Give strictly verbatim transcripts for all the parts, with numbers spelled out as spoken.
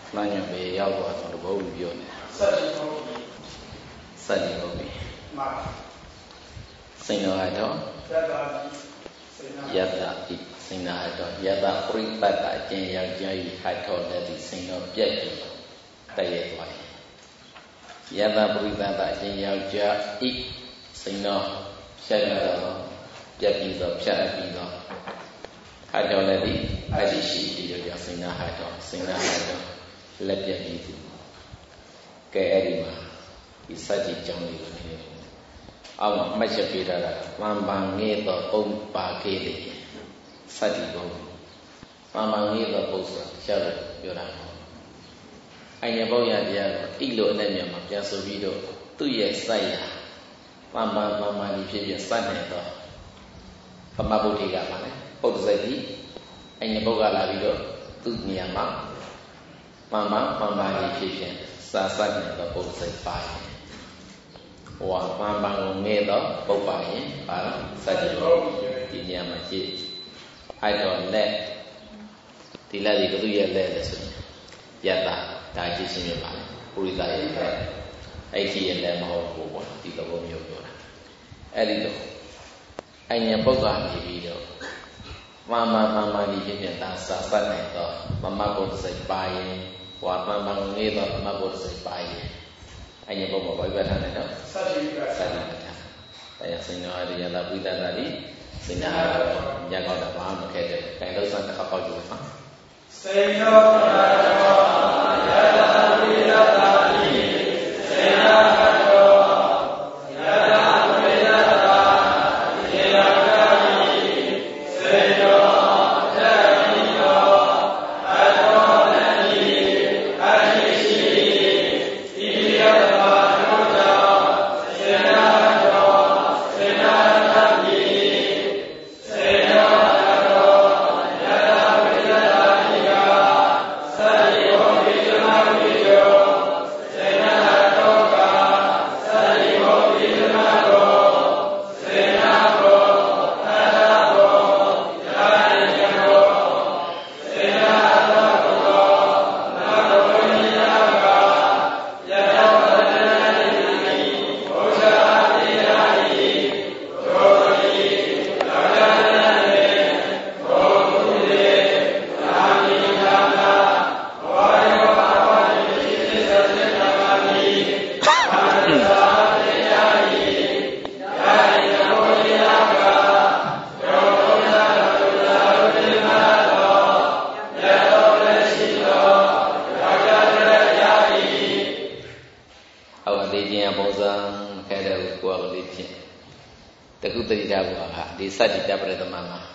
Nanya be ya wa so bo wi pyo ne sat ji ho bi Sain no ha do Yatta ti Sain na ha do Yatta puri patta a chin young jia yi ha tho le ti Sain no pyat bi tat ye twa Yatta puri patta a chin young jia yi Sain no pyat bi do pyat bi do pyat bi do ha tho le ti a di shi ti yo ya Sain na ha do Sain na ha do letပြတ်ပြီးသူကဲအဲ့ဒီမှာဒီစัจจิကြောင်းလေးကိုနေအောက်မှာမှတ်ချက်ပေးထားတာပန်ပန်ငေးတော့ပုံပါခဲ့တယ်စัจจิဘုံပန်ပန်ငေးတော့ပုံဆိုတာရှာလို့ပြောတာအញ្ញဘောရတရားတော့တိလို့အနဲ့မြတ်မှာပြန်ဆိုပြီးတော့သူ့ရဲ့စိုက်ရပန်ပန်ပန်ပန်ကြီးဖြစ်ဖြစ်စနေတော့ပမဗုဒ္ဓေကပါလေပုဒ္ဒစိတ်ကြီးအញ្ញဘုတ်ကလာပြီးတော့သူ့နေရာမှာပန်ပန်ပန်ပန်ကြီးဖြစ်ဖြစ်စာစတ်နေတော့ပုဒ်စိတ်ပါရင်ဟိုပန်ပန်ကိုငဲတော့ပုတ်ပါရင်ပါလားစัจจิဒီညမှာကြည့်အဲ့တော့လက်ဒီလက်ဒီကသူ့ရဲ့လက်လဲဆိုရင်ယတ္တဒါကြည့်ရှင်းရပါလေပုရိသရဲ့လက်အဲ့ဒီရဲ့လက်မဟုတ်ဘူးပေါ့ဒီသဘောမျိုးပြောတာအဲ့ဒီတော့အញ្ញပုတ်ကနေပြီးတော့မမမမဒီဖြစ်ဖြစ်ဒါစာစတ်နေတော့မမပုဒ်စိတ်ပါရင်ဝါပန်ပန်ငေးတော့မပုဒ်စိတ်ပါရင်အញ្ញပုဒ်မှာဘယ်ဘက်ထားနေတော့စัจจิကစัจจิကထားအဲစိန်တော်အရိယလာပိသတာဒီစိန်နာညကောက်တာဘာမှမခဲ့တဲ့တိုင်လို့စံတစ်ခါပေါက်ကြည့်ပါစိန်တော်ရတော်ယတပိသတာဒီစိန်နာဒီစัจจิတပရိသမမှာ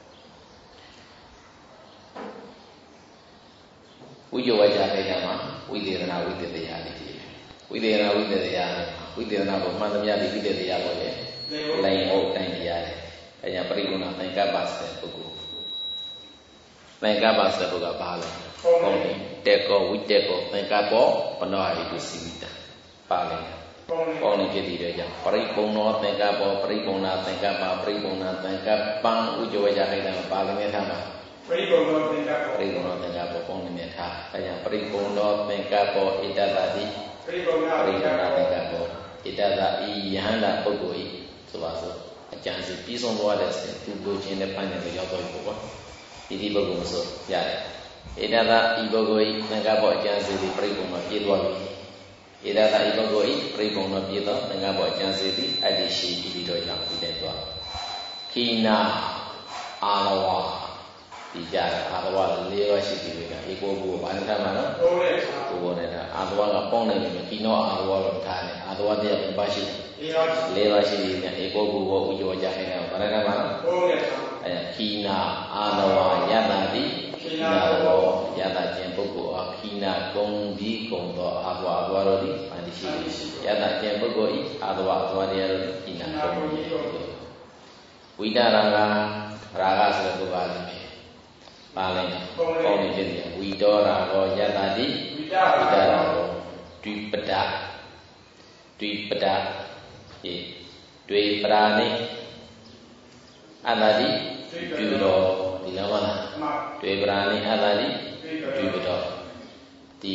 ဝိဇ္ဇဝိဇ္ဇခိုက်တာမှာဝိသေသနာဝိသေတရားလေးကြီးဝိသေသနာဝိသေတရားဝိသေသနာကိုမှန်သမျှဒီဝိသေတရားကိုလေလိုင်ဟုတ်တိုင်းတရားတယ်အဲညာပရိဂုဏသင်္ကပ္ပစေပုဂ္ဂိုလ်သင်္ကပ္ပစေပုဂ္ဂိုလ်ဘာလဲဟုတ်တယ်တေကောဝိတေကောသင်္ကပ္ပောပနောဟိတုစီဝိတပါလေပေါင်းနေဖြစ်တဲ့ကြောင့်ပရိပုံနောသင်္ကပ္ပောပရိပုံနာသင်္ကပ္ပပရိပုံနာသင်္ကပ္ပံဥကြဝေကြခိုက်တာပါဠိနဲ့ထားမှာပရိပုံနောသင်္ကပ္ပောပရိပုံနောသင်္ကပ္ပောပေါင်းနေနဲ့ထားအဲကြောင့်ပရိပုံနောသင်္ကပ္ပောဣတတတိပရိပုံနာပရိပုံနာသင်္ကပ္ပောဣတတဤယဟန္တာပုဂ္ဂိုလ်ဤဆိုပါစို့အကျဉ်းစီပြီးဆုံးသွားတဲ့စဉ်သူကိုချင်းနဲ့ပန်းနေရောက်တော့ပြီပေါ့ဒီဒီပုဂ္ဂိုလ်မဆိုရတယ်ဣတတဤပုဂ္ဂိုလ်ဤသင်္ကပ္ပောအကျဉ်းစီဒီပရိပုံနောပြည့်သွားပြီဣဒတာဤပုဂ္ဂိုလ်ဤပရိပုံနောပြည့်သောသင်္ကပ္ပောအကျဉ်းစီသည်အတ္တိရှိပြီးတော့ကြောင့်ပြီးတဲ့သွားခိနာအာလဝါဒီကြတာအာလဝါလေးပါးရှိပြီကဧကောဘူဘာနဲ့ထားမှာနော်ဟုတ်တယ်ကိုဘောနဲ့ထားအာလဝါကပေါင်းနေပြီခိနောအာလဝါလို့ထားတယ်အာလဝါတရားပြန်ပါရှိတယ်လေးပါးရှိပြီကဧကောဘူဘောဥယောကြခိုင်းတယ်ဘာနဲ့ထားမှာနော်ဟုတ်တယ်အဲခိနာအာလဝါယတတိခိနာဘောယတခြင်းပုဂ္ဂိုလ်အခိနာကုံဒီကုံသောအာဘဝအဘဝတို့သည်အန္တိရှိယတခြင်းပုဂ္ဂိုလ်ဤအာဘဝအဘဝတရားတို့ခိနာကုံဒီဝိတရာဂရာဂဆိုတဲ့ပုဂ္ဂိုလ်လေးပါလိမ့်ပေါင်းနေဖြစ်တယ်ဝိတောရာဂောယတတိဝိတရာဂောဒွိပဒဒွိပဒေဒွေပရာနိအတ္တိဒွိရောဒီလိုပါလားဒွေပရာနိအတ္တိဒွိပဒောဒီ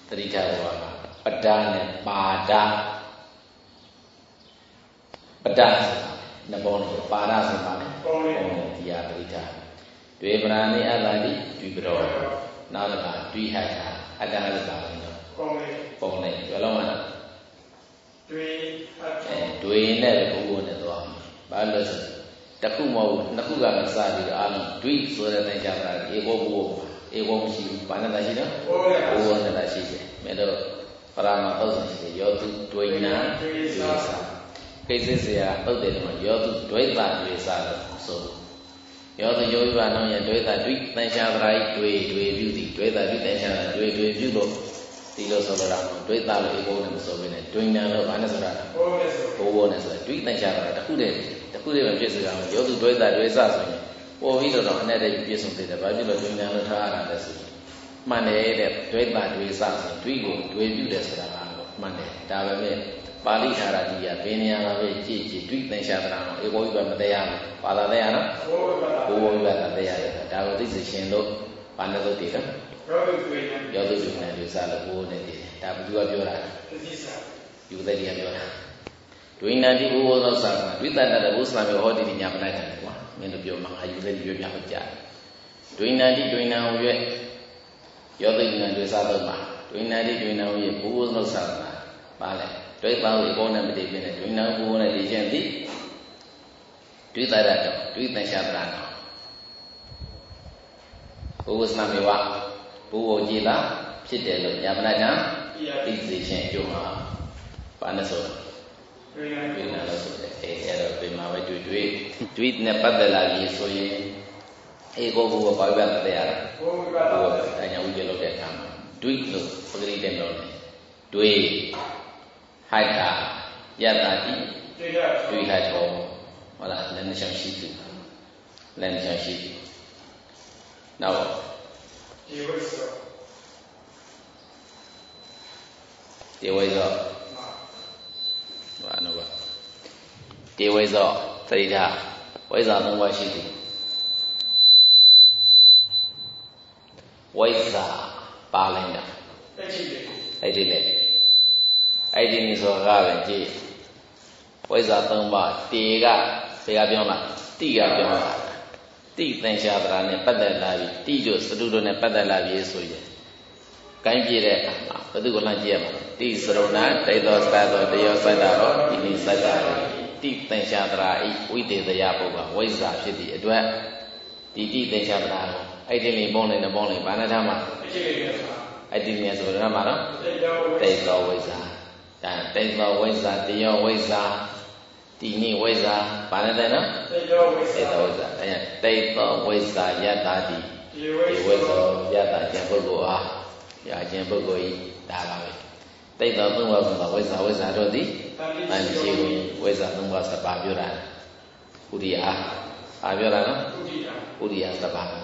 တတိထားဘောကပဒ္ဒနဲ့ပါဒပဒ္ဒဆိုတာနှစ်ပေါင်းလို့ပါဒဆိုတာလည်းပေါင်းတယ်ဒီဟာတတိထားတွေပရာနိအတ္တတိတွေ့ပရောနောက်တစ်ခါတွေ့ဟတ်တာအတ္တလည်းပါလို့နော်ပေါင်းတယ်ပေါင်းတယ်ပြောလို့မလားတွေ့ဟတ်အဲတွေ့နဲ့ဘုဘနဲ့သွားဘာလို့လဲတခုမဟုတ်နှစ်ခုကလည်းစပြီးတော့အာလုံးတွေ့ဆိုတဲ့တိုင်းကြတာဧဘောဘုဘဧဘောမရှိဘူးဘာနဲ့တရှိတော့ဘုဘနဲ့တရှိတယ်မဲ့တော့ပရမသုတ်ဆံရှိတယ်ယောတုဒွိနာဒွေစာကိစ္စစရာသုတ်တယ်လို့ယောတုဒွိတာဒွေစာလို့ဆိုယောတုယောဂိဘာနောရဲ့ဒွေတာဒွိတန်ရှားပရာဒွေဒွေပြုသည်ဒွေတာဒွိတန်ရှားဒွေဒွေပြုလို့ဒီလိုဆိုတော့ဒွိတာလို့ဧဘောနဲ့မဆိုဘဲနဲ့ဒွိနာလို့ဘာနဲ့ဆိုတာဘုဘနဲ့ဆိုတာဒွိတန်ရှားတာတခုတည်းတခုတည်းပဲပြည့်စုံအောင်ယောတုဒွိတာဒွေစာဆိုရင်ပေါ်ပြီးတော့အနဲ့တည်းပြည့်စုံသေးတယ်ဘာဖြစ်လို့ဒွိနာလို့ထားရတာလဲဆိုရင်မှန်တယ်တဲ့ဒွိတာဒွေစာဆိုဒွိကိုဒွေပြုတယ်ဆိုတာကတော့မှန်တယ်ဒါပဲမဲ့ပါဠိထာရတိယဘယ်နေရာမှာပဲကြည့်ကြည့်ဒွိသင်္ချာတရာတော့ဧဘောဝိပမတရားဘူးပါဠိတရားနော်ဘိုးဝိပတာတရားတယ်ဒါကိုသိစေရှင်လို့ဘာနဲ့လို့တည်တယ်ယောတုဒွိနာဒွေစာလို့ဘိုးနဲ့တည်တယ်ဒါဘယ်သူကပြောတာလဲယူသက်ကြီးကပြောတာဒွိနာတိဘိုးဝသောစာဒွိတတ္တဘုစလံမျိုးဟောတိတိညာမလိုက်တယ်ကွာမင်းတို့ပြောမှာယူသက်ကြီးပြောပြဟုတ်ကြတယ်ဒွိနာတိဒွိနာဟူ၍ယောတုဒွိနာဒွေစာတော့မှာဒွိနာတိဒွိနာဟူ၍ဘိုးဝသောစာပါလဲဒွိတာဝေဘောနဲ့မတည်ပြနေဒွိနာဘုနဲ့တည်ခြင်းသည်ဒွိတရတော့ဒွိတန်ရှာတရာတော့ဘုဝစနာမေဝဘုဝကြည်လားဖြစ်တယ်လို့ညာမနာညာသိစေခြင်းအကျိုးမှာဘာနဲ့ဆိုဒွိနာဒွိနာလို့ဆိုတယ်အဲအဲ့တော့ဒီမှာပဲတွေ့တွေ့ဒွိနဲ့ပတ်သက်လာပြီးဆိုရင်ဧကောဘုဝဘာဝပတ်သက်ရတာဘုဝအညာဝိကျလို့တဲ့အခါမှာဒွိလို့ပဂရိတဲ့လို့ဒွိဟိုက်တာယတ္တာတိတွေ့ဟတ်တော်ဟုတ်လားလည်းနှချောင်းရှိသူလည်းနှချောင်းရှိသူနောက်ဒီဝိသောဒီဝိသောဘာလို့ပါဒီဝိသောသတိထားဝိဇ္ဇာသုံးပါးရှိသူဝိဇ္ဇာပါလိုက်တာအဲ့ဒီလေအဲ့ဒီမျိုးဆိုတာကပဲကြည့်ဝိဇ္ဇာသုံးပါးတေကဘယ်ကပြောလားတိကပြောလားတိသင်္ချာတရာနဲ့ပတ်သက်လာပြီတိတို့စတုတို့နဲ့ပတ်သက်လာပြီဆိုရင်ကိုင်းပြည့်တဲ့အခါမှာဘယ်သူကိုလှမ်းကြည့်ရမှာတိစရုဏတိသောစတသောတယောစတ္တရောဒီနိစတ္တတိသင်္ချာတရာဤဝိတေသယပုဂ္ဂဝိဇ္ဇာဖြစ်သည့်အတွက်ဒီတိသင်္ချာတရာကိုအဲ့ဒီလေးပေါင်းလိုက်နဲ့ပေါင်းလိုက်ဘာနဲ့ထားမှာအဲ့ဒီနေရာဆိုတော့မှာနော်တိသောဝိဇ္ဇာဒါတိသောဝိဇ္ဇာတယောဝိဇ္ဇာတိနိဝိဇ္ဇာဘာနဲ့တဲ့နော်တိသောဝိဇ္ဇာတိသောဝိဇ္ဇာအဲတိသောဝိဇ္ဇာယတ္တာတိဒီဝိဇ္ဇာယတ္တာကျန်ပုဂ္ဂိုလ်အားရာကျန်ပုဂ္ဂိုလ်ဤဒါပါပဲတိသောသုံးပါးကဝိဇ္ဇာဝိဇ္ဇာတို့သည်အန်ရှိဝင်ဝိဇ္ဇာသုံးပါးစပါပြောတာဥဒိယအားပြောတာနော်ဥဒိယစပါပါ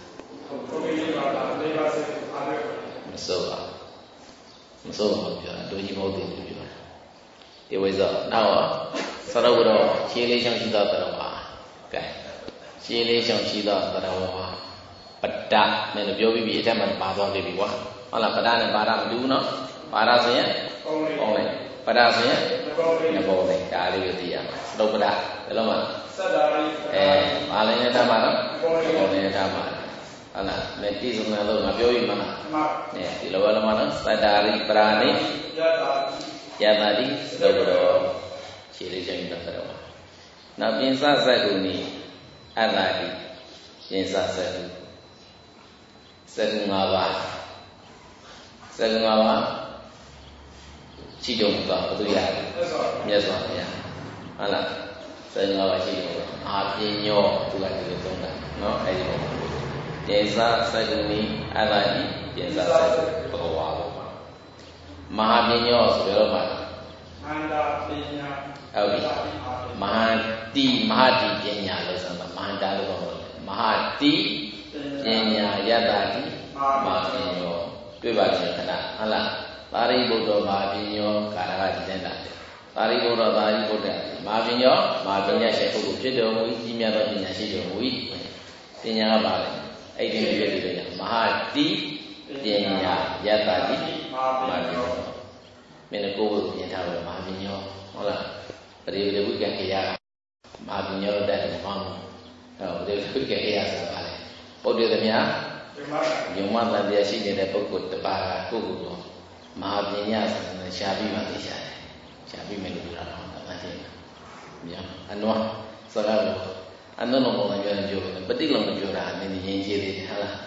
မစိုးပါမစိုးပါပြောတာတို့ကြီးမဟုတ်တယ်ပြောတာဒီဝိဇ္ဇာနောက်သရဝရရှင်းလေးချောင်းရှိသောသရဝါကဲရှင်းလေးချောင်းရှိသောသရဝါပတ္တမင်းတို့ပြောပြီးပြီအထက်မှာပါသွားပြီကွာဟုတ်လားပတ္တနဲ့ပါရမတူဘူးနော်ပါရဆိုရင်ပေါင်းလိုက်ပတ္တဆိုရင်နှစ်ပေါင်းလိုက်ဒါလေးကိုသိရမှာသုပ္ပဒဘယ်လိုမှစတ္တာရိအဲပါဠိနဲ့ထားမှာနော်ပေါင်းနဲ့ထားမှာဟုတ်လားမတိစုံနာလို့ငါပြောပြီးမှလားမှန်တယ်ဒီလိုပဲလို့မှနော်စတ္တာရိပရာနိယတ္တာတိသုပ္ပဒောခြေလေးချင်းတော့တော့နောက်ပြင်စစက်ကူနီအတ္တာတိပြင်စစက်ကူစက်ကူ၅ပါးစက်ကူ၅ပါးရှိတုံးတော့ဘယ်သူရတယ်မြတ်စွာဘုရားဟုတ်လားစက်ကူ၅ပါးရှိတုံးတော့အာပညောသူကဒီလိုသုံးတာနော်အဲ့ဒီပုံပြင်စစက်ကူနီအတ္တာတိပြင်စစက်ကူဘဂဝါဘောမဟာပညောဆိုတော့မှာမန္တာပညာဟုတ်ပြီမဟာတိမဟာတိပညာလို့ဆိုတာမန္တာလို့ပြောတယ်မဟာတိပညာယတ္တာတိမဟာပညောတွေ့ပါချင်းခဏဟုတ်လားပါရိဘုဒ္ဓမဟာပညောကာရကဒီတဲ့ပါရိဘုဒ္ဓပါရိဘုဒ္ဓမဟာပညောမဟာပညာရှိပုဂ္ဂိုလ်ဖြစ်တော်မူ၏ကြီးမြတ်သောပညာရှိတော်မူ၏ပညာကပါလေအဲ့ဒီလိုပြည့်တယ်မဟာတိပ Pinya Yatadi Mabinyo Menako Yatawa Mabinyo Ola Bari the weekend Kaya Mabinyo that Mam the weekend Kaya Ode the Mia Yuman and the Ashini the Pokut the Para Kugu Mabinya and Shabi Matisha Shabi Menura Yeah and one so I don't know what you're doing, but they don't do that in the Yankee.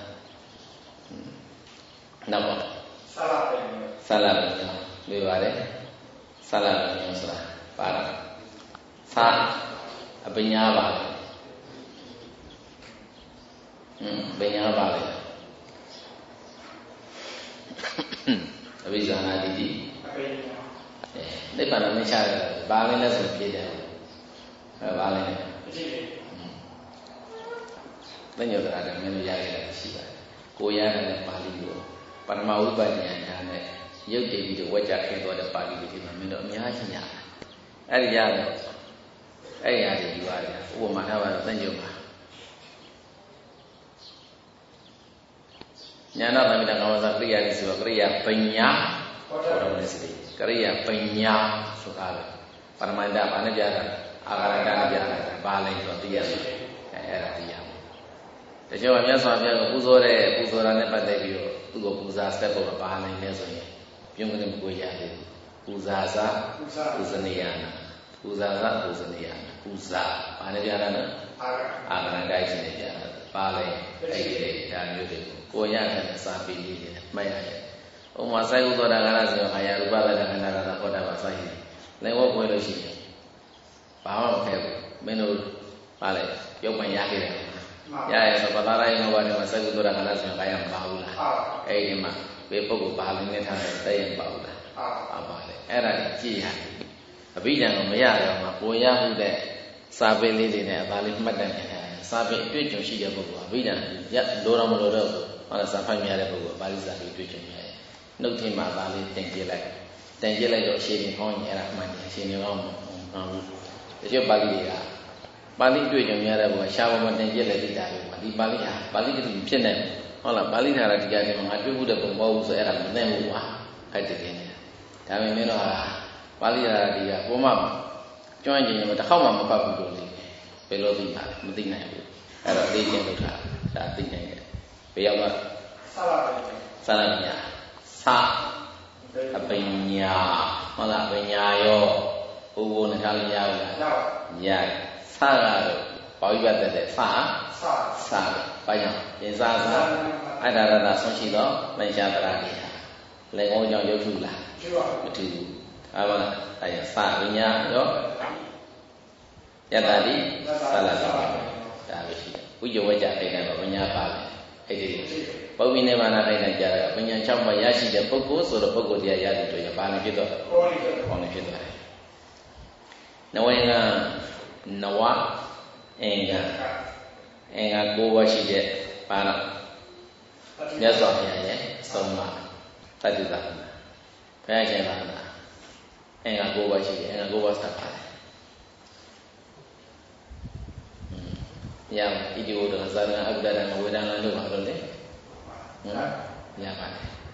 No, Salad, we were it. Salad, para Sa Abinyava Binyava Avizana Didi. They found a child, Baliness and Peter. Balin. Then you're the other men who are Shiva. Goya and Pali, Panama and you gave me the watch I came to the party with him a minute of Mihashina. Ariana, Ayadi, you are, woman, have a Benjamin. Yana, I mean, I was a Korea, is a Korea, Pena, or honestly, Korea, Pena, Sukara, Panamanda, Panajara, Agaragana, Balin, or the other. The show of Yasavia, Uzore, Uzora Nepadevio, to go Uza step over Bahana in Nesonia, Yungan Goyadi, Uzaza, Uzaniana, Uzaza, Uzaniana, Uza, Panaviana, Agaragais in the Jana, Bale, Egre, Danude, Goyan, Sapi, Maya. O Masai Uzora, Hayarubala, and another Kodavasai. Then what will she? Power of heaven, Menu, Bale, Yomayaki. Yeah, so but I know what I was saying to the Galas, I am Paula. Aima, people Baling and Day and Paula. About it. Era Gia. A vision of Mayara, Mapoya, who there, Sabe Lady, Baling Madame, Sabe, Twitch, she a vision, yet Dora Molo, on a Safamia, Balisa, Twitch. No team, my valley, thank you like. Thank you like your shading on Eraman, she knew on your Balia. Bali to your Yarabo, Shaman and Jelly, the Bali, Bali to Chenem, all a Bali had to get him. I would have composed Arab name. I did it. Tamino, Bali, the woman joining him with the home of Papu, below the Medina, at a legion of that thing. Payama Salania, Sa Apinya, Mala Pinyayo, who won Italia. Yeah. Saga, Pavata, Sa, Sa, Payam, Zaza, Adara, Sonchilo, Manjabra, Lego Yotula, to Ava, Sa, Vinya, Yadadi, Salazar, Davishi. We you wait at a Vinya Pali. But we never had a Jara, when you chop my Yashi, the Pocos or the Poco de Ayadi to your Panagito, on the Kiddo. Now, when Nawa Enga Enga Goa she get Pana. Yes, okay, Soma. That is that. Payana Enga Goa she and Goa Stapa. Yeah, if you would have done a better and we don't know how to live. Yeah,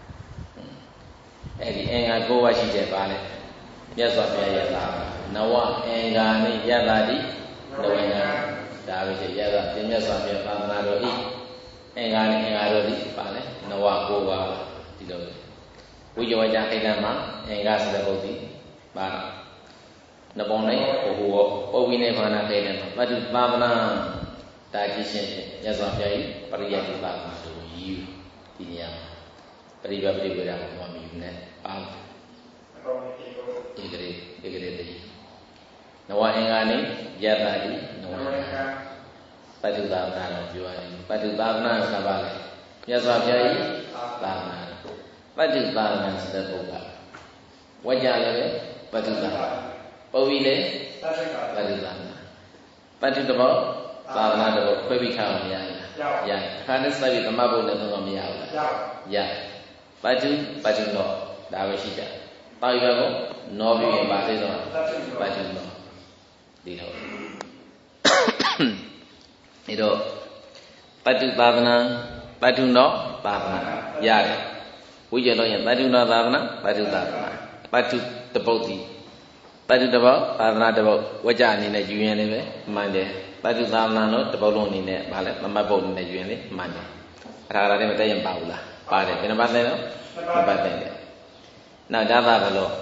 Eddie Enga Goa she get Valley. Yes, okay, Nawa Engani Yadadi, Noena, David Yada, the Message of Anado, Engani Engarodi, Pale, Nawa Goa, Dido. We you a Jakinama, Engas the body, Bana. Nabone, or we never had a but it's Babana, Dagishan, Yazafay, Pariaki Baba to you, Tinia, Pariba Brigada, one minute, Bam. Igre, igre. Nawa Engani, Yadadi, Nawa Padu Babna, Juani, Padu Babna, Sabale, Yazavai, Babna, Padu Babna, the Boga. Wajale, Padu Babna, Ovile, Padu Babna, Padu the Bob, Babna, the Quibi County, Yan, Hannes Lavi, the Mabu, the Nomia, Yan, Padu, Padu no, Davishita. Payabo, Novi and Batino, Batino. Dito. Ito, Patu Bavana, တတ္ထုနောသာသနာရတယ်ဝိကျင်တော့ရင်တတ္ထုနောသာသနာတတ္ထုသာသနာတတ္ထုတပုတ်စီတတ္ထုတပုတ်သာသနာတပုတ်ဝကြအနေနဲ့ယူရင်လည်းပဲမှန်တယ်တတ္ထုသာသနာလို့တပုတ်လုံးအနေနဲ့ဗာလဲသမတ်ပုတ်အနေနဲ့ယူရင်လည်းမှန်တယ်အဲ့ဒါလည်းမတည့်ရင်ပါဘူးလားပါတယ်ဘယ်နှပတ်လဲနော်နှစ်ပတ်တယ်နောက်ဒါသာဘလို့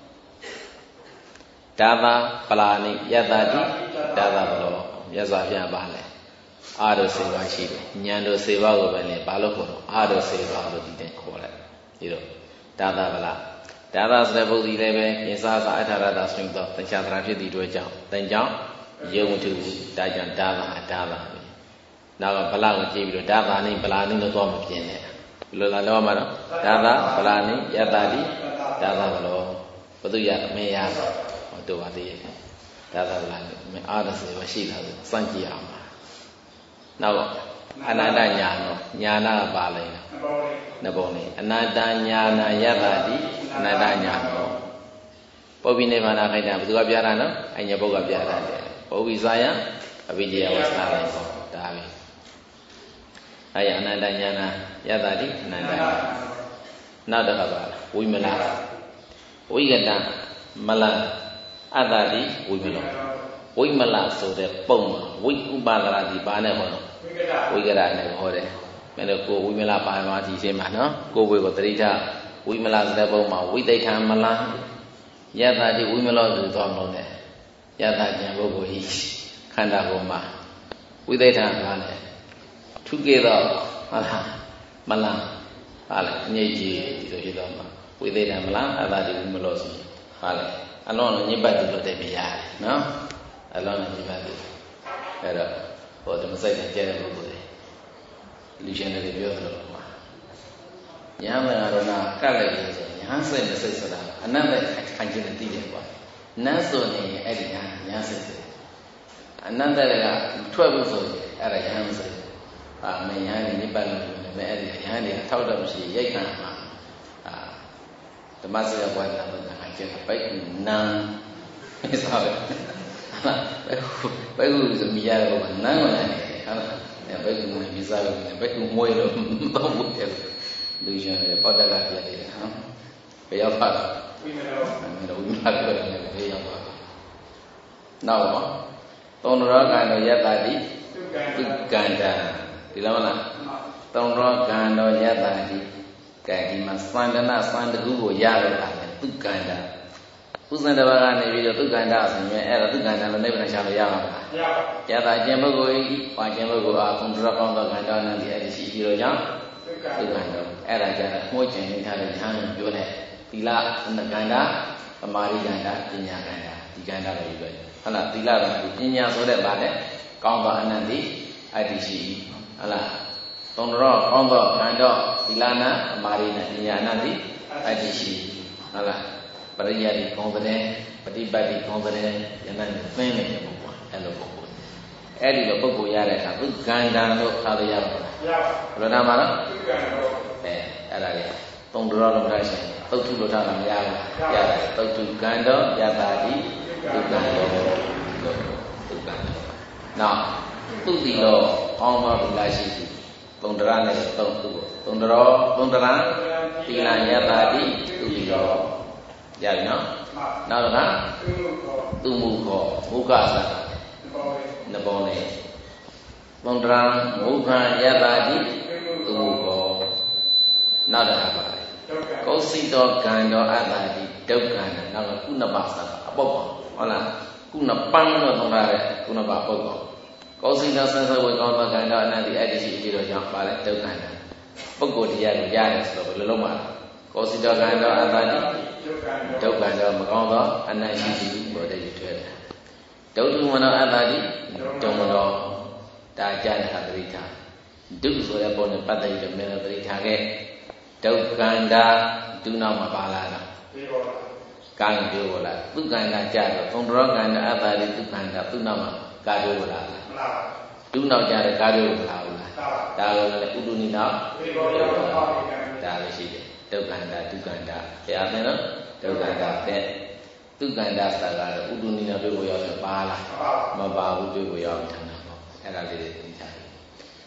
ဒါသာပလာနိယတ္တာတိဒါသာဘလို့မြတ်စွာဘုရားပါလဲအာရုံစေပါရှိတယ်ဉာဏ်တို့စေပါကိုပဲလေဘာလို့ခေါ်တော့အာရုံစေပါလို့ဒီတဲ့ခေါ်လိုက်ဒီတော့ဒါသာဗလားဒါသာဆိုတဲ့ပုဒ်စီလည်းပဲကိစ္စစာအထာရတာဆိုရင်တော့တရားသရာဖြစ်သည့်အတွက်ကြောင့်တန်ကြောင့်ယုံထုဒါကြောင့်ဒါသာဒါသာပဲနောက်ကဗလာကိုကြည့်ပြီးတော့ဒါသာနဲ့ဗလာနဲ့တော့မပြင်းနဲ့ဘယ်လိုလာတော့မှာတော့ဒါသာဗလာနဲ့ယတ္တာတိဒါသာဘလို့ဘုသူရအမေရဟောတို့ပါသေးရဲ့ဒါသာဗလာနဲ့အာရုံစေပါရှိတာကိုစမ်းကြည့်အောင်နောက်အနန္တညာနောညာနာပါလိမ့်နှစ်ပုံလေးအနန္တညာနာယတ္တာတိအနန္တညာနောပုဗ္ဗိနိဗ္ဗာန်ခိုက်တာဘယ်သူကပြတာနော်အညပုဂ္ဂပြတာတယ်ပုဗ္ဗိဇာယအဘိဓိယဝဆနာလိုက်ပေါ့ဒါပဲအဲ့ရအနန္တညာနာယတ္တာတိအနန္တညာနောက်တစ်ခါပါဝိမလဝိကတမလအတ္တတိဝိမလောဝိမလဆိုတဲ့ပုံမှာဝိဥပါဒရာဒီပါနဲ့ဟောတော့ဝိကရနဲ့ဟောတယ်မင်းတို့ကိုဝိမလပါမှာဒီရှင်းမှာနော်ကိုဝေကိုတတိထဝိမလဆိုတဲ့ပုံမှာဝိသိဋ္ဌာမလယတ္တာတိဝိမလောဆိုတော့မလို့နဲ့ယတ္တာဉာဏ်ပုဂ္ဂိုလ်ဤခန္ဓာကိုယ်မှာဝိသိဋ္ဌာကလည်းထုကေတော့ဟုတ်လားမလဟာလေအငြိတ်ကြီးဒီလိုဖြစ်တော့မှာဝိသိဋ္ဌာမလအတ္တာတိဝိမလောဆိုဟာလေအလုံးလုံးညစ်ပတ်တယ်လို့တည်ပြရတယ်နော်အလုံးနဲ့ဒီပါပြီအဲ့တော့ဟောဒီမဆိုင်တဲ့ကျဲတဲ့ပုဂ္ဂိုလ်တွေလူရှင်တွေပြောသလိုပါညာမရဏကတ်လိုက်လို့ဆိုညာစိတ်နဲ့စိတ်ဆိုတာအနတ်နဲ့ခံခြင်းနဲ့တည်တယ်ကွာနတ်ဆိုနေအဲ့ဒီညာညာစိတ်အနတ်တဲ့ကထွက်ဖို့ဆိုရင်အဲ့ဒါညာစိတ်အာမညာနေနိဗ္ဗာန်လို့ပြောတယ်အဲ့ဒီညာနေထောက်တော့မရှိရိတ်ခံမှာအာဓမ္မစရဘွားတာလို့ခံခြင်းပိုက်နံဆိုတော့ဘယ်လိုဆိုမိရတယ်ဘာနန်းမလဲဟာဘယ်လိုမျိုးစားလို့ဘယ်လိုမွေးလို့တော့ဘူးတယ်လူရှင်တွေပတ်တက်ကပြတယ်ဟာဘယ်ရောက်ပါ့ဝိမလောဝိမလောပြောတယ်ဘယ်ရောက်ပါ့နောက်တော့သုံးရောကံတော်ယတ္တာတိသူကန္တာဒီလိုမလားသုံးရောကံတော်ယတ္တာတိကဲဒီမှာသန္တနာသံတကူကိုရလို့တာလေသူကန္တာဥစ္စံတဘာကနေပြီးတော့သုက္ကန္တဆိုရင်အဲ့ဒါသုက္ကန္တလို့နိဗ္ဗာန်ရှာလို့ရမှာလားရပါဘူးယတာကျင်ပုဂ္ဂိုလ်ဤပါကျင်ပုဂ္ဂိုလ်အားသုံးတော်ကောင်းသောကန္တာနဲ့ဒီအဲ့ဒီရှိပြီးတော့ကြောင့်သုက္ကန္တအဲ့ဒါကြတဲ့မှုကျင်နေထားတဲ့ဉာဏ်ကိုပြောတဲ့သီလအနကန္တာပမာရိကန္တာပညာကန္တာဒီကန္တာလို့ပြောတယ်ဟုတ်လားသီလကပညာဆိုတဲ့ဘာလဲကောင်းသောအနန္တိအဲ့ဒီရှိဟုတ်လားသုံးတော်ကောင်းသောကန္တာသီလနာပမာရိနဲ့ပညာအနန္တိအဲ့ဒီရှိဟုတ်လားပရိယတိကောင်းတဲ့ပฏิပတ်တိကောင်းတဲ့ယန္တနဲ့သင်နေတဲ့ပုဂ္ဂိုလ်အဲ့လိုပုဂ္ဂိုလ်အဲ့ဒီလိုပုဂ္ဂိုလ်ရတဲ့အခါသူကန္တံလို့ခါလို့ရပါလားရပါဘယ်လိုနာမလဲသူကန္တံအဲအဲ့ဒါလေသုံးတော်လုံးလိုက်ရှင်သုတ်ထုလို့ထားတာမရဘူးရတယ်သုတ်ထုကန္တောယတ္တာတိသူကန္တောသူကန္တောနောက်သူတိလောအောင်းမဗလာရှိသူသုံးတော်နဲ့သုံးသူသုံးတော်သုံးတော်သီလယတ္တာတိသူတိလောရပြီနော်နောက်တော့သူမူခောမုခသံနဘောနေသုံးတရံမုခယတ္တာတိသူမူခောနောက်တော့ပါကောစိတောကံတော်အတ္တာတိဒုက္ခနဲ့နောက်ကကုဏပသံအပုပ္ပဟုတ်လားကုဏပန်းလို့သုံးထားတဲ့ကုဏပပုပ္ပကောစိတောဆန်းဆဝေကောင်းသောကံတော်အနတ္တိအတ္တိရှိပြီးတော့ကြောင့်ပါလဲဒုက္ခနဲ့ပုဂ္ဂိုလ်တရားကိုရတယ်ဆိုတော့ဘယ်လိုလုပ်မှာကောစိတောကံတော်အတ္တာတိဒုက္ခတော့မကောင်းသောအနတ်ရှိရှိဘောတည်းထွဲတယ်ဒုက္ခမနောအတ္တာတိဒုံမနောဒါကြတဲ့ဟာတတိထားဒုက္ခဆိုတဲ့ပုံနဲ့ပတ်သက်ပြီးတော့မင်းတို့တတိထားခဲ့ဒုက္ခန္တာဒုနောက်မှာပါလာတာကာယပြောပေါ်လာဒုက္ခန္တာကြတော့သုံးတော်ကန္တာအတ္တာတိဒုက္ခန္တာသူနောက်မှာကာပြောပေါ်လာလားမှန်ပါဒုနောက်ကြတဲ့ကာပြောပေါ်လာဘူးလားဒါလိုလေဥဒုနိနောက်ဒါလည်းရှိတယ်ဒုက္ခန္တာဒုက္ခန္တာတရားသင်တော့ဒုက္ခန္တာတဲ့ဒုက္ခန္တာဆိုတာကဥဒုနိနောက်ပြောပေါ်ရောက်ပါလားမပါဘူးပြောပေါ်ရောက်ထမ်းတာပေါ့အဲ့ဒါလေးတွေသိကြတယ်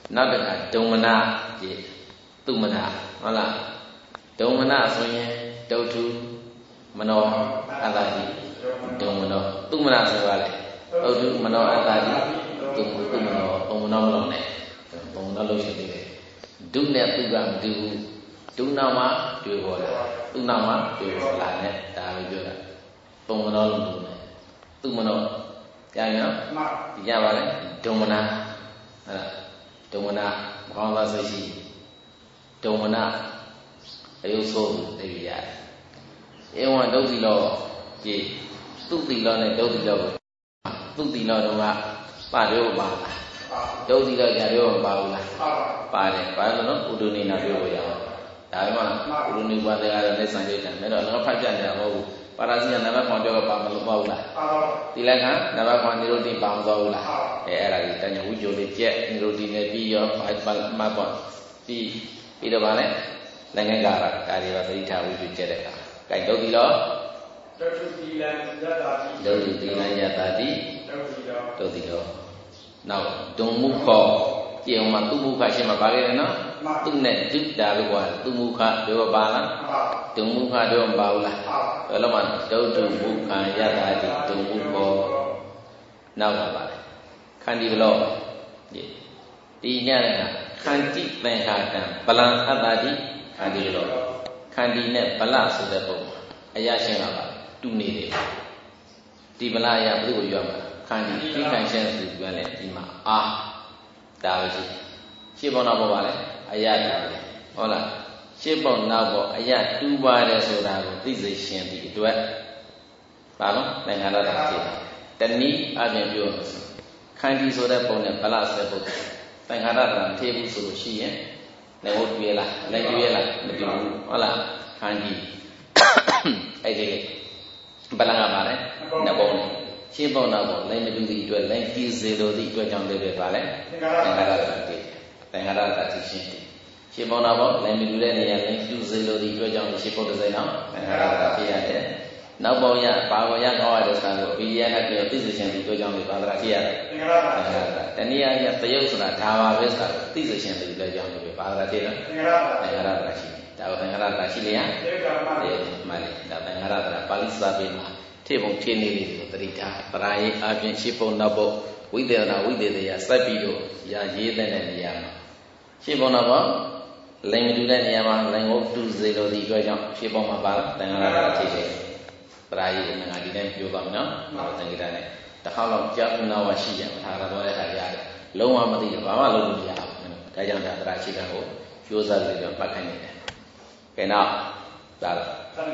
နောက်တစ်ခါဒုံမနာကြည့်သူမနာဟုတ်လားဒုံမနာဆိုရင်ဒုဋ္ဌုမနောအတ္တတိဒုံမနောသူမနာဆိုပါလေဒုဋ္ဌုမနောအတ္တတိသူသူမနောဘုံမနောမလုံးနဲ့ဘုံမနောလို့ရှိသေးတယ်ဒုနဲ့သူကမတူဘူးဒုနောက်မှတွေ့ပေါ်လာသူနောက်မှတွေ့ပေါ်လာနဲ့ဒါပဲပြောတာဘုံမနောလို့ပြောတယ်သူမနောကြားရနော်ဒီကြပါလေဒုံမနာဟုတ်လားဒုံမနာဘောင်းသားဆိုရှိဒုံမနာအယုဆိုးနေပြရတယ်ဧဝံဒုတိလောကြည်သူတိလောနဲ့ဒုတိလောကိုသူတိလောတော့ကပါရောပါလားဒုတိလောကြရောမပါဘူးလားပါတယ်ဘာလို့နော်ဥဒုနေနာပြောရအောင်ဒါမှဥဒုနေဘွားတဲ့ကတော့လက်ဆံရိတ်တယ်မဲ့တော့ငါဖတ်ပြကြမဟုတ်ဘူးပါရစီကနံပါတ်ခွန်ပြောတော့ပါမလို့ပေါ့ဘူးလားဒီလက်ကနံပါတ်ခွန်နိရောဓိပါမသွားဘူးလားအဲအဲ့ဒါကြီးတဏှဝိဇ္ဇိုလေးကျက်နိရောဓိနဲ့ပြီးရောဘာမှတ်ပေါ့ပြီးပြီးတော့ဗာလဲနိုင်ငံကာရဒါတွေပါသတိထားဝိဇ္ဇိကျက်တဲ့အခါကဲဒုတိလောဒုတိလံယတ္တာတိဒုတိလံယတ္တာတိဒုတိလောနောက်ဒုံမုခောကြည့်အောင်မှာသူမုခရှင်းမှာပါခဲ့တယ်နော်သူနဲ့ဒုတာလို့ကွာသူမုခပြောပါလားဒုံမုခတော့မပါဘူးလားဘယ်လိုမှဒုတုမုခံယတ္တာတိဒုံမုခောနောက်ပါပါလေခန္တီဘလောဒီညတဲ့ခန္တီသင်္ခါတံဗလံအတ္တာတိခန္တီဘလောခန္တီနဲ့ဗလဆိုတဲ့ပုံအရာရှင်းလာပါတူနေတယ်ဒီဗလအရာဘယ်လိုရွက်မှာခန္တီဒီခံရှင်းသူပြောလဲဒီမှာအာဒါပဲရှိရှင်းပေါ်နောက်ပေါ်ပါလေအရာတူတယ်ဟုတ်လားရှင်းပေါ်နောက်ပေါ်အရာတူပါတယ်ဆိုတာကိုသိစေရှင်းဒီအတွက်ဘာလို့နိုင်ငံတော်တာဖြစ်တယ်တနည်းအပြင်ပြောလို့ဆိုခန္တီဆိုတဲ့ပုံနဲ့ဗလဆိုတဲ့ပုံသင်္ခါရတာမထေဘူးဆိုလို့ရှိရင်လည်းဟုတ်ပြေးလားလည်းပြေးလားမတူဘူးဟုတ်လားခန္တီအဲ့ဒီဗလကပါလေနှစ်ပုံနဲ့ရှင်းပုံနောက်ပုံလည်းမတူသည့်အတွက်လည်းကြည်စေလိုသည့်အတွက်ကြောင့်လည်းပဲပါလေသင်္ခါရတာတည်သင်္ခါရတာသိရှင်းတယ်ရှင်းပုံနောက်ပုံလည်းမတူတဲ့နေရာလည်းတူစေလိုသည့်အတွက်ကြောင့်ရှင်းပုံတစ်စိမ်နောက်သင်္ခါရတာဖြစ်ရတယ်နောက်ပုံရဘာပုံရကောင်းရတဲ့ဆံကိုဘီရကပြောသိစေခြင်းဒီအတွက်ကြောင့်လည်းပါဒရာဖြစ်ရတယ်သင်္ခါရတာတနည်းအားဖြင့်တယုတ်ဆိုတာဒါပါပဲဆိုတာသိစေခြင်းဒီအတွက်ကြောင့်လည်းပါဒရာဖြစ်တယ်သင်္ခါရတာရှိဒါကိုသင်္ခါရတာရှိလျာဒီမှလည်းဒါသင်္ခါရတာပါဠိစာပေမှာထေပုံထေနေလေးကိုတတိထားပရာယေအပြင်ရှင်းပုံနောက်ပုံဝိသေသနာဝိသေသယစက်ပြီးတော့ရာရေးတဲ့နေရာမှာရှင်းပုံနောက်ပုံလိန်မတူတဲ့နေရာမှာလိန်ကိုတူစေလို့ဒီအတွက်ကြောင့်ရှင်းပုံမှာပါသင်္ခါရတာဖြစ်တယ်ပရာယေငါဒီတိုင်းပြောပါမယ်နော်သင်္ကေတနဲ့တစ်ခါတော့ကြောက်နာဝရှိရမှာဒါတော့တဲ့ခါရတယ်လုံးဝမသိတော့ဘာမှလုံးလို့မရဘူးဒါကြောင့်ဒါတရားရှိတဲ့ကိုကျိုးစားလို့တော့ပတ်ခိုင်းနေတယ်ကဲနောက်ဒါတော့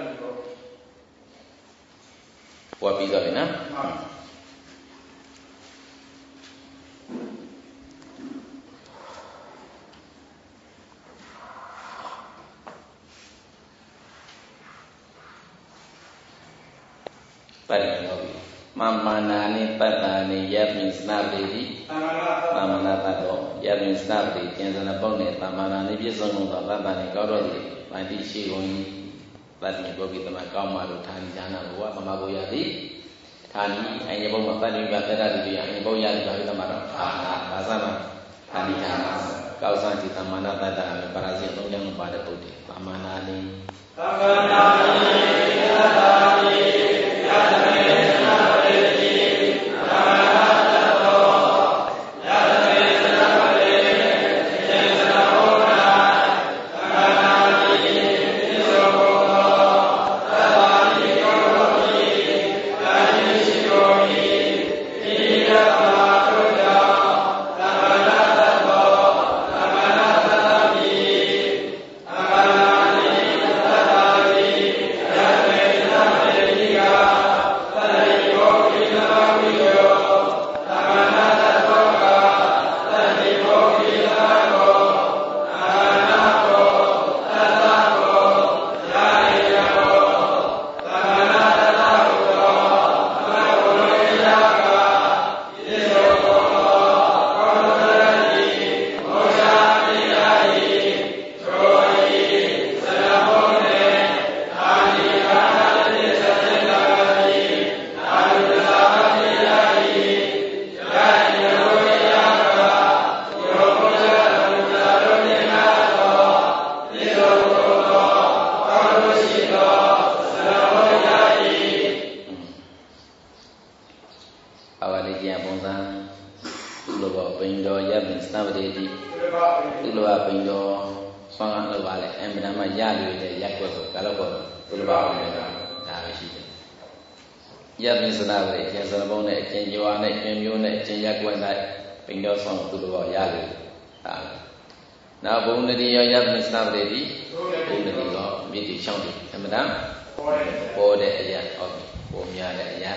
ဘွားပြီးတော့ပြီနော်ပါတယ်နော်မမနာနိပတ္တာနိယပိစနာပေတိသမမနာတတ်တော်ယပိစနာပေကျင်စနာပုတ်နဲ့သမနာနိပြည့်စုံသောတတ္တနိကောတော်သည်ဗန္တိရှိကုန်၏တတ်တိပုဂ္ဂိသမကောင်းမှလို့ဌာနိဉာဏဘဝသမဘုရားသည်ဌာနိအညဘုံမှာတတ္တိပြတ္တတိအညဘုရားသည်ဘာလို့သမတော်ဌာနာဘာသာမှာဌာနိဉာဏကောက်စံတိသမနာတတ္တနဲ့ပရာဇိသုံးချောင်းပါတဲ့ပုဒ်တယ်သမနာနိသမနာနိယတာနိယတမေသမ Snavadeti, Tulava Pindo, Song of Valley, and Madama Yalu, Yakko, Galabo, Tulava, Davishi. Yabin Snavadi, Yazabone, Joanne, Yune, Yakwan, Pindo Song, Tulava Yalu. Now, Bunadi, Yabin Snavadi, Bunadi, Midi Shanti, and Madame, Bode, Yak, Omia, Yak.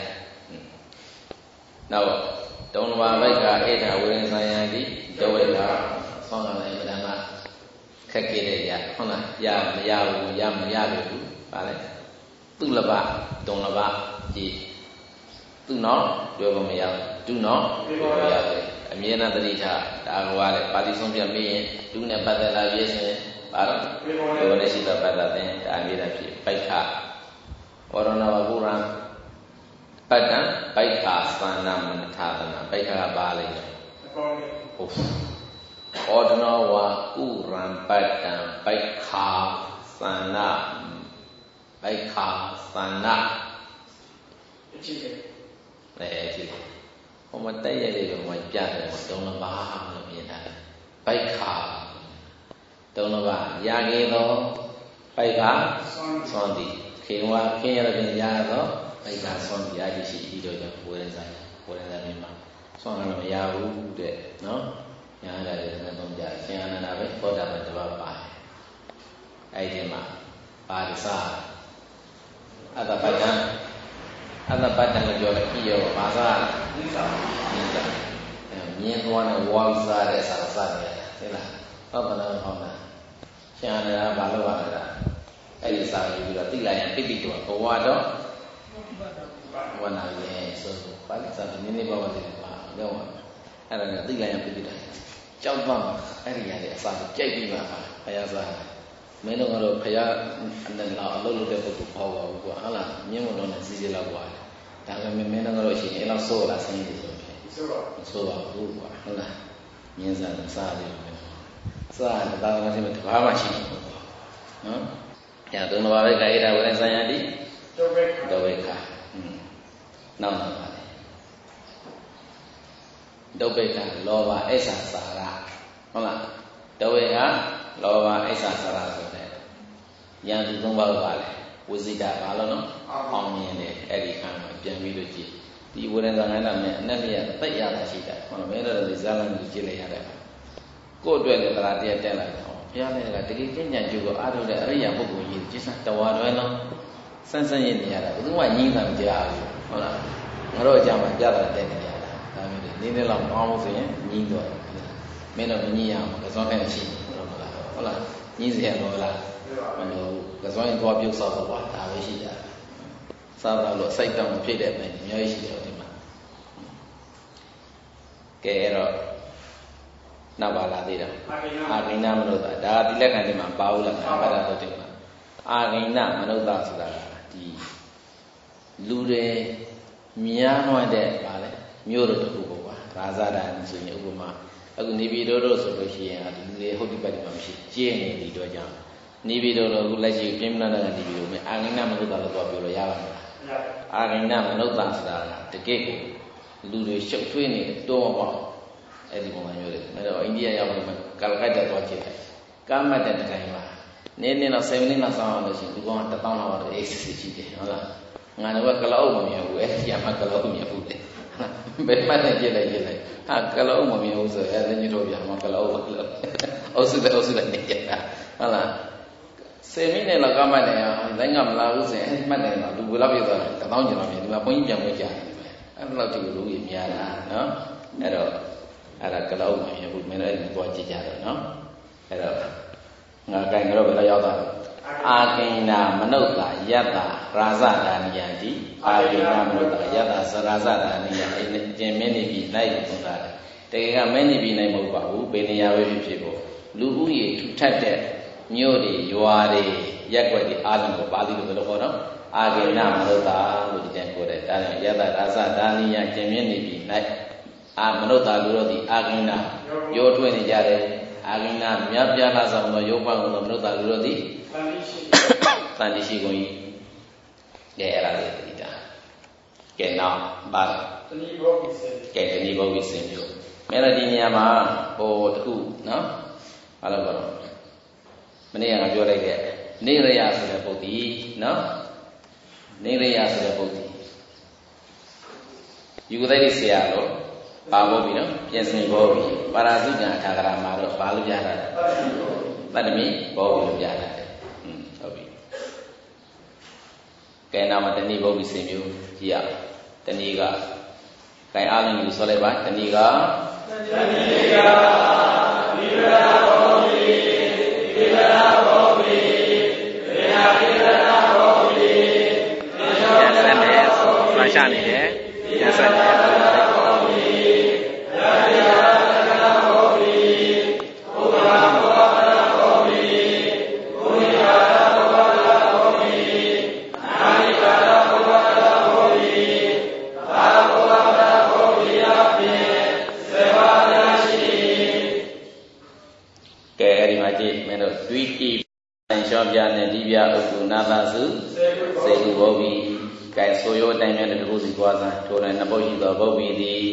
Now, don't want to make a wedding saying, do it, Song of the Madama, Kakiri, Yakona, Yam, Yalu, Yam, Yalu, Vale, Tulaba, Donaba, G. Do not, do not, do not, a Miena the Lita, Agawale, Padison, me, do not better la yes, Baron, do this is a better than I made a Baika, or on our Buran. Badan, Baika, Sanam, Tadana, Baika Bali. Ordinal wa Uran, Badan, Baika, Sanam, Baika, Sanam. Hôm nay đây là một gia đình một đông nam ba là như thế bay khá đông nam ba gia đình đó bay khá son đi khi mà khi là bên gia đó bay khá son đi ai đi đi rồi cho quên ra quên ra mình mà son là mình gia u để nó nhà là để nó đông gia xem anh là biết có đặt được bao bài ai thì mà ba đi xa à ta bay khá Ada badan le jual kio masa mian tuan wawisa de sarasa dia, sila. Apa nama kamu? Siapa nama balu ada? Ayi sah juga tiga yang pipi tu. Kau ada? Wana ye so balik sah ini bawa dia bawa. Jauh. Ada tiga yang pipi dah. Jauh bang. Ayi ada sah jadi mana? Ayah sah. Menu kalau kaya anda lah lalu dia tu bawa bawa. Alah, ni mana nak sih lah bawa. Tapi menu kalau sih, elang so lah sini tu. So bawa bawa. Alah, ni sah sah dia. Sah kita masih betul apa sih? Hm? Ya tu nama baik kaya dah orang saya di. Dawai kah. Nama nama. Dawai kah. Loba esa sara. Alah. Dawai kah. Loba esa sara tu. Yang tu bawa balik, wujudnya kalau no, orang ni eri kan, jangan bilu je. Di bulan zaman ni, nanti ya, tak ya tak sih dah. Kalau mereka dari zaman tu je lah ada. Kau dua ni terhati ada lah. Ya ni lah, tapi kan juga ada ada yang buku ni, cuma tahu ada no, sensen ni ada. Itu mah ni nam jauh. Kalau kalau zaman jauh ada ni ada. Tapi ni ni lah mahu sih ni tu. Mereka ni yang macam mana sih? Kalau ni saya lah. Kalau kesannya tua biasa tu wah tak bersih dah. Sahaja lo saya tak mungkin dah main, ni ada sih tu mah. Kero, nak bala dia. Agina menurut dah tidak kan dia mah bau lah, apa dah tu mah. Agina menurut dah sudah di lure mian ada bala, miurut tu bukan. Raja dah ni sebenarnya bukan. Aku ni biru tu sebenarnya ada lure hobi pada macam jen ni dua jam. Ni biru tu lagi pemna dengan ni biru. Agina menurut dah tu biru ya lah. Agina menurut dah sudah dekik. Lure syok tu ni tu apa? Edi mana nyuri. Mereka India yang kalau kerja tu aje. Kamu ada dengan apa? Ni ni nak semini nak sama macam tu. Kau tak tahu nak ada eksis je. Alah. Ngana wa kalau umum ya bu, eh ya mak kalau umum ya bu. Bermana je lah je lah. Ha kalau umum ya bu saya ada nyuruh ya mak kalau umum. Oh sudah oh sudah ni je. Alah. Semini nak kamu ada ya. Dengar malu saya. Mana nak dulu lah itu. Tak tahu je lah. Ni apa pun jam kerja. Kalau tu dulu ya biarlah. No. Ada ada kalau umum ya bu. Mana ni buat kerja no. Ada. Ngakai kalau bela jauh tak. Agina menurutlah yata rasa dan jadi. Agina menurutlah yata serasa dan jadi. Jemen ini naik pun ada. Tapi kan meni ini naik mau bahu. Beni ya we pipo. Lugu ye tutate. Nyori yuari yakwa di alam ko bali ko lo ko no. Agina menurutlah lu di tempo de. Dan yata rasa dan ya jemen ini naik. A menurutlah lu di agina. Yo tu ini jadi. Agina miap jana sama yo bang untuk menurut aku di tadi si koi gaya lah dia kita kena bar kena ni bawa isen yo မဲတော့ဒီနေရာမှာဟိုတခုနော်ဘာလို့ပြောတော့မနေ့ကပြောလိုက်တဲ့နေရယဆိုတဲ့ပုဒ်ဒီနော်နေရယဆိုတဲ့ပုဒ်ဒီယူကိုသိတဲ့ဆရာတော့ပါဖို့ပြီနော်ပြင်ဆင်ဖို့ပြီပါရာဇိကံအခါကရာမှာတော့ဘာလို့ပြတာလဲတတ္တမိဘောပြီလို့ပြတာတယ်อืมဟုတ်ပြီကဲနာမတဏိဘောပြီစင်မျိုးကြည့်ရတဏိကကဲအားလုံးယူဆိုလိုက်ပါတဏိကတဏိကနိဗ္ဗာန်ဘောပြီနိဗ္ဗာန်ဘောပြီဘယ်ဟာနိဗ္ဗာန်ဘောပြီပြန်ဆက်နေဆွမ်းရှာနေတယ်ပြန်ဆက်နေပြနဲ့ဒီပြဥက္ကုနာသစုစေကုဘောဘီကဲဆိုရောအတိုင်းများတဲ့တခုစီကြွားစမ်းထိုတိုင်းနှစ်ပုတ်ရှိသောဘောဘီသည်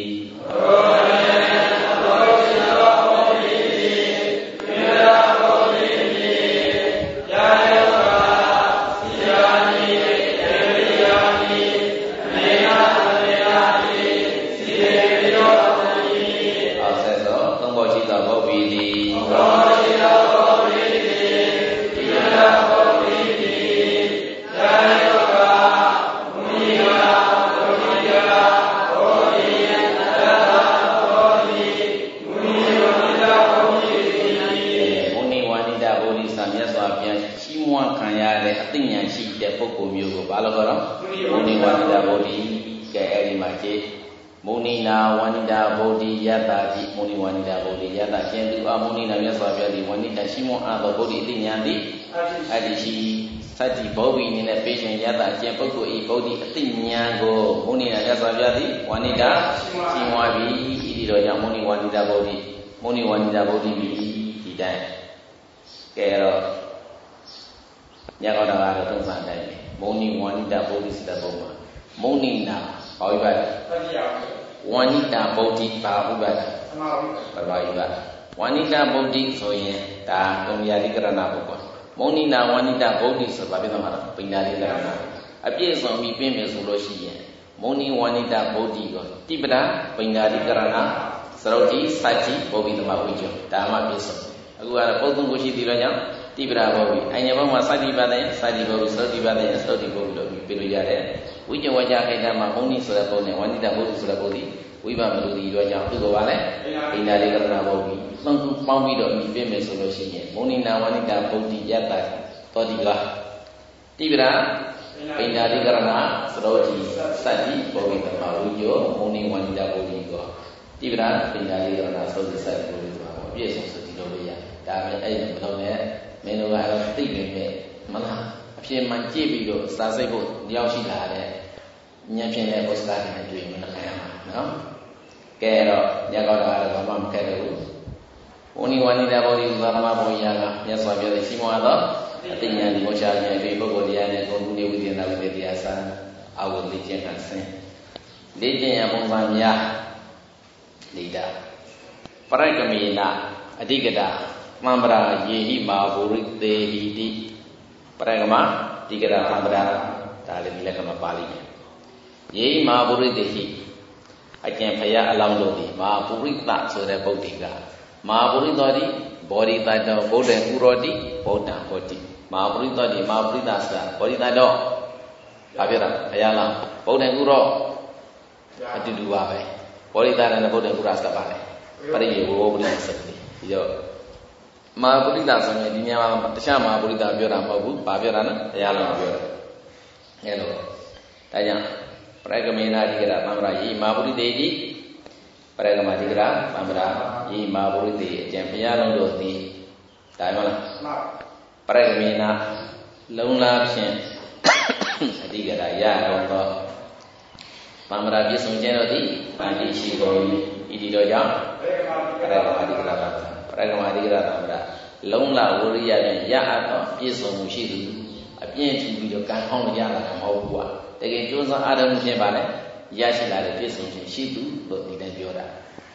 ဘောဘီအနေနဲ့ပေးခြင်းရတာကျင့်ပုဂ္ဂိုလ်ဤဗုဒ္ဓအသိဉာဏ်ကိုမုနိနာမြတ်စွာဘုရားသည်ဝဏိတာရှင်းမွားပြီဤဒီတော့ကြောင့်မုနိဝဏိတာဗုဒ္ဓမုနိဝဏိတာဗုဒ္ဓပြီဒီတိုင်းကဲတော့ညကောတာကတော့သုံးစာတိုင်းပဲမုနိဝဏိတာဗုဒ္ဓစတဲ့ပုံမှာမုနိနာဘာဝိပါဒဝဏိတာဗုဒ္ဓဘာဝိပါဒဘာဝိပါဒဝဏိတာဗုဒ္ဓဆိုရင်ဒါကုံယာတိကရဏပုဂ္ဂိုလ်မုနိနာဝဏိတဗုဒ္ဓဆိုဘာဖြစ်သွားမှာလဲပိဏာတိကရဏအပြည့်စုံပြီးပြင်မယ်ဆိုလို့ရှိရင်မုနိဝဏိတဗုဒ္ဓကိုတိပဒပိဏာတိကရဏသရုပ်တိစัจจิဘောဘိသမဝိကျော်ဒါမှပြည့်စုံအခုကတော့ပုဒ်သုံးကိုရှိသေးတော့ကြောင့်တိပဒဘောဘိအညာဘုံမှာစัจจิပါဒယစัจจิဘောဘိသရုပ်တိပါဒယသရုပ်တိဘောဘိလို့ပြလို့ရတယ်ဝိကျော်ဝကြခိုင်တာမှာမုနိဆိုတဲ့ပုံနဲ့ဝဏိတဗုဒ္ဓဆိုတဲ့ပုံဒီဝိပမလူဒီတော့ကြောင့်သူ့ကိုပါလဲပိဏာတိကရဏဘောဘိသုံးခုပေါင်းပြီးတော့ဒီပြင်မယ်ဆိုလို့ရှိရင်မုနိနာဝဏိတဗုဒ္ဓယတ္တသောတိကတိပဒပိဏာတိကရဏသရောတိစัจจิဘောဂိတမဝိကျော်မုနိဝဏိတဗုဒ္ဓကိုတိပဒပိဏာတိကရဏသရောတိစัจจิဘောဂိကိုအပြည့်စုံဆိုဒီလိုလေးရဒါပဲအဲ့ဒီမလုံးနဲ့မင်းတို့ကတော့သိနေမယ်မလားအဖြစ်မှန်ကြည့်ပြီးတော့စာစိတ်ဖို့ရောက်ရှိလာတဲ့ဉာဏ်ဖြင့်လည်းဘုရားနဲ့တွေ့မှလည်းခံရမှာနော်ကဲတော့ညကောတာကတော့ဘာမှမခက်တော့ဘူးမုနိဝဏိတဗုဒ္ဓသာမဘုံရာကမြတ်စွာဘုရားရှင်မွာသောအတိညာဒီမောချာဉာဏ်ပြီးပုဂ္ဂိုလ်တရားနဲ့ဂုဏ်ကုနေဝိသေနာဝိသေတရားစာအဝိလေ့ကျင့်ခံစဉ်လေ့ကျင့်ရပုံစံများလေ့တာပရိကမေနအဓိကတာမံပရာယေဟိမာဘုရိသေဟိတိပရိကမအဓိကတာမံပရာဒါလည်းဒီလက္ခဏာပါဠိမယ်ယေဟိမာဘုရိသေဟိအကျင့်ဖယားအလောင်းတို့ဒီမာဘုရိသဆိုတဲ့ပုဒ်ဒီကမာဘုရိသောတိဘောဓိတတောဗုဒ္ဓံဥရောတိဗုဒ္ဓံဟောတိမာပရိသတိမာပရိသဆိုတာဘောဓိတတောဘာပြောတာဘုရားလားဗုဒ္ဓံဥရောအတူတူပါပဲဘောဓိတတနဲ့ဗုဒ္ဓံဥရောဆိုတာပါလေပရိယေဝဝပရိသတိဒီတော့မာပရိသဆိုရင်ဒီနေရာမှာတခြားမာပရိသပြောတာမဟုတ်ဘူးဘာပြောတာလဲဘုရားလားပြောတာအဲလိုဒါကြောင့်ပရိကမေနာတိကရသံဃာယိမာပရိသေတိပရိကမတိကရသံဃာယိမာပရိသေအကျင့်ဘုရားလုံးတို့သည်ဒါမှမလားပရိကမေနာလုံလာဖြင့်အဓိကရာရတော်သောသံဃာပြည့်စုံခြင်းတို့သည်ဗန္တိရှိကုန်၏ဤဒီတော်ကြောင့်ပရိကမတိကရသံဃာပရိကမတိကရသံဃာလုံလာဝရိယဖြင့်ရအပ်သောပြည့်စုံမှုရှိသူအပြည့်ထူပြီးတော့ကံကောင်းရတာမဟုတ်ဘူးကွာတကယ်ကျိုးစားအားထုတ်ခြင်းပါလေရရှိလာတဲ့ပြည့်စုံခြင်းရှိသူလို့ဒီတိုင်းပြောတာ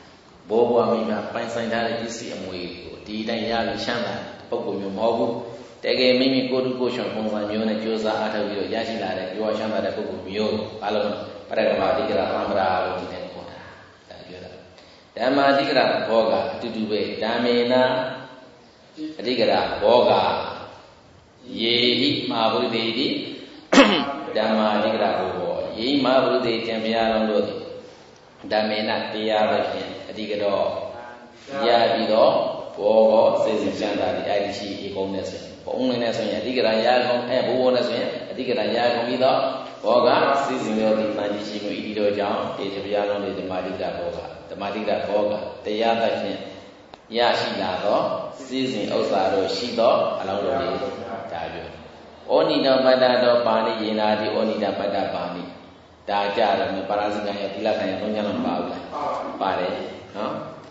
ဘောဘွားမိမပိုင်ဆိုင်ထားတဲ့ပစ္စည်းအမွေကိုဒီတိုင်းရပြီးရှမ်းတာပုဂ္ဂိုလ်မျိုးမဟုတ်ဘူးတကယ်မိမိကိုယ်တူကိုယ်ချွန်ပုံစံမျိုးနဲ့ကြိုးစားအားထုတ်ပြီးတော့ရရှိလာတဲ့ရောရှမ်းတာတဲ့ပုဂ္ဂိုလ်မျိုးဘာလို့လဲပရကမတိကရသံဃာလို့ဒီနေ့ခေါ်တာဒါပြောတာဓမ္မာတိကရဘောကအတူတူပဲဓမ္မေနာအတိကရဘောကယေဟိမဟာဗုဒ္ဓေတိဓမ္မာတိကရဘောယေဟိမဟာဗုဒ္ဓေကျင့်ဘုရားတော်တို့ဓမ္မေနာတရားပဲဖြင့်အတိကတော့ရပြီးတော့ဘောကောစေစဉ်ချမ်းသာဒီအဲ့ဒီရှိဧကုံနဲ့ဆိုရင်ဘုံနဲ့ဆိုရင်အတိကရရကုန်အဲဘိုးဘောနဲ့ဆိုရင်အတိကရရကုန်ပြီးတော့ဘောကစေစဉ်ရောဒီမှန်ကြီးရှိမှုဣတိတော်ကြောင့်ဒီဘုရားလုံးတွေဓမ္မာတိကဘောကဓမ္မာတိကဘောကတရားသဖြင့်ရရှိလာတော့စေစဉ်ဥစ္စာတို့ရှိတော့အလောင်းတော်တွေဒါပြောဩနိတပတ္တတော်ပါဠိယေနာတိဩနိတပတ္တပါဠိဒါကြတယ်ပါရဇိကံရဲ့သီလခံရသုံးချမ်းလုံးပါဘူးလားပါတယ်နော်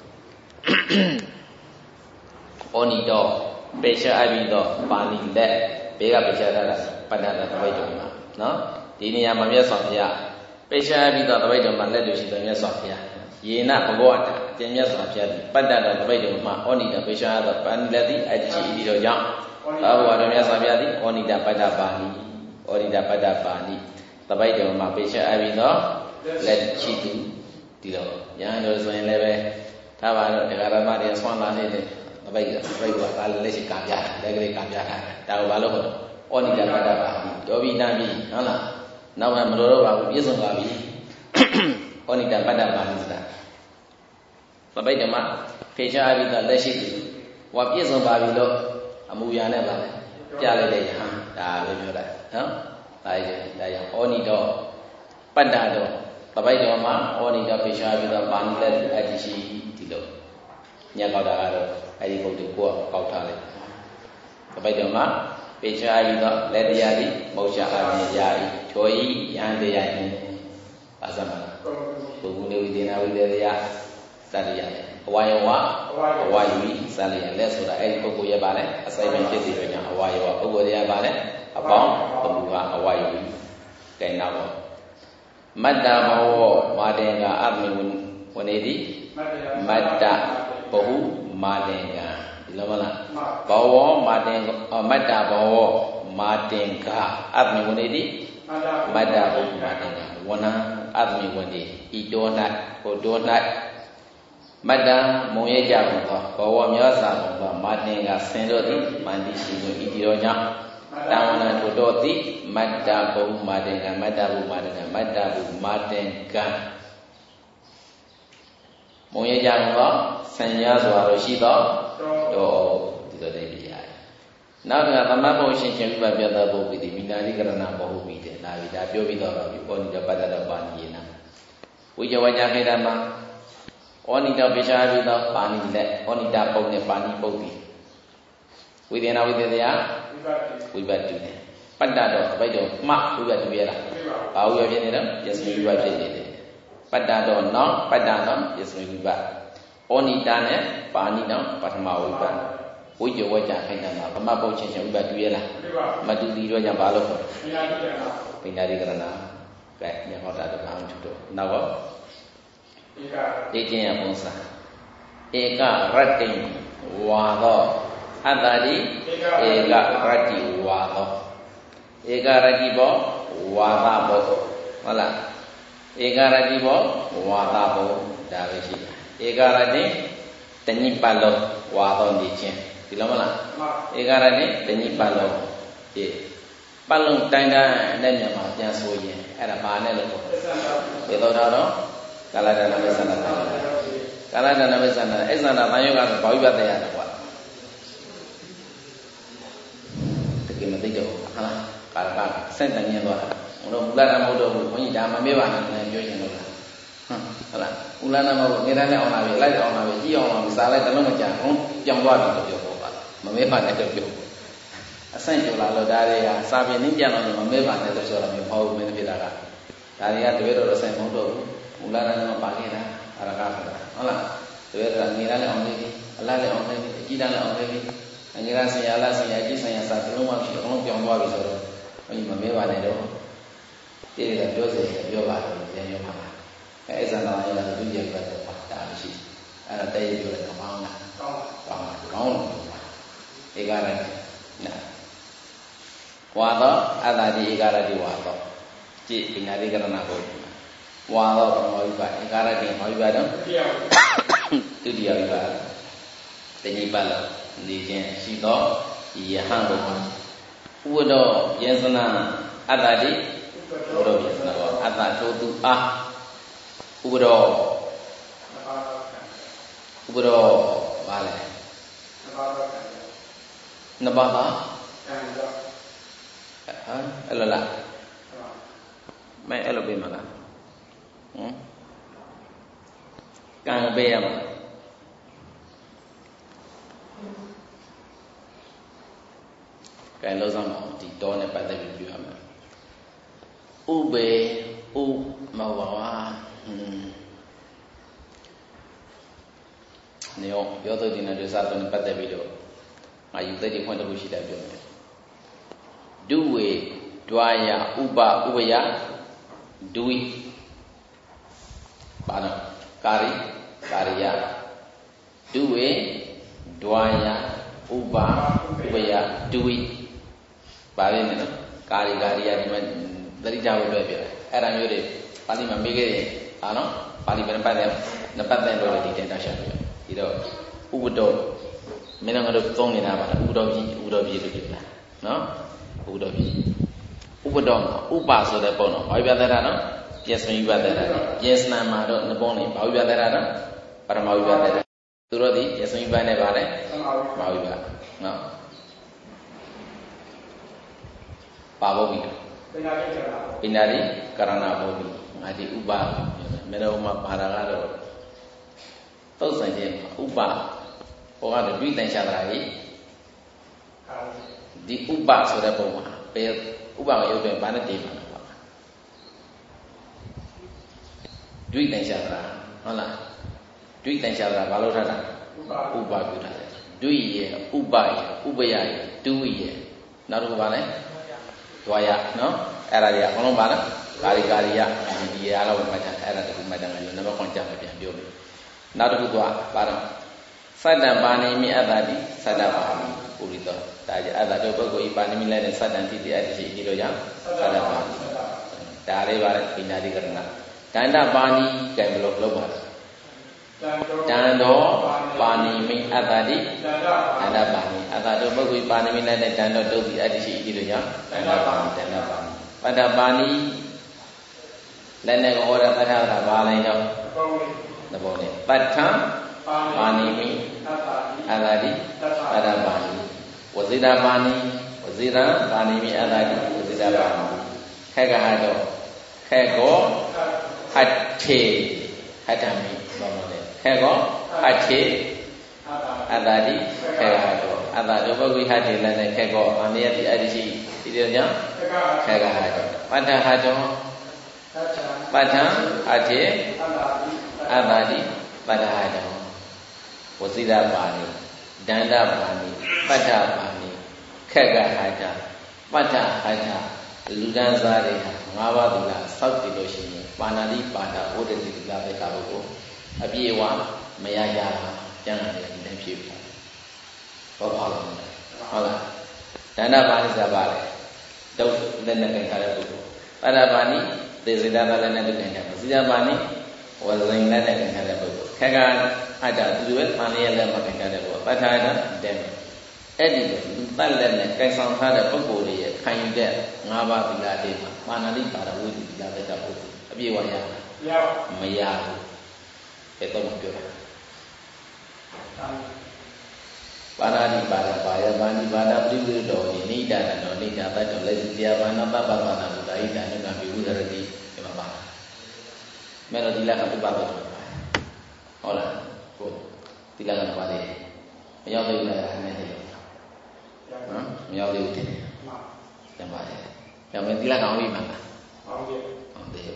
ဩနိတော်ပေရှာအပြီးတော့ပါဠိလက်ဘေးကပေရှာထားတာပတ္တတသပိတ်တော်မှာနော်ဒီနေရာမှာမြတ်စွာဘုရားပေရှာအပြီးတော့သပိတ်တော်မှာလက်တွေ့ရှိတော်မြတ်စွာဘုရားယေနဘဂဝတ္တကျင့်မြတ်စွာဘုရားပတ္တတသပိတ်တော်မှာဩနိတော်ပေရှာတော့ပါဠိလက်သည်အတ္တိရှိပြီးတော့ကြောင့်သာဘဝတော်မြတ်စွာဘုရားသည်ဩနိတပတ္တပါဠိဩနိတပတ္တပါဠိသပိတ်တော်မှာပေရှာအပြီးတော့လက်ရှိသူဒီတော့ရဟန်းတော်ဆိုရင်လည်းပဲထားပါတော့တရားဓမ္မတွေဆွမ်းလာနေတဲ့သပိတ်သပိတ်ကဒါလည်းလက်ရှိကံပြတာလက်ကလေးကံပြတာဒါကိုဘာလို့ခေါ်တော့ဩနိတပတ္တပါဠိတော်ပြီတန်ပြီဟုတ်လားနောက်မှမလိုတော့ပါဘူးပြည့်စုံပါပြီဩနိတပတ္တပါဠိဆိုတာသပိတ်ဓမ္မဖေရှားပြီးတော့လက်ရှိသူဟောပြည့်စုံပါပြီလို့အမူအရာနဲ့ပါလေပြလိုက်တဲ့ယဟန်ဒါပဲပြောလိုက်နော်ဒါရဒါရဩနိတော်ပတ္တတော်သပိတ်တော်မှာဩနိတော်ဖေရှားပြီးတော့ပါဠိလက်အတ္တိရှိဒီလိုညက်ကောက်တာကတော့အဲ့ဒီဘုဒ္ဓကိုကောက်ထားလိုက်သပိတ်တော်မှာပေရှားပြီးတော့လက်တရားဤမောချအမြင်ရာဤချောဤယဟန်တရားဤပါစမလားဘုဂုဏဝိဒေနာဝိဒေတရားစသည်ရတယ်အဝါယောဝအဝါယူစသည်ရလက်ဆိုတာအဲ့ဒီပုဂ္ဂိုလ်ရဲ့ပါလဲအစိုက်ပင်ဖြစ်စီပဲညာအဝါယောပုဂ္ဂိုလ်ရဲ့ပါလဲအပေါင်းဘုကအဝါယူကဲနောက်တော့မတ္တဘောမာတေကအမိဝနေတိမတ္တဘဟုမာတေကဒီလိုမလားဘောဝမာတေမတ္တဘောမာတေကအမိဝနေတိမတ္တဘဟုမာတေကဝနံအမိဝနေဤတော၌ဟိုတော၌မတ္တမုံရဲ့ကြကုန်သောဘောဝမျောစာကုန်သောမာတေကဆင်တို့သည်မန္တိရှိသောဤတိတော်ကြောင့်တံဝနထိုတော်သည်မတ္တဘုမာတေကမတ္တဘုမာတေကမတ္တဘုမာတေကမုံရကြတော့ဆံရစွာတော့ရှိတော့တော့ဒီလိုတည်းပြရတယ်နောက်ကသမတ်ဘုရှင်ရှင်ပြပြသောဘုပိတိမိနာတိကရဏဘဟုပိတေဒါပြီဒါပြောပြီးတော့ပြီဩနိတပတ္တတပါဏိယေနဝိဇဝကြခေတမဩနိတပိရှာပြီးတော့ပါဏိလက်ဩနိတပုံနဲ့ပါဏိပုတ်တိဝိသေနဝိသေတရားဝိပတ္တုတယ်ပတ္တတော့အပိတ်တော့မှဝိပတ္တုရလားဘာဝိဖြစ်နေတော့ယစ္စမိဝိပဖြစ်နေတယ်ပတ္တတော့နော်ပတ္တတော့ယစ္စမိဝိပဩနိတနဲ့ပါဏိတော့ပထမဝိပဝိဇဝကြခိုင်တယ်မှာဗမပုတ်ချင်းချင်းဝိပတ္တုရလားမတူတီတော့ကြောင့်ဘာလို့ခေါ်ပညာတိကရဏကဲမြေဟောတာတော့ဘာမှမထူတော့နောက်တော့ဧကင်းရပုံစံဧကရတ္တိဝါသောအတ္တတိဧကရတ္တိဝါသောဧကရတ္တိဘောဝါသဘောဟုတ်လားဧကရတ္တိဘောဝါသဘောဒါပဲရှိဧကရတ္တိတဏိပတ်လုံးဝါသောနေခြင်းဒီလိုမလားဧကရတ္တိတဏိပတ်လုံးဒီပတ်လုံးတိုင်းတိုင်းနဲ့ညမှာပြန်ဆိုရင်အဲ့ဒါဘာနဲ့လို့ပြောဘယ်တော့တော့ကာလဒါနမေသနာကာလဒါနမေသနာအဲ့သနာတန်ယောဂဆိုဘာဝိပဿနာရတယ်ကွာတကယ်မသိတော့ဟုတ်လားကာလကစက်တန်ညင်သွားတာဘုရားမူလဓမ္မမဟုတ်တော့ဘူးဘုန်းကြီးဒါမမေ့ပါနဲ့ပြောရှင်လို့လားဟုတ်လားမူလဓမ္မမဟုတ်နေတိုင်းနဲ့အောင်လာပြီလိုက်အောင်လာပြီကြည့်အောင်လာပြီစားလိုက်တလုံးမကြဘူးပြောင်းသွားပြီလို့ပြောတော့ပါမမေ့ပါနဲ့တော့ပြောအဆင့်ကျော်လာလို့ဒါတွေကစာပေနည်းပြန်တော့မမေ့ပါနဲ့တော့ပြောတာမျိုးမဟုတ်ဘူးမင်းဖြစ်တာကဒါတွေကတပည့်တော်အဆင့်မဟုတ်တော့ဘူးမူလဓမ္မပါခဲ့တာအရကဆိုတာဟုတ်လားတပည့်တော်နေတိုင်းအောင်နေပြီအလားလည်းအောင်နေပြီအကြည့်တိုင်းလည်းအောင်နေပြီအငြိရဆရာလားဆရာအကြည့်ဆရာစာတလုံးမှဖြစ်တော့ပြောင်းသွားပြီဆိုတော့ဘုန်းကြီးမမေ့ပါနဲ့တော့တည်းကပြောစေပြောပါတယ်ပြန်ပြောပါလားအဲအစံတော်ရတာသူကြည့်ရတော့ပါတာရှိအဲ့ဒါတည်းပြောတယ်ကောင်းလားကောင်းပါကောင်းတယ်ဧကရတိနာဝါသောအတ္တတိဧကရတိဝါသောကြည့်ပညာတိကရဏကိုဝါသောပရမဝိပါဧကရတိမောဝိပါတော့ဒုတိယဝိပါတဏိပတ်လောနေခြင်းရှိသောယဟန်တို့မှာဥပဒေယေသနာအတ္တတိဥပဒေယေသနာဘောအတ္တထိုသူအားဥပဒေဥပဒေဘာလဲနဘာသာဟမ်အဲ့လိုလားမဲအဲ့လိုပေးမှာလားဟမ်ကံပေးရမှာကဲလုံးဆောင်အောင်ဒီတောနဲ့ပတ်သက်ပြီးပြောရမယ်ဥပေဥမဝါဟွန်းနေရောပြောတော့ဒီနေ့ဒုစရနဲ့ပတ်သက်ပြီးတော့ငါယူသက်ဒီခွင့်တခုရှိတယ်ပြောမယ်ဒုဝေဒွာယဥပဥပယဒုဝိပါဏကာရိကာရိယဒုဝေဒွာယဥပဥပယဒုဝိပါလိမ့်မယ်နော်ကာရိကာရိယဒီမှာသတိထားဖို့အတွက်ပြောတယ်အဲ့ဒါမျိုးတွေပါဠိမှာမေးခဲ့တယ်ဟာနော်ပါဠိဘယ်နှပတ်လဲနှစ်ပတ်တဲ့လို့ဒီတင်တောက်ရှာပြောဒီတော့ဥပဒေမင်းတို့ကတော့သုံးနေတာပါလားဥပဒေကြီးဥပဒေကြီးလို့ပြောတာနော်ဥပဒေကြီးဥပဒေဥပဆိုတဲ့ပုံတော့ဘာပြတဲ့တာနော်ပြည့်စုံယူတဲ့တာပြည့်စနမှာတော့နှစ်ပုံလေးဘာပြတဲ့တာနော်ပရမဝိပတဲ့တာသူတို့ဒီပြည့်စုံယူပိုင်းနဲ့ပါလေဘာဝိပနော်ပါဘုတ်ပြီပညာတိကရဏဘုတ်ပြီငါဒီဥပမင်းတို့မှာပါတာကတော့သုတ်ဆိုင်ခြင်းဥပဟောကတော့တွေ့တန်ရှာတာကြီးဒီဥပဆိုတဲ့ပုံမှာဘယ်ဥပမရုပ်တယ်ဘာနဲ့တည်မှာလဲတွေ့တန်ရှာတာဟုတ်လားတွေ့တန်ရှာတာဘာလို့ထားတာဥပပြုတာလဲတွေ့ရဥပရဥပယရဒုဝိရနောက်တစ်ခုဘာလဲဒွာယနော်အဲ့ဒါတွေအကုန်လုံးပါလားကာရိကာရိယဒီရအားလုံးမှတ်တာအဲ့ဒါတခုမှတ်တာလည်းနံပါတ်ခွန်ကြမှာပြန်ပြောမယ်နောက်တစ်ခုကပါတော့သတ္တပါဏိမိအတ္တတိသတ္တပါဏိပုရိသောဒါကြအတ္တတို့ပုဂ္ဂိုလ်ဤပါဏိမိလည်းနဲ့သတ္တံတိတရားရှိဒီလိုကြောင့်သတ္တပါဏိဒါလေးပါလေပညာတိကရဏဒန္တပါဏိကဲဘယ်လိုလုပ်ပါလဲတန်တော်ပါဏိမိအတ္တတိဒန္တပါဏိအတ္တတို့ပုဂ္ဂိုလ်ဤပါဏိမိလည်းနဲ့တန်တော်တုတ်ပြီးအတ္တိရှိဒီလိုကြောင့်ဒန္တပါဏိဒန္တပါဏိပတ္တပါဏိလည်းနဲ့ဟောတာတထာတာဘာလဲတော့သဘောနဲ့ပဋ္ဌံပါဏိမိအတ္တတိပတ္တပါဏိဝဇိတာပါဏိဝဇိတာပါဏိမိအတ္တတိဝဇိတာပါဏိခက်ကဟာတော့ခက်ကောဟတ်ထေဟတ္တမိဘာလို့လဲခက်ကောဟတ်ထေအတ္တတိခက်ဟာတော့အတ္တတို့ပုဂ္ဂိုလ်ဟတ်ထေလည်းနဲ့ခက်ကောအာနိယတိအတ္တိရှိဒီလိုကြောင့်ခက်ကဟာတော့ပဋ္ဌဟာတော့ပဋ္ဌံဟတ်ထေအတ္တတိပတ္ဌဟာတော့ဝဇိတာပါဏိဒန္တပါဏိပတ္ထပါဏိခက်ကဟာတာပတ္ထဟာတာလူဒန်းစားတွေဟာငါးပါးသီလစောက်တည်လို့ရှိရင်ပါဏာတိပါဒဝိတ္တိသီလပဲကဘုကိုအပြည့်အဝမရရတာကျန်တယ်ဒီတိုင်းဖြစ်ပြီဘောပါလို့ဟုတ်လားဒန္တပါဏိဆိုတာပါလေဒုလက်နဲ့ခင်ထားတဲ့ပုဂ္ဂိုလ်ပတ္ထပါဏိသေစိတပါလည်းနဲ့ခင်ထားတယ်ဇိတပါဏိဝဇိန်နဲ့ခင်ထားတဲ့ပုဂ္ဂိုလ်ခက်ကဟာတာသူရဲ့ပါဏိရဲ့လက်မှာခင်ထားတဲ့ပုဂ္ဂိုလ်ပတ္ထဟာတာတဲ့အဲ့ဒီလူပတ်လက်နဲ့ကြိုင်ဆောင်ထားတဲ့ပုဂ္ဂိုလ်တွေရဲ့ခံယူတဲ့ငါးပါးသီလတွေမှာပါဏာတိပါဒဝိတ္တိသီလပဲကပုဂ္ဂိုလ်အပြည့်ဝရလားမရဘူးဘယ်တော့မှပြောတာပါဏာတိပါဒပါယပါဏိပါဒပရိဝိတောနိနိဒာနတောနိဒာတတောလက်စီယဘာနာပပပနာဘုဒ္ဓဣဒာနုကံပိဝုဒရတိဒီမှာပါမယ်လို့ဒီလကဥပပတ်ဟုတ်လားကိုဒီလကပါလေမရောက်သေးဘူးလားအဲ့ဒါနော်မရောက်သေးဘူးတင်တယ်ကျန်ပါရဲ့ကျောင်းမင်းသီလကောင်းပြီမှာလားဟုတ်ပြီဟုတ်တယ်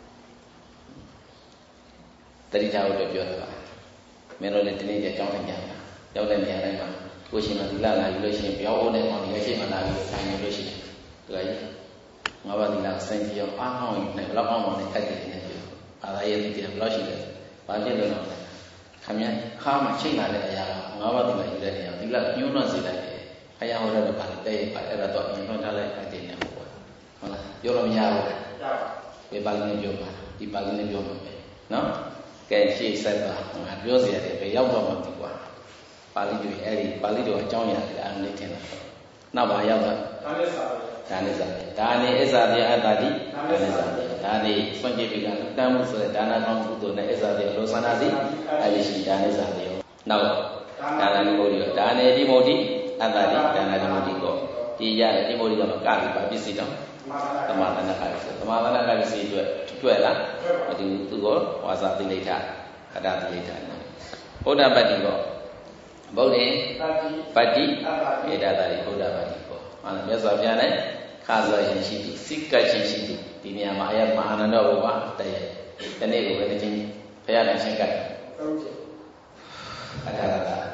တတိယဟုတ်တယ်ပြောတာမင်းတို့လည်းဒီနေ့ကျကျောင်းလိုက်ကြတာရောက်တဲ့နေရာတိုင်းမှာကိုရှင်မသီလလာယူလို့ရှိရင်ပြောင်းအောင်တဲ့ကောင်ဒီရှိမှလာပြီးဆိုင်နေလို့ရှိရင်ဒီကကြီးငါးပါးသီလစင်ကြအောင်အားအောင်နေဘယ်လောက်အောင်အောင်နဲ့ခက်တယ်နေပြောအာသာရဲ့ဒီဘယ်လောက်ရှိလဲဘာဖြစ်လို့လဲခခမည်းခါမှချိန်လာတဲ့အရာကငါးပါးတိလာယူတဲ့နေရာဒီကညှိုးနှောစီလိုက်တယ်ခရဟောရတဲ့ပါတဲ့ပါအဲ့ဒါတော့အရင်နှောထားလိုက်အတင်နေပေါ့ဟုတ်လားပြောလို့မရဘူးလားဒီပါဠိနဲ့ပြောပါဒီပါဠိနဲ့ပြောမှာပဲနော်ကဲရှေ့ဆက်ပါငါပြောစီရတယ်ဘယ်ရောက်တော့မှဒီကွာပါဠိတွေအဲ့ဒီပါဠိတွေအကြောင်းရတယ်အမှန်လေးထင်တာနောက်ပါရောက်တော့ဒါနဲ့စာဒါနဲ့စာဒါနဲ့အစ္စာပြအတ္တတိဒါနဲ့စာဒါနဲ့စွန့်ကြည့်ပြီးကတမ်းမှုဆိုတဲ့ဒါနကောင်းကုသိုလ်နဲ့အစ္စာပြလောဆန္ဒစီအဲ့ဒီရှိဒါနဲ့စာတွေနောက်ဒါနမုဒ္ဒိဒါနဲ့ဒီမုဒ္ဒိအတ္တတိဒါနဒီမုဒ္ဒိကိုဒီရတဲ့ဒီမုဒ္ဒိကမကပြီးပါပစ္စည်းတော့သမာသနာကပစ္စည်းသမာသနာကပစ္စည်းအတွက်တွေ့လားမတူသူကဝါစာတိလိဋ္ဌအတ္တတိလိဋ္ဌဗုဒ္ဓပတ္တိကောဗုဒ္ဓေပတ္တိဧတတာရိဗုဒ္ဓပတ္တိကောဟာမြတ်စွာဘုရားနဲ့ခါစောရင်ရှိသူစိကတ်ရှင်ရှိသူဒီနေရာမှာအယမအာနန္ဒဘုရားတည်းဒီနေ့ကိုပဲတစ်ချင်းဘုရားနဲ့ရှင်းကတ်အထာရတာ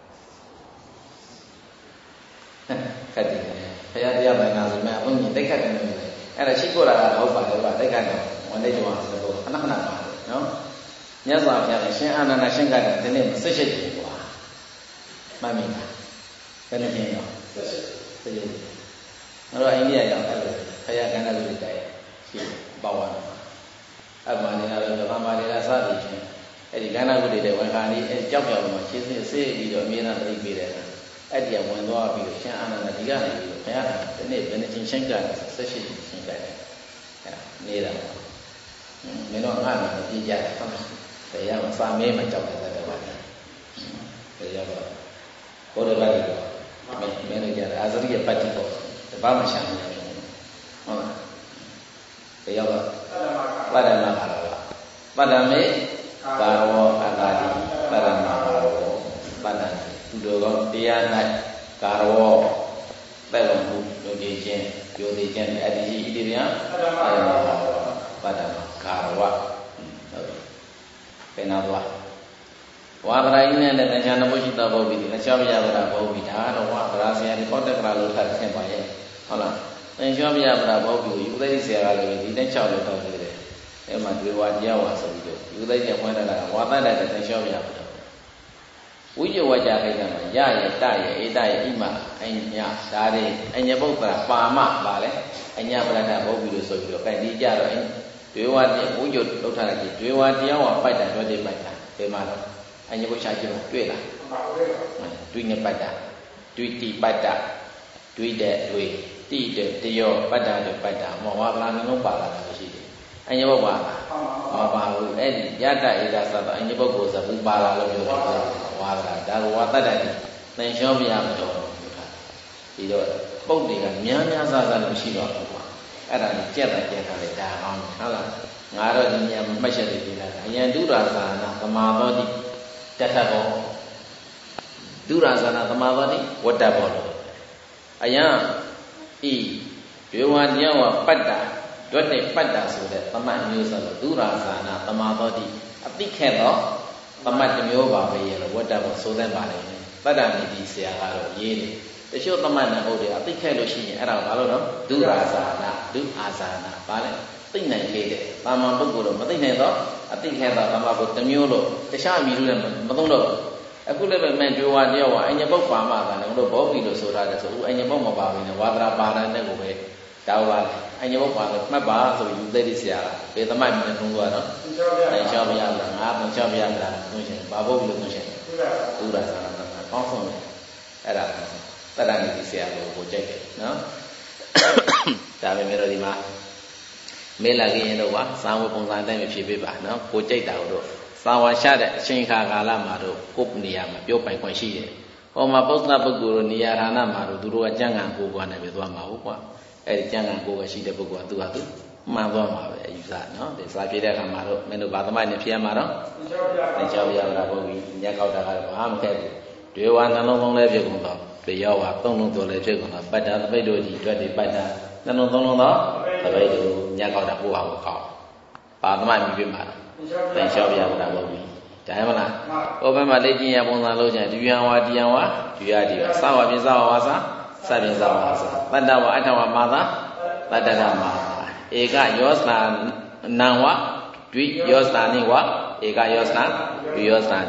ခတ်တယ်ဘုရားတရားမှန်တာဆိုမှဘုန်းကြီးတိတ်ခတ်တယ်လို့အဲ့ဒါရှိခိုးတာကဟုတ်ပါတယ်ဗျတိတ်ခတ်တယ်ဝန်လေးကျော်ဆိုတော့ခဏခဏပါတယ်နော်မြတ်စွာဘုရားနဲ့ရှင်အာနန္ဒရှင်းကတ်တယ်ဒီနေ့ဆက်ရှိတယ်ကွာမှန်ပြီလားဘယ်နဲ့ချင်းတော့ဆက်ရှိတယ်အဲ့တော့အိန္ဒိယရောက်အဲ့လိုဘုရားကန္နာလူတွေတိုက်ရှိပေါ့သွားတယ်အမှန်တရားလည်းဗမာတွေကစသည်ချင်းအဲ့ဒီကန္နာလူတွေတဲ့ဝန်ခံလေးအဲ့ကြောက်ကြောက်လို့ရှင်းစစ်ဆေးပြီးတော့အမြဲတမ်းသိပေးတယ်အဲ့ဒီကဝင်သွားပြီးတော့ရှင်အာနန္ဒဒီကနေပြီးတော့ဘုရားကဒီနေ့ဘယ်နဲ့ချင်းရှင်းကြတယ်ဆက်ရှိရှင်းကြတယ်အဲ့နေတာမင်းတို့ငါ့မှာပြကြတယ်ဟုတ်လားတရားမှာစာမဲမှာကြောက်တယ်တဲ့ဘာလဲတရားပါဘုရားပါဠိတော်မင်းတို့ကြတယ်အာဇရိယပတ္တိကောဘာမှရှာမရဘူးဟုတ်လားတရားပါပဒမကာရဝပဒမေကာရဝအတာတိပဒမကာရဝပဒံသူတော်ကောတရား၌ကာရဝတဲ့တော်မူယုံကြည်ခြင်းယုံကြည်ခြင်းအတ္တိဣတိယပဒမပဒမကာရဝဟုတ်ဘယ်နာသွားဝါဒရာယင်းနဲ့တရားနာဖို့ရှိတော်ဘုရားဒီအချောပြရတာဘုရားဒါတော့ဝါဒရာဆရာဒီကောတက်ကရာလို့ထားတဲ့ပါရဲ့ဟုတ်လားသင်္ချောပြရတာဘုရားယူသိဆရာကလည်းဒီတဲ့ချောက်လို့တော့နေတယ်အဲ့မှာဒီဝါတရားဝါဆိုပြီးတော့ယူသိကျဖွင့်လာတာဝါသတဲ့သင်္ချောပြရတာဝိဇ္ဇဝကြခိုင်းတာရရတရဧတရဣမအညဒါတွေအညပုတ္တရာပါမပါလေအညပရဒဘုရားလို့ဆိုပြီးတော့ခိုင်းဒီကြတော့ဒွေဝါတိဝိဇ္ဇလောက်ထားတယ်ဒွေဝါတရားဝါပိုက်တာတော့ဒီပိုက်တာဒီမှာတော့အညပုချာကျတော့တွေ့လားတွေ့နေပိုက်တာတွေ့တိပိုက်တာတွေ့တဲ့တွေ့တိတဲ့တရောပိုက်တာတဲ့ပိုက်တာမောဝါကလာနှလုံးပါလာတာရှိတယ်အညပုပါလားမပါဘူးအဲ့ဒီယတ္တဧကသတ္တအညပုကိုသဘူးပါလာလို့ပြောတယ်ဝါကဒါကဝါတတ္တတိသင်္ချောပြရမတော်ဒီတော့ပုတ်တွေကများများစားစားလို့ရှိတော့ဘူးကွာအဲ့ဒါကြီးကြက်တာကြက်တာလေဒါကောင်းဟုတ်လားငါတော့ဒီညမှတ်ချက်တွေပြလာတာအယံဒုရာဇာနာသမာသောတိတထဘောဒုရာဇာနာသမာသောတိဝတ္တဘောလို့အယံဤဒေဝညဝပတ္တဒွတ်တဲ့ပတ္တဆိုတဲ့သမတ်မျိုးဆိုတော့ဒုရာဇာနာသမာသောတိအတိခဲတော့သမတ်တစ်မျိုးပါပဲရလို့ဝတ္တဘောဆိုတဲ့ပါလေတတ္တမိတိဆရာကတော့ရေးတယ်တချို့သမတ်နဲ့ဟုတ်တယ်အတိခဲလို့ရှိရင်အဲ့ဒါဘာလို့တော့ဒုရာဇာနာဒုအာဇာနာပါလေသိနိုင်လေတဲ့တာမန်ပုဂ္ဂိုလ်တော့မသိနိုင်တော့အသိခဲတာတမကိုတစ်မျိုးလို့တခြားမျိုးလို့မသုံးတော့ဘူးအခုလည်းပဲမဲ့ကြွားတယောက်ကအညပုတ်ပါမှသာလည်းတို့ဘောပီလို့ဆိုတာလေဆိုဦးအညပုတ်မပါဘူးနဲ့ဝါဒရာပါရတဲ့ကိုပဲတောက်ပါလေအညပုတ်ပါလို့မှတ်ပါဆိုယူသိတဲ့ဆရာကဘယ်သမတ်မျိုးနဲ့သုံးသွားတော့တိုင်ချောပြရလားငါးပုံချောပြရလားသုံးရှင်ဘာဘုတ်လို့သုံးရှင်သူရာသာနာကောင်းဆုံးတယ်အဲ့ဒါတတ္တနိတိဆရာကိုကိုကြိုက်တယ်နော်ဒါပဲမြေတော်ဒီမှာမဲလာကြရင်တော့ကွာစာဝပုံစံတိုင်းပဲဖြည့်ပေးပါနော်ကိုကြိုက်တာတို့စာဝါရှာတဲ့အချိန်ခါကာလမှာတို့ကိုနေရာမှာပြောပိုင်ခွင့်ရှိတယ်ဟောမှာပုဒ်သပုဂ္ဂိုလ်တို့နေရာဌာနမှာတို့သူတို့ကကြံ့ကန်ကိုကွာနေပဲသွားမှာဟုတ်ကွာအဲ့ဒီကြံ့ကန်ကိုကရှိတဲ့ပုဂ္ဂိုလ်ကသူဟာသူမှန်သွားမှာပဲအယူဆနော်ဒီစာပြတဲ့အခါမှာတော့မင်းတို့ဗာသမတ်နဲ့ဖြည့်ရမှာတော့သင်္ချောပြရတာပုဂ္ဂိုလ်ညက်ကောက်တာကတော့ဘာမှမခက်ဘူးတွေဝါနှလုံးသုံးလဲဖြစ်ကုန်တော့တရားဝါသုံးလုံးတော်လဲဖြစ်ကုန်တော့ပတ္တာသပိတ်တို့ကြီးတွေ့တယ်ပတ္တာနှလုံးသုံးလုံးတော့သပိတ်တို့ညက်ကောက်တာပို့ပါကိုကောက်ပါသမတ်မြည်ပြမှာသင်္ချောပြရတာပုဂ္ဂိုလ်ဒါမှမလားဟိုဘက်မှာလေ့ကျင့်ရပုံစံလို့ကျန်ဒီယံဝါဒီယံဝါဒီယာဒီဝါစဝါပြင်စဝါဝါစာစပြင်စဝါဝါစာတတ္တဝါအထဝါမာသာတတ္တရမာဧကယောစနာနံဝဒွိယောစနာနိဝဧကယောစနာဒွိယောစနာနိ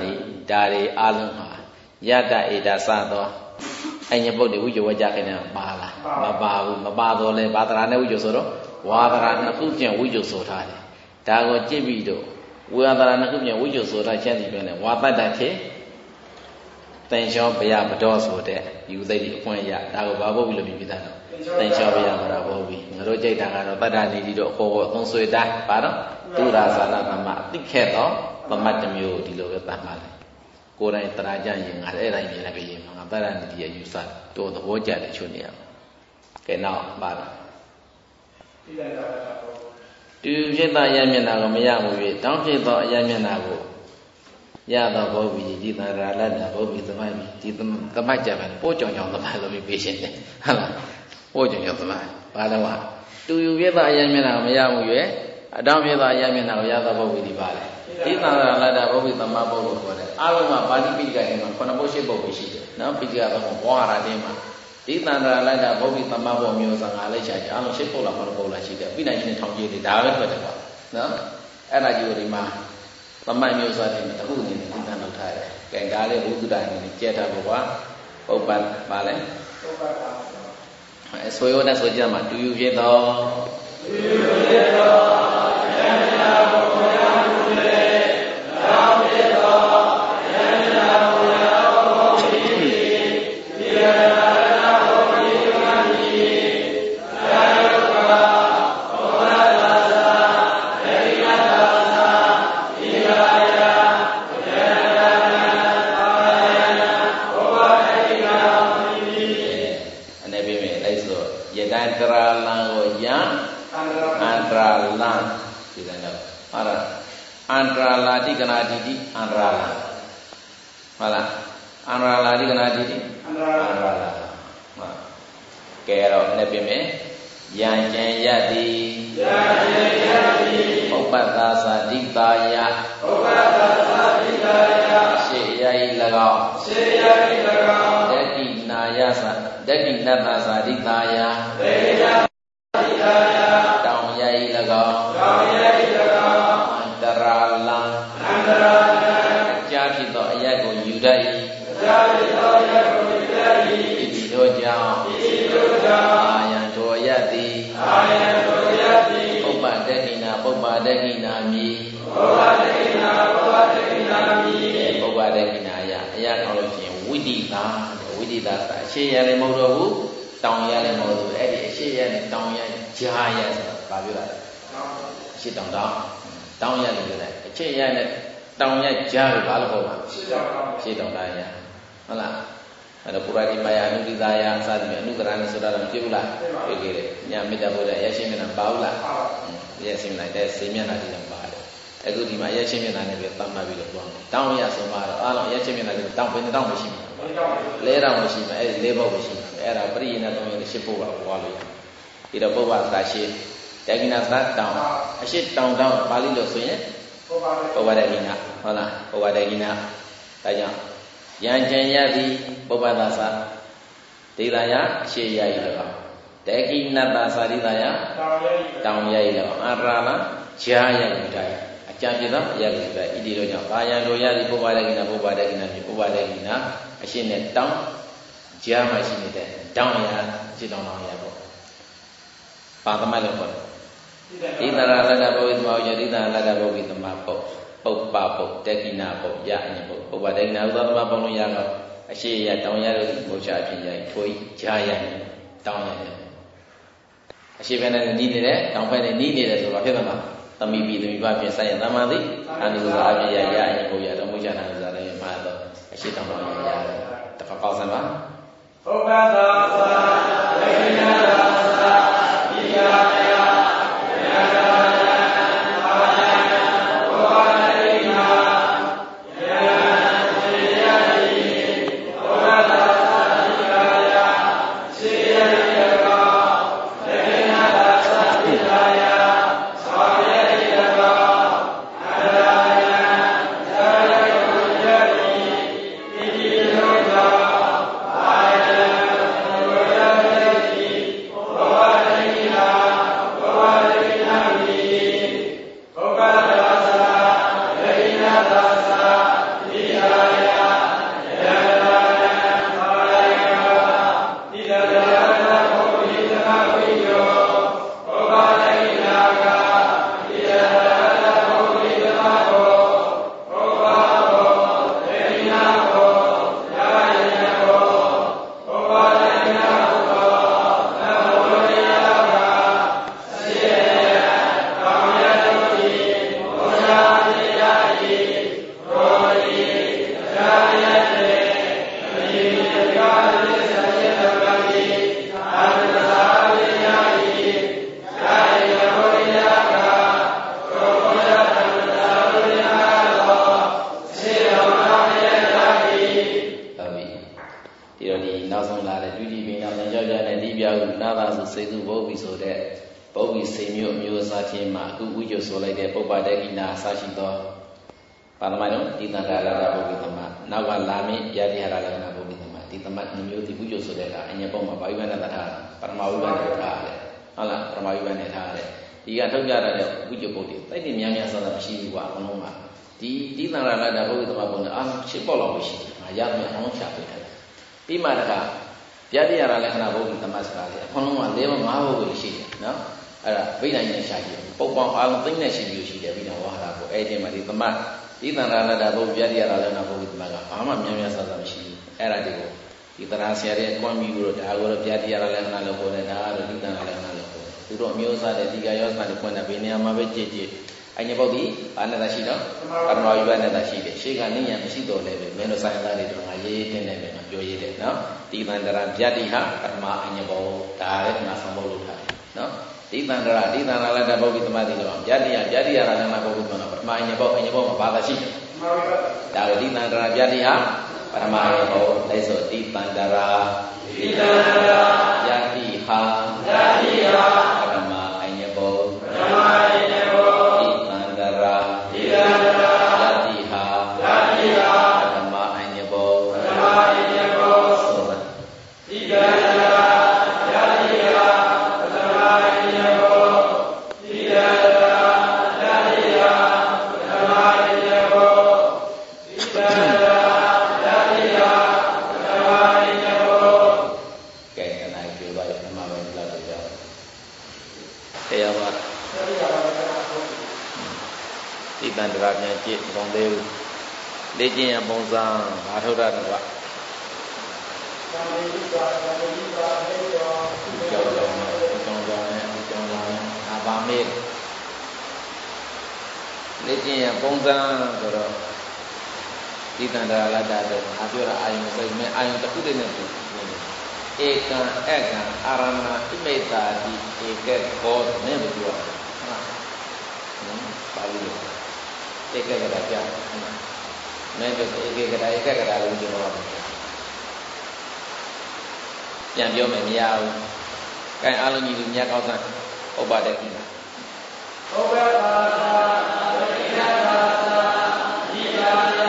ဒါတွေအလုံးဟာယတဧဒါစသောအညပုတ်တွေဝိဇ္ဇဝကြခင်ဗျာပါလားမပါဘူးမပါတော့လဲဘာသရာနဲ့ဝိဇ္ဇဆိုတော့ဝါသရာနှစ်ခုပြန်ဝိဇ္ဇဆိုထားတယ်ဒါကိုကြည့်ပြီးတော့ဝါသရာနှစ်ခုပြန်ဝိဇ္ဇဆိုထားချက်စီပြောနေဝါတတ္တခေတန်လျှောဘယမတော်ဆိုတဲ့ယူသိတိအခွင့်အရဒါကိုဘာဖို့ပြီးလို့ပြီးသားတော့တန်လျှောဘယမတော်ဘောပြီးငါတို့ကြိတ်တာကတော့တတ္တနေတိတော့ခေါ်ခေါ်အသုံးဆွေတိုင်းဘာတော့ဒုရာဇာနာသမတိခဲ့တော့သမတ်တမျိုးဒီလိုပဲတတ်ပါလေကိုယ်တိုင်တရာကြရင်ငါအဲ့တိုင်းမြင်လိုက်ပြီးငါတတ္တနေတိရဲ့ယူဆတော့သဘောကျတယ်ချွတ်နေရမှာကဲနောက်ပါတော့တူဖြစ်သောအယမျက်နာကိုမရမှု၍တောင်းဖြစ်သောအယမျက်နာကိုရသောဘောဘီဒီသန္တာလတ္တဘောဘီသမိုင်းဒီသမိုင်းကြပဲပိုးကြောင်ကြောင်သမိုင်းလို့ပြီးရှင်းတယ်ဟုတ်လားပိုးကြောင်ကြောင်သမိုင်းဘာလဲဝါတူယူဖြစ်သောအယမျက်နာကိုမရမှု၍အတောင်းဖြစ်သောအယမျက်နာကိုရသောဘောဘီဒီပါလေဒီသန္တာလတ္တဘောဘီသမဘုတ်လို့ခေါ်တယ်အားလုံးကပါဠိပိဋကထဲမှာခုနဘုတ်ရှိဘုတ်ပဲရှိတယ်နော်ပိဋကတော့ဘောဟာရတင်းမှာဒီသန္တာလတ္တဘောဘီသမဘုတ်မျိုးစံငါလိုက်ချာကြအားလုံးရှိဘုတ်လားမဟုတ်ဘူးလားရှိတယ်ပြီးနိုင်ချင်းထောင်ကြီးတွေဒါပဲထွက်တယ်ကွာနော်အဲ့ဒါကြီးဒီမှာသမိုင်းမျိုးစားတယ်တခုအနေနဲ့သိတာလုပ်ထားတယ်။ကဲဒါလေးဘုဒ္ဓတာအနေနဲ့ကြက်ထားဖို့ကွာ။ပုပ္ပတ်ပါလဲ။ပုပ္ပတ်ပါ။အဲဆိုရတဲ့ဆိုကြမှာတူယူဖြစ်တော့တူယူဖြစ်တော့ယန္တာဘုရားမူလေသာဖြစ်တော့ယန္တာဘုရားဘုရားဒီဒီယန္တာဘုရားဒီကံဒီသာယကဘုရားသာသာဒေယသာသာဒီကာယတန်တရာလံကိုယံအန္တရာလံဒီကနေ့ဟာရအန္တရာလာတိကနာတိတိအန္တရာလံဟုတ်လားအန္တရာလာတိကနာတိတိအန္တရာလံဟုတ်ကဲတော့လည်းပြင်မယ်ယံကျင်ယတိယံကျင်ယတိဥပ္ပတ္တသာဒိတာယဥပ္ပတ္တသာဒိတာယရှေယဤ၎င်းရှေယဤ၎င်းတတိနာယသတတိနတ္တသာဒိတာယတေယတိတာယတောင်ယဤ၎င်းတောင်ယဤ၎င်းအန္တရာလံအန္တရာလံအကြာဖြစ်သောအရက်ကိုယူတတ်၏အကြာဖြစ်သောအရက်ကိုယူတတ်၏ဤဒီတို့ကြောင့်ဤဒီတို့ကြောင့်အာယံတို့အရက်သည်အာယံတို့အရက်သည်ပုပ္ပတက္ခိနာပုပ္ပတက္ခိနာမိပုပ္ပတက္ခိနာပုပ္ပတက္ခိနာမိပုပ္ပတက္ခိနာအရာအရာကောင်းလို့ရှိရင်ဝိတိတာဝိတိတာအရှိရလည်းမဟုတ်တော့ဘူးတောင်ရလည်းမဟုတ်ဘူးအဲ့ဒီအရှိရနဲ့တောင်ရဂျာရဆိုတာဘာပြောတာလဲအရှိတောင်တောင်တောင်ရလည်းပြောတယ်အရှိရနဲ့တောင်ရဂျာကိုဘာလို့ခေါ်မှာအရှိတောင်တောင်အရှိတောင်တိုင်းရဟုတ်လားအဲ့တော့ပုရိတိမယအနုတိသာယအစသည်အနုကရဏဆိုတာတော့မကြည့်ဘူးလားတွေ့ကြတယ်ညမေတ္တာဘုရားရရှိမျက်နှာပါဘူးလားရရှိမျက်နှာတဲ့စေမျက်နှာဒီလည်းပါတယ်အခုဒီမှာရရှိမျက်နှာနဲ့ပဲတတ်မှတ်ပြီးတော့ပြောမယ်တောင်ရဆိုမှတော့အားလုံးရရှိမျက်နှာကတောင်ဘယ်နှတောင်မရှိဘူးလဲတော့မရှိမှအဲ့ဒီလေးဘုတ်မရှိမှအဲ့ဒါပရိယနာသုံးရရှစ်ဘုတ်ကဘွားလို့ရဒီတော့ပုဗ္ဗသာရှိတက္ကိနာသတောင်အရှိတောင်တောင်ပါဠိလို့ဆိုရင်ပုဗ္ဗတက္ကိနာဟုတ်လားပုဗ္ဗတက္ကိနာဒါကြောင့်ယံကျင်ရသည်ပုဗ္ဗသာသဒေသာယအရှိရည်လောတက္ကိနတ္တသာဒေသာယတောင်ရည်လောအာရလဂျာယယတိုင်းအကြံပြသောရည်ပဲဣတိတို့ကြောင့်ကာယံတို့ရသည်ပုဗ္ဗတက္ကိနာပုဗ္ဗတက္ကိနာမြေပုဗ္ဗတက္ကိနာအရှိနဲ့တောင်းကြားမှရှိနေတဲ့တောင်းရရှိတောင်းတောင်းရပေါ့ပါသမတ်လို့ခေါ်တယ်ဣတရာလတ္တဘောဝိသမဝယဣတရာလတ္တဘောဝိသမပုတ်ပုတ်ပပုတ်တက္ကိနာပုတ်ရအညပုတ်ပုပ္ပတက္ကိနာဥဒ္ဒသမပုံလို့ရတော့အရှိရတောင်းရလို့ဘုရားအဖြစ်ရထိုးကြားရတောင်းရတယ်အရှိဘက်နဲ့နီးနေတယ်တောင်းဘက်နဲ့နီးနေတယ်ဆိုတော့ဖြစ်မှာသမီးပြီးသမီးပါဖြစ်ဆိုင်ရသမ္မာတိအနုဇာအဖြစ်ရရအညပုတ်ရတော့ဘုရားနာဇာလည်းမှာတော့အရှိတောင်းတောင်းရရတယ်တခါပေါက်စမ်းပါပုပ္ပတ္တသာဒေယသာဒီယာယယသာအာယဘောရိနာယသေယတိပုပ္ပတ္တသာဒီယာယစေယယကောဒေယသာဒီယာယသာယယကောအရာယသာယကိုယတိဒီဒီရောသာအာယပုဂ္ဂိစေမျိုးမျိုးစားခြင်းမှာအခုဝိကျွဆိုလိုက်တဲ့ပုပ္ပဒေကိနာအစရှိသောပါရမယုံဒီတန္တရာလပုဂ္ဂိသမနောက်ကလာမင်းယတိဟာရလက္ခဏာပုဂ္ဂိသမဒီသမတ်မျိုးဒီဝိကျွဆိုတဲ့ကအညပုံမှာဘာဝိပန္နတထားပရမဝိပန္နထားတယ်ဟုတ်လားပရမဝိပန္နထားတယ်ဒီကထုတ်ကြတဲ့ဝိကျွပုဂ္ဂိတိုက်တိများများဆန်းဆန်းမရှိဘူးကွာအလုံးလုံးကဒီဒီတန္တရာလပုဂ္ဂိသမပုံနဲ့အာရှစ်ပေါက်လောက်ပဲရှိတယ်ငါရမယ်အလုံးဖြတ်ပေးတယ်ပြီးမှတခါယတိဟာရလက္ခဏာပုဂ္ဂိသမဆိုတာလေအလုံးလုံးကလေးမငါးဘုတ်ပဲရှိတယ်နော်အဲ့ဒါဗိဓာန်နဲ့ရှာကြည့်ပုံပေါင်းအားလုံးသိမ့်နဲ့ရှိပြီးရှိတယ်ဗိဓာန်ဝါဟာရကိုအဲ့ဒီမှာဒီသမတ်ဒီတန်ရာလတ္တဘုရားတရားလာလည်းနာဘုရားသမတ်ကဘာမှများများဆဆမရှိဘူးအဲ့ဒါတွေကိုဒီတရားဆရာတွေကွန်ပြီးလို့ဒါကိုတော့ဘုရားတရားလာလည်းနာလို့ခေါ်တယ်ဒါကတော့ဒီတန်ရာလည်းနာလို့ခေါ်တယ်သူတို့အမျိုးအစားတဲ့ဒီကရောစတဲ့ကွန်တဲ့ဘယ်နေရာမှာပဲကြည့်ကြည့်အညပုတ်ဒီဘာနဲ့သာရှိတော့ပရမဝိပဿနာသာရှိတယ်ရှေ့ကနိညာမရှိတော့လည်းပဲမင်းတို့ဆိုင်သားတွေတော့ငါရေးရေးတင်းနေတယ်ပြောရေးတယ်နော်ဒီတန်တရာဗျာတိဟာပရမအညပုတ်ဒါလည်းငါဆောင်ဖို့လုပ်ထားတယ်နော်ဒီတန္တရာဒီတန္တရာလည်းပုဂ္ဂိသမတိလောဗျာတိယဗျာတိယရာလည်းပုဂ္ဂိသမပထမအညဘောအညဘောမှာဘာသာရှိတယ်ဒါကိုဒီတန္တရာဗျာတိယပထမအညဘောလဲဆိုဒီတန္တရာဒီတန္တရာဗျာတိဟာဗျာတိယပထမအညဘောပထမအညဘောဒီတန္တရာဒီတန္တရာဗျာတိဟာဗျာတိယပထမအညဘောပထမအညဘောဆိုတာဒီတန္တရာဗျာတိယဒီတန်တရာပြန်ကြည့်ဘုံလေးဦးလေ့ကျင့်ရပုံစံဘာထုတ်တာတော့သာမေတိပါသာမေတိပါဟေတောကြောက်ကြောက်နဲ့ကြောင်းကြောင်းနဲ့ကြောင်းကြောင်းနဲ့အာဘာမေလေ့ကျင့်ရပုံစံဆိုတော့ဒီတန်တရာလတ္တတဲ့ငါပြောတာအာယုံစိတ်မဲ့အာယုံတစ်ခုတည်းနဲ့ပြောဧကံအကံအာရမဏဣမေတာတိဧကကောနဲ့ပြောတာဟုတ်လားပါဠိလိုဧကကရာကြာမဲပဲဧကကရာဧကကရာလို့ကျွန်တော်ပြန်ပြောမယ်မရဘူး။အဲအားလုံးညီလူမြတ်ကောင်းစံဥပ္ပါဒကိနာဥပ္ပါဒကိနာဒီယာယာ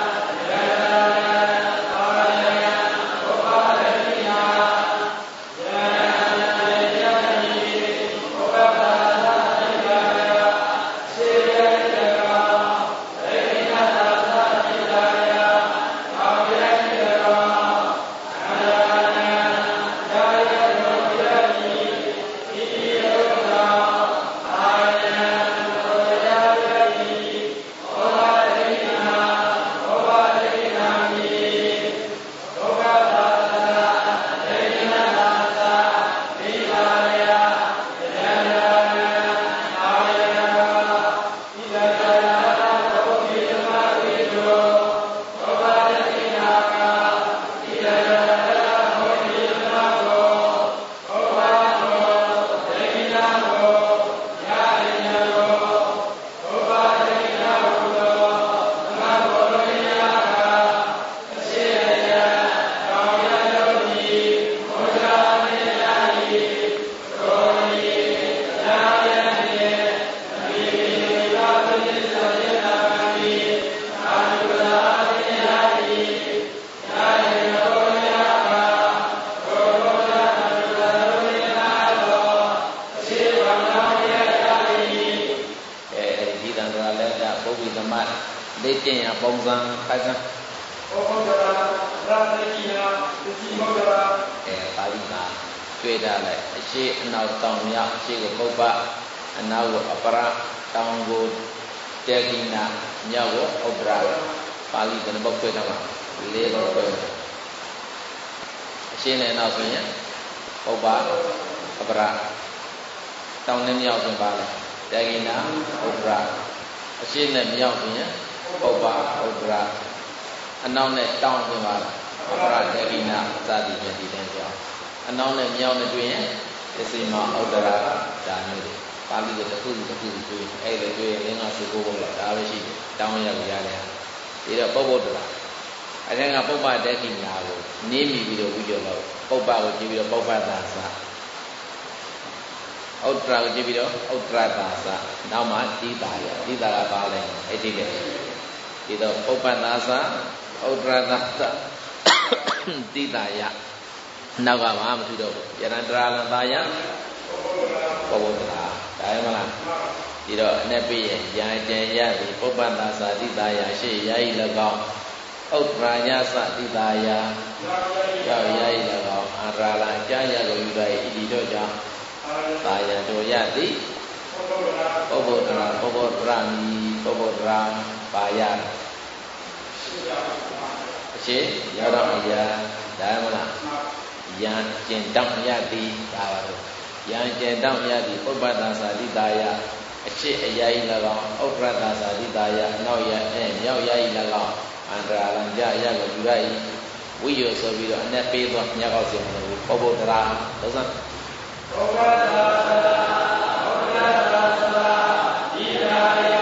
လေ့ကျင့်ရပုံစံခိုင်းစမ်းဩဘုရားရာသေကိနာဒီဘုရားအဲပါဠိမှာတွေ့တာလိုက်အရှိအနောက်တောင်မြောက်အရှိကိုပုပ္ပအနောက်ကိုအပရတောင်ကိုတေကိနာမြောက်ကိုဥပ္ပရာပါဠိကနေပုတ်တွေ့တာမှာလေးလုံးတွေ့အရှိနဲ့အနောက်ဆိုရင်ပုပ္ပအပရတောင်နဲ့မြောက်ဆိုပါလေတေကိနာဥပ္ပရာအရှိနဲ့မြောက်ဆိုရင်ပုပ္ပဥပ္ပရာအနောက်နဲ့တောင်ဆိုပါလားဥပ္ပရာတေကိနာစသည်ဖြင့်ဒီတဲ့ကြောင်းအနောက်နဲ့မြောက်နဲ့တွေ့ရင်သစ္စေမဥဒ္ဒရာဒါမျိုးတွေပါဠိကတစ်ခုတစ်ခုတွေ့အဲ့ဒါတွေ့ရင်ငါစုကိုပေါ့ဒါပဲရှိတယ်တောင်းရကြရတယ်ဒီတော့ပုပ္ပဒရာအဲ့ဒါကပုပ္ပတေကိနာကိုနင်းမိပြီးတော့ဝိကျော်တော့ပုပ္ပကိုကြည့်ပြီးတော့ပုပ္ပသာစဥတ္တရာကိုကြည့်ပြီးတော့ဥတ္တရသာသနောက်မှတိတာယတိတာကပါလဲအဲ့ဒီပဲဒီတော့ဥပ္ပန္နာသဥတ္တရသာသတိတာယနောက်ကဘာမှမထူတော့ဘူးယရန္တရာလံသာယဘောဘုဒ္ဓဒါရမလားဒီတော့အ내ပြည့်ရဲ့ယာကျင်ရသည်ပုပ္ပန္နာသတိတာယရှေ့ယာယီ၎င်းဥတ္တရာယသတိတာယရောက်ယာယီ၎င်းအာရာလံအကျရကိုယူလိုက်ဣတိတို့ကြောင့်သာယတို့ရသည်ပုဗ္ဗုဒ္ဓရာပုဗ္ဗုဒ္ဓရာမိပုဗ္ဗုဒ္ဓရာပါယအရှိရောက်တော့အရာဒါမှမလားယံကျင်တောင်းရသည်ဒါပါတော့ယံကျင်တောင်းရသည်ပုပ္ပတ္တသာတိတာယအရှိအရာဤ၎င်းဥပ္ပရတ္တသာတိတာယနောက်ရအဲမြောက်ရဤ၎င်းအန္တရာလံကြရကိုယူလိုက်ဝိယောဆိုပြီးတော့အ내ပေးသွားညောက်စီမလို့ပုဗ္ဗုဒ္ဓရာသောစံပုဗ္ဗတ္တသာပုဗ္ဗတ္တသာတိတာယ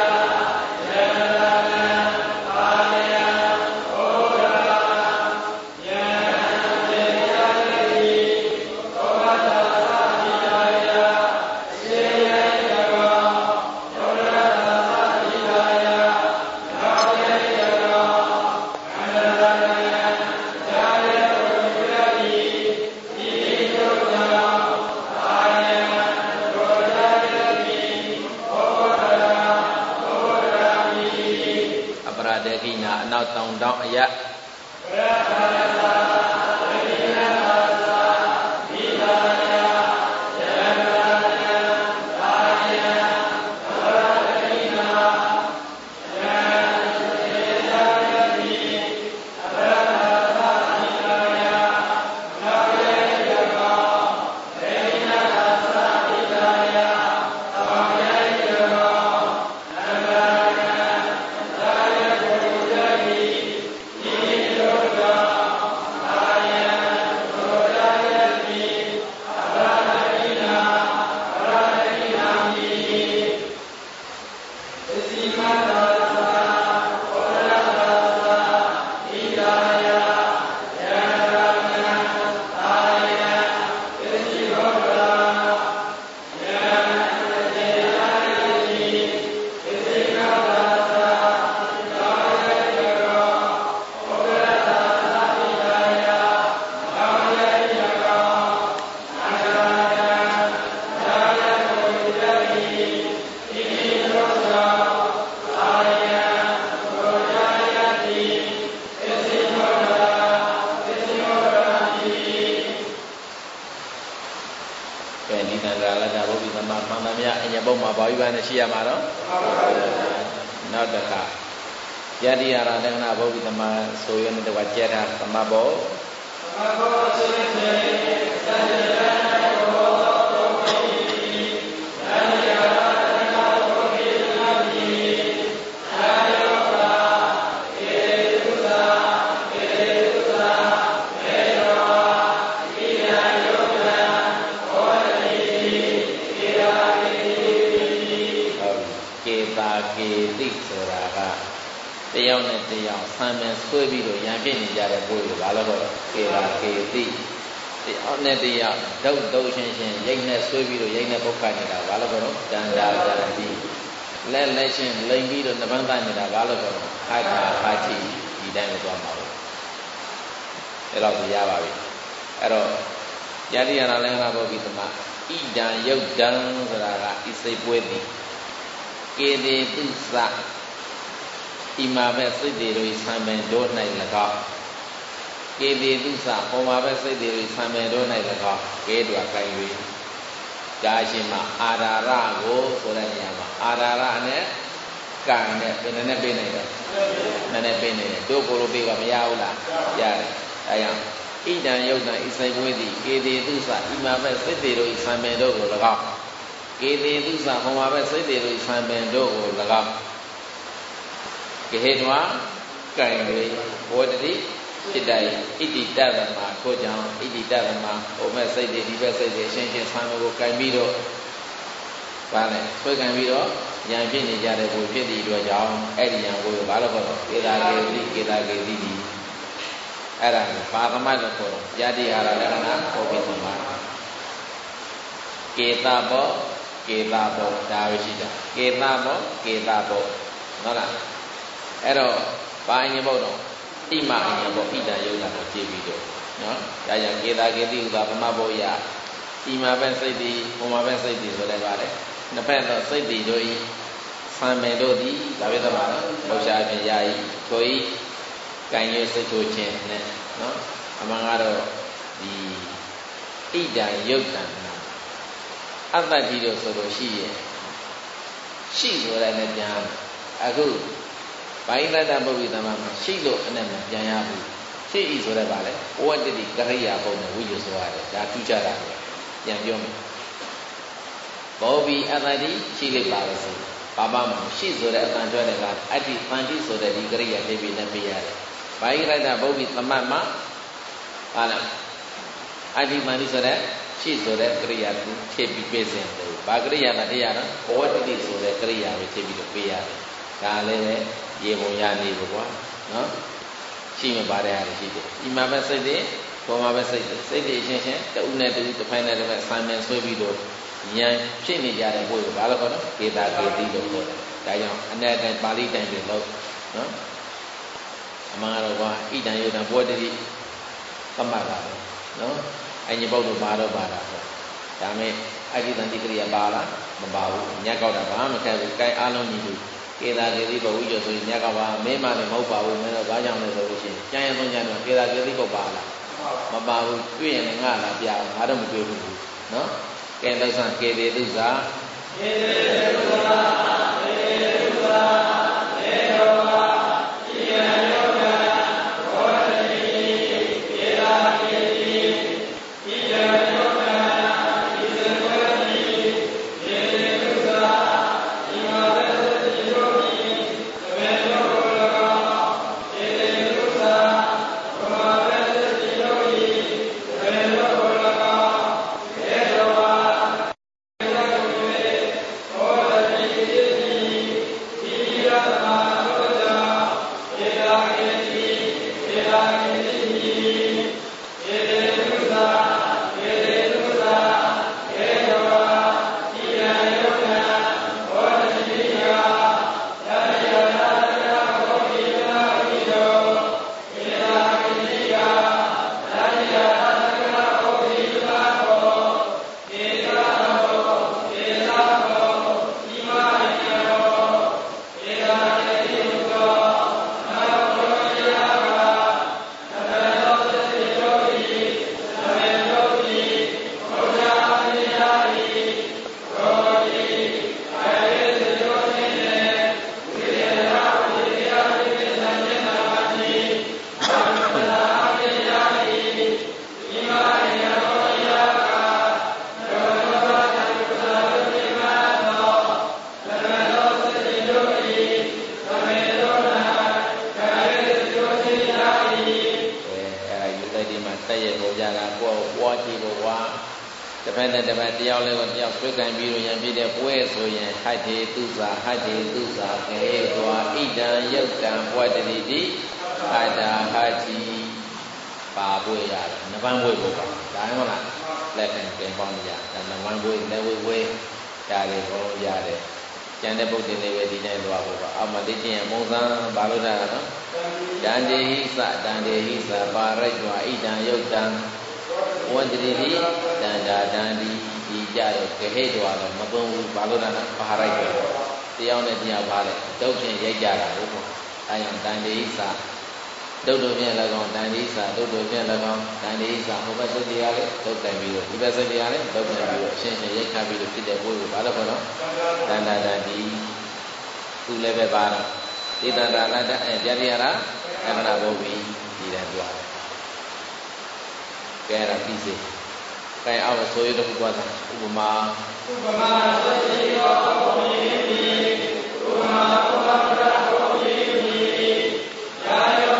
နောက်တောင်တောင်အယရှိရမှာတော့နောက်တစ်ခါယတိယာရတက္ကနာဘုဗ္ဗိသမဆိုရတဲ့ကကျက်တာသမဘောသမဘောဆိုတဲ့သတ္တယဘောသောဘုဗ္ဗိယတိယာရတက္ကနာဘုဗ္ဗိသမတိအာယောပါဧတုသာဧတုသာဧရောဣယယောဂံဟောတိဣရာကေတာကေတိဆိုတာကတယောက်နဲ့တယောက်ဆံပင်ဆွဲပြီးတော့ရံပြည့်နေကြတဲ့ကိုယ်ကိုဘာလို့ခေါ်လဲကေတာကေတိတယောက်နဲ့တယောက်ဒုတ်ဒုတ်ချင်းချင်းရိတ်နဲ့ဆွဲပြီးတော့ရိတ်နဲ့ပုတ်ခတ်နေတာဘာလို့ခေါ်လဲတန်တာကြရတိလက်လက်ချင်းလိမ်ပြီးတော့နှပန်းသားနေတာဘာလို့ခေါ်လဲခါခါခါချီဒီတိုင်းကိုသွားမှာလို့အဲ့တော့ရပါပြီအဲ့တော့ယတိယနာလင်္ကာဘုဗ္ဗိသမဣဒံယုတ်တံဆိုတာကဤစိတ်ပွဲသည်ကေတိတုသဤမှာပဲစိတ်တွေတို့ဆံပင်တို့၌၎င်းကေတိတုသဟောမှာပဲစိတ်တွေတို့ဆံပင်တို့၌၎င်းကဲတွာကိုင်၍ဒါရှိမှအာရာရကိုဆိုတဲ့နေရာမှာအာရာရနဲ့ကံနဲ့ဘယ်နဲ့ပေးနိုင်တော့နည်းနည်းပေးနေတယ်တို့ကိုယ်လိုပေးကမရဘူးလားရတယ်အဲကြောင့်ဣဒံယုတ်တံဤစိတ်ပွဲသည်ကေတိတုသဤမှာပဲစိတ်တွေတို့ဆံပင်တို့ကို၎င်းကေတိတုသဟောမှာပဲစိတ်တွေတို့ဆံပင်တို့ကို၎င်းကေဟေတွာကံ၍ဘောတတိဖြစ်တိုင်ဣတိတဗမထို့ကြောင့်ဣတိတဗမဟိုမဲ့စိတ်တွေဒီဘက်စိတ်တွေရှင်းရှင်းဆံကိုကံပြီးတော့ဗာလဲဆွဲကံပြီးတော့ဉာဏ်ဖြစ်နေကြတဲ့ကိုဖြစ်သည့်အတွက်ကြောင့်အဲ့ဒီဉာဏ်ကိုဘာလို့ခေါ်တော့ကေတာကေတိကေတာကေတိဒီအဲ့ဒါကိုပါသမတ်လို့ခေါ်တော့ယတိဟာရလက္ခဏာဟောပြီးသမှာကကေတာဘောကေတာဘောဒါပဲရှိတာကေတာဘောကေတာဘောဟုတ်လားအဲ့တော့ဘာအရင်ဘုတ်တော့ဣမအရင်ဘုတ်ဣတံယုတ်တာကိုကြည့်ပြီးတော့နော်ဒါကြောင့်ကေတာကေတိဥသာဗမဘုတ်ရဣမပဲစိတ်တည်ဘုံမှာပဲစိတ်တည်ဆိုလည်းပါတယ်နှစ်ဖက်တော့စိတ်တည်တို့ဤဆံမယ်တို့သည်ဒါပဲတော့ဘုရားအပြင်ယာယီထိုဤကံရွစိတ်ချိုခြင်းနဲ့နော်အမှန်ကတော့ဒီဣဒံယုတ်တံအတ္တတိတို့ဆိုလို့ရှိရင်ရှိဆိုတဲ့နဲ့ပြန်အခုဘိုင်းတတပုဗ္ဗိသမမှာရှိလို့အနဲ့မပြန်ရဘူးရှိဤဆိုတဲ့ပါလေဝတ္တိကရိယာပုံနဲ့ဝိဇ္ဇဆိုရတယ်ဒါထူးခြားတာပြန်ပြောမယ်ဘောဘီအတ္တတိရှိလိုက်ပါလို့ဆိုဘာမှမရှိဆိုတဲ့အတန်ကျွဲတဲ့ကအတ္တိပန္တိဆိုတဲ့ဒီကရိယာလေးပြီးနဲ့ပြရတယ်ဘိုင်းတတပုဗ္ဗိသမတ်မှာဟာလားအတ္တိပန္တိဆိုတဲ့ရှိဆိုတဲ့ကရိယာကိုထည့်ပြီးပေးစင်တယ်ဘာကရိယာမှတရားတော့ဘောတတိဆိုတဲ့ကရိယာကိုထည့်ပြီးတော့ပေးရတယ်ဒါလည်းပဲရေပုံရနေဘူးကွာနော်ရှိမပါတဲ့ဟာရှိတယ်ဒီမှာပဲစိတ်တွေဘောမှာပဲစိတ်တွေစိတ်တွေရှင်းရှင်းတဦးနဲ့တူတစ်ဖက်နဲ့တစ်ဖက်ဆံမြန်ဆွဲပြီးတော့ဉာဏ်ဖြစ်နေကြတဲ့ဘုရားဘာလို့ခေါ်တော့ကေတာကေတိလို့ခေါ်တယ်ဒါကြောင့်အနဲ့အတိုင်းပါဠိတိုင်းတွေလို့နော်အမှန်ကတော့ကွာဣဒံယုတ်တံဘောတတိသမတ်တာပဲနော်အညဘုတ်တို့ဘာတော့ပါတာပေါ့ဒါမဲ့အဋ္ဌိတန်တိကရိယာပါလားမပါဘူးညက်ကောက်တာဘာမှမခက်ဘူးကိုင်အားလုံးညီဘူးကေတာကေတိဘဝိကျော်ဆိုရင်ညက်ကပါမင်းမလည်းမဟုတ်ပါဘူးမင်းတော့ဘာကြောင့်လဲဆိုလို့ရှိရင်ကျန်ရဆုံးကျန်တော့ကေတာကေတိဘုတ်ပါလားမပါဘူးတွေ့ရင်ငါလာပြအောင်ငါတော့မတွေ့ဘူးနော်ကဲလောက်ဆန်ကေတေတုသာကေတေတုသာကေတေတုသာကေတောဝါဣယံယောဂဘောဓတိကေတာကေတိဣယံယောဂဣဇေဘောဓတိကေတေတုသာဣမဝေသတိယောဂိသမေယောဂောလကောကေတေတုသာဘမဝေသတိယောဂိသမေယောဂောလကောကေတောဝါဒုတ်တို့ပြန်၎င်းတန်ဒီစာဒုတ်တို့ပြန်၎င်းတန်ဒီစာဟိုဘက်စိတ်တရားလေးဒုတ်တိုင်ပြီးတော့ဒီဘက်စိတ်တရားလေးဒုတ်တိုင်ပြီးတော့အရှင်းရှင်းရိတ်ခတ်ပြီးတော့ဖြစ်တဲ့ဘိုးကိုဘာလို့ခေါ်တော့တန်တာတန်ဒီသူလည်းပဲပါတော့ဒီတန်တာလက်တဲ့ကြရရာအမနာဘုတ်ပြီးဒီတဲ့ကြွားကဲရပြီစေကဲအောက်ဆိုရတော့ကြွားတာဥပမာဥပမာစိတ်ရောဘုံကြီးဥပမာဥပမာဘုံကြီးရာယော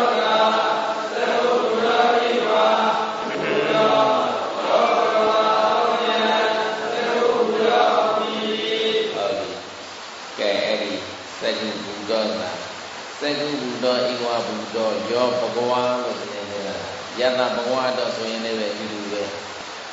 သက္ကုဘုဒ္ဓဧဝဘုဒ္ဓယောဘဂဝါလို့ဆိုနေတယ်ယတဘဂဝါတော့ဆိုရင်လည်းဒီလိုပဲ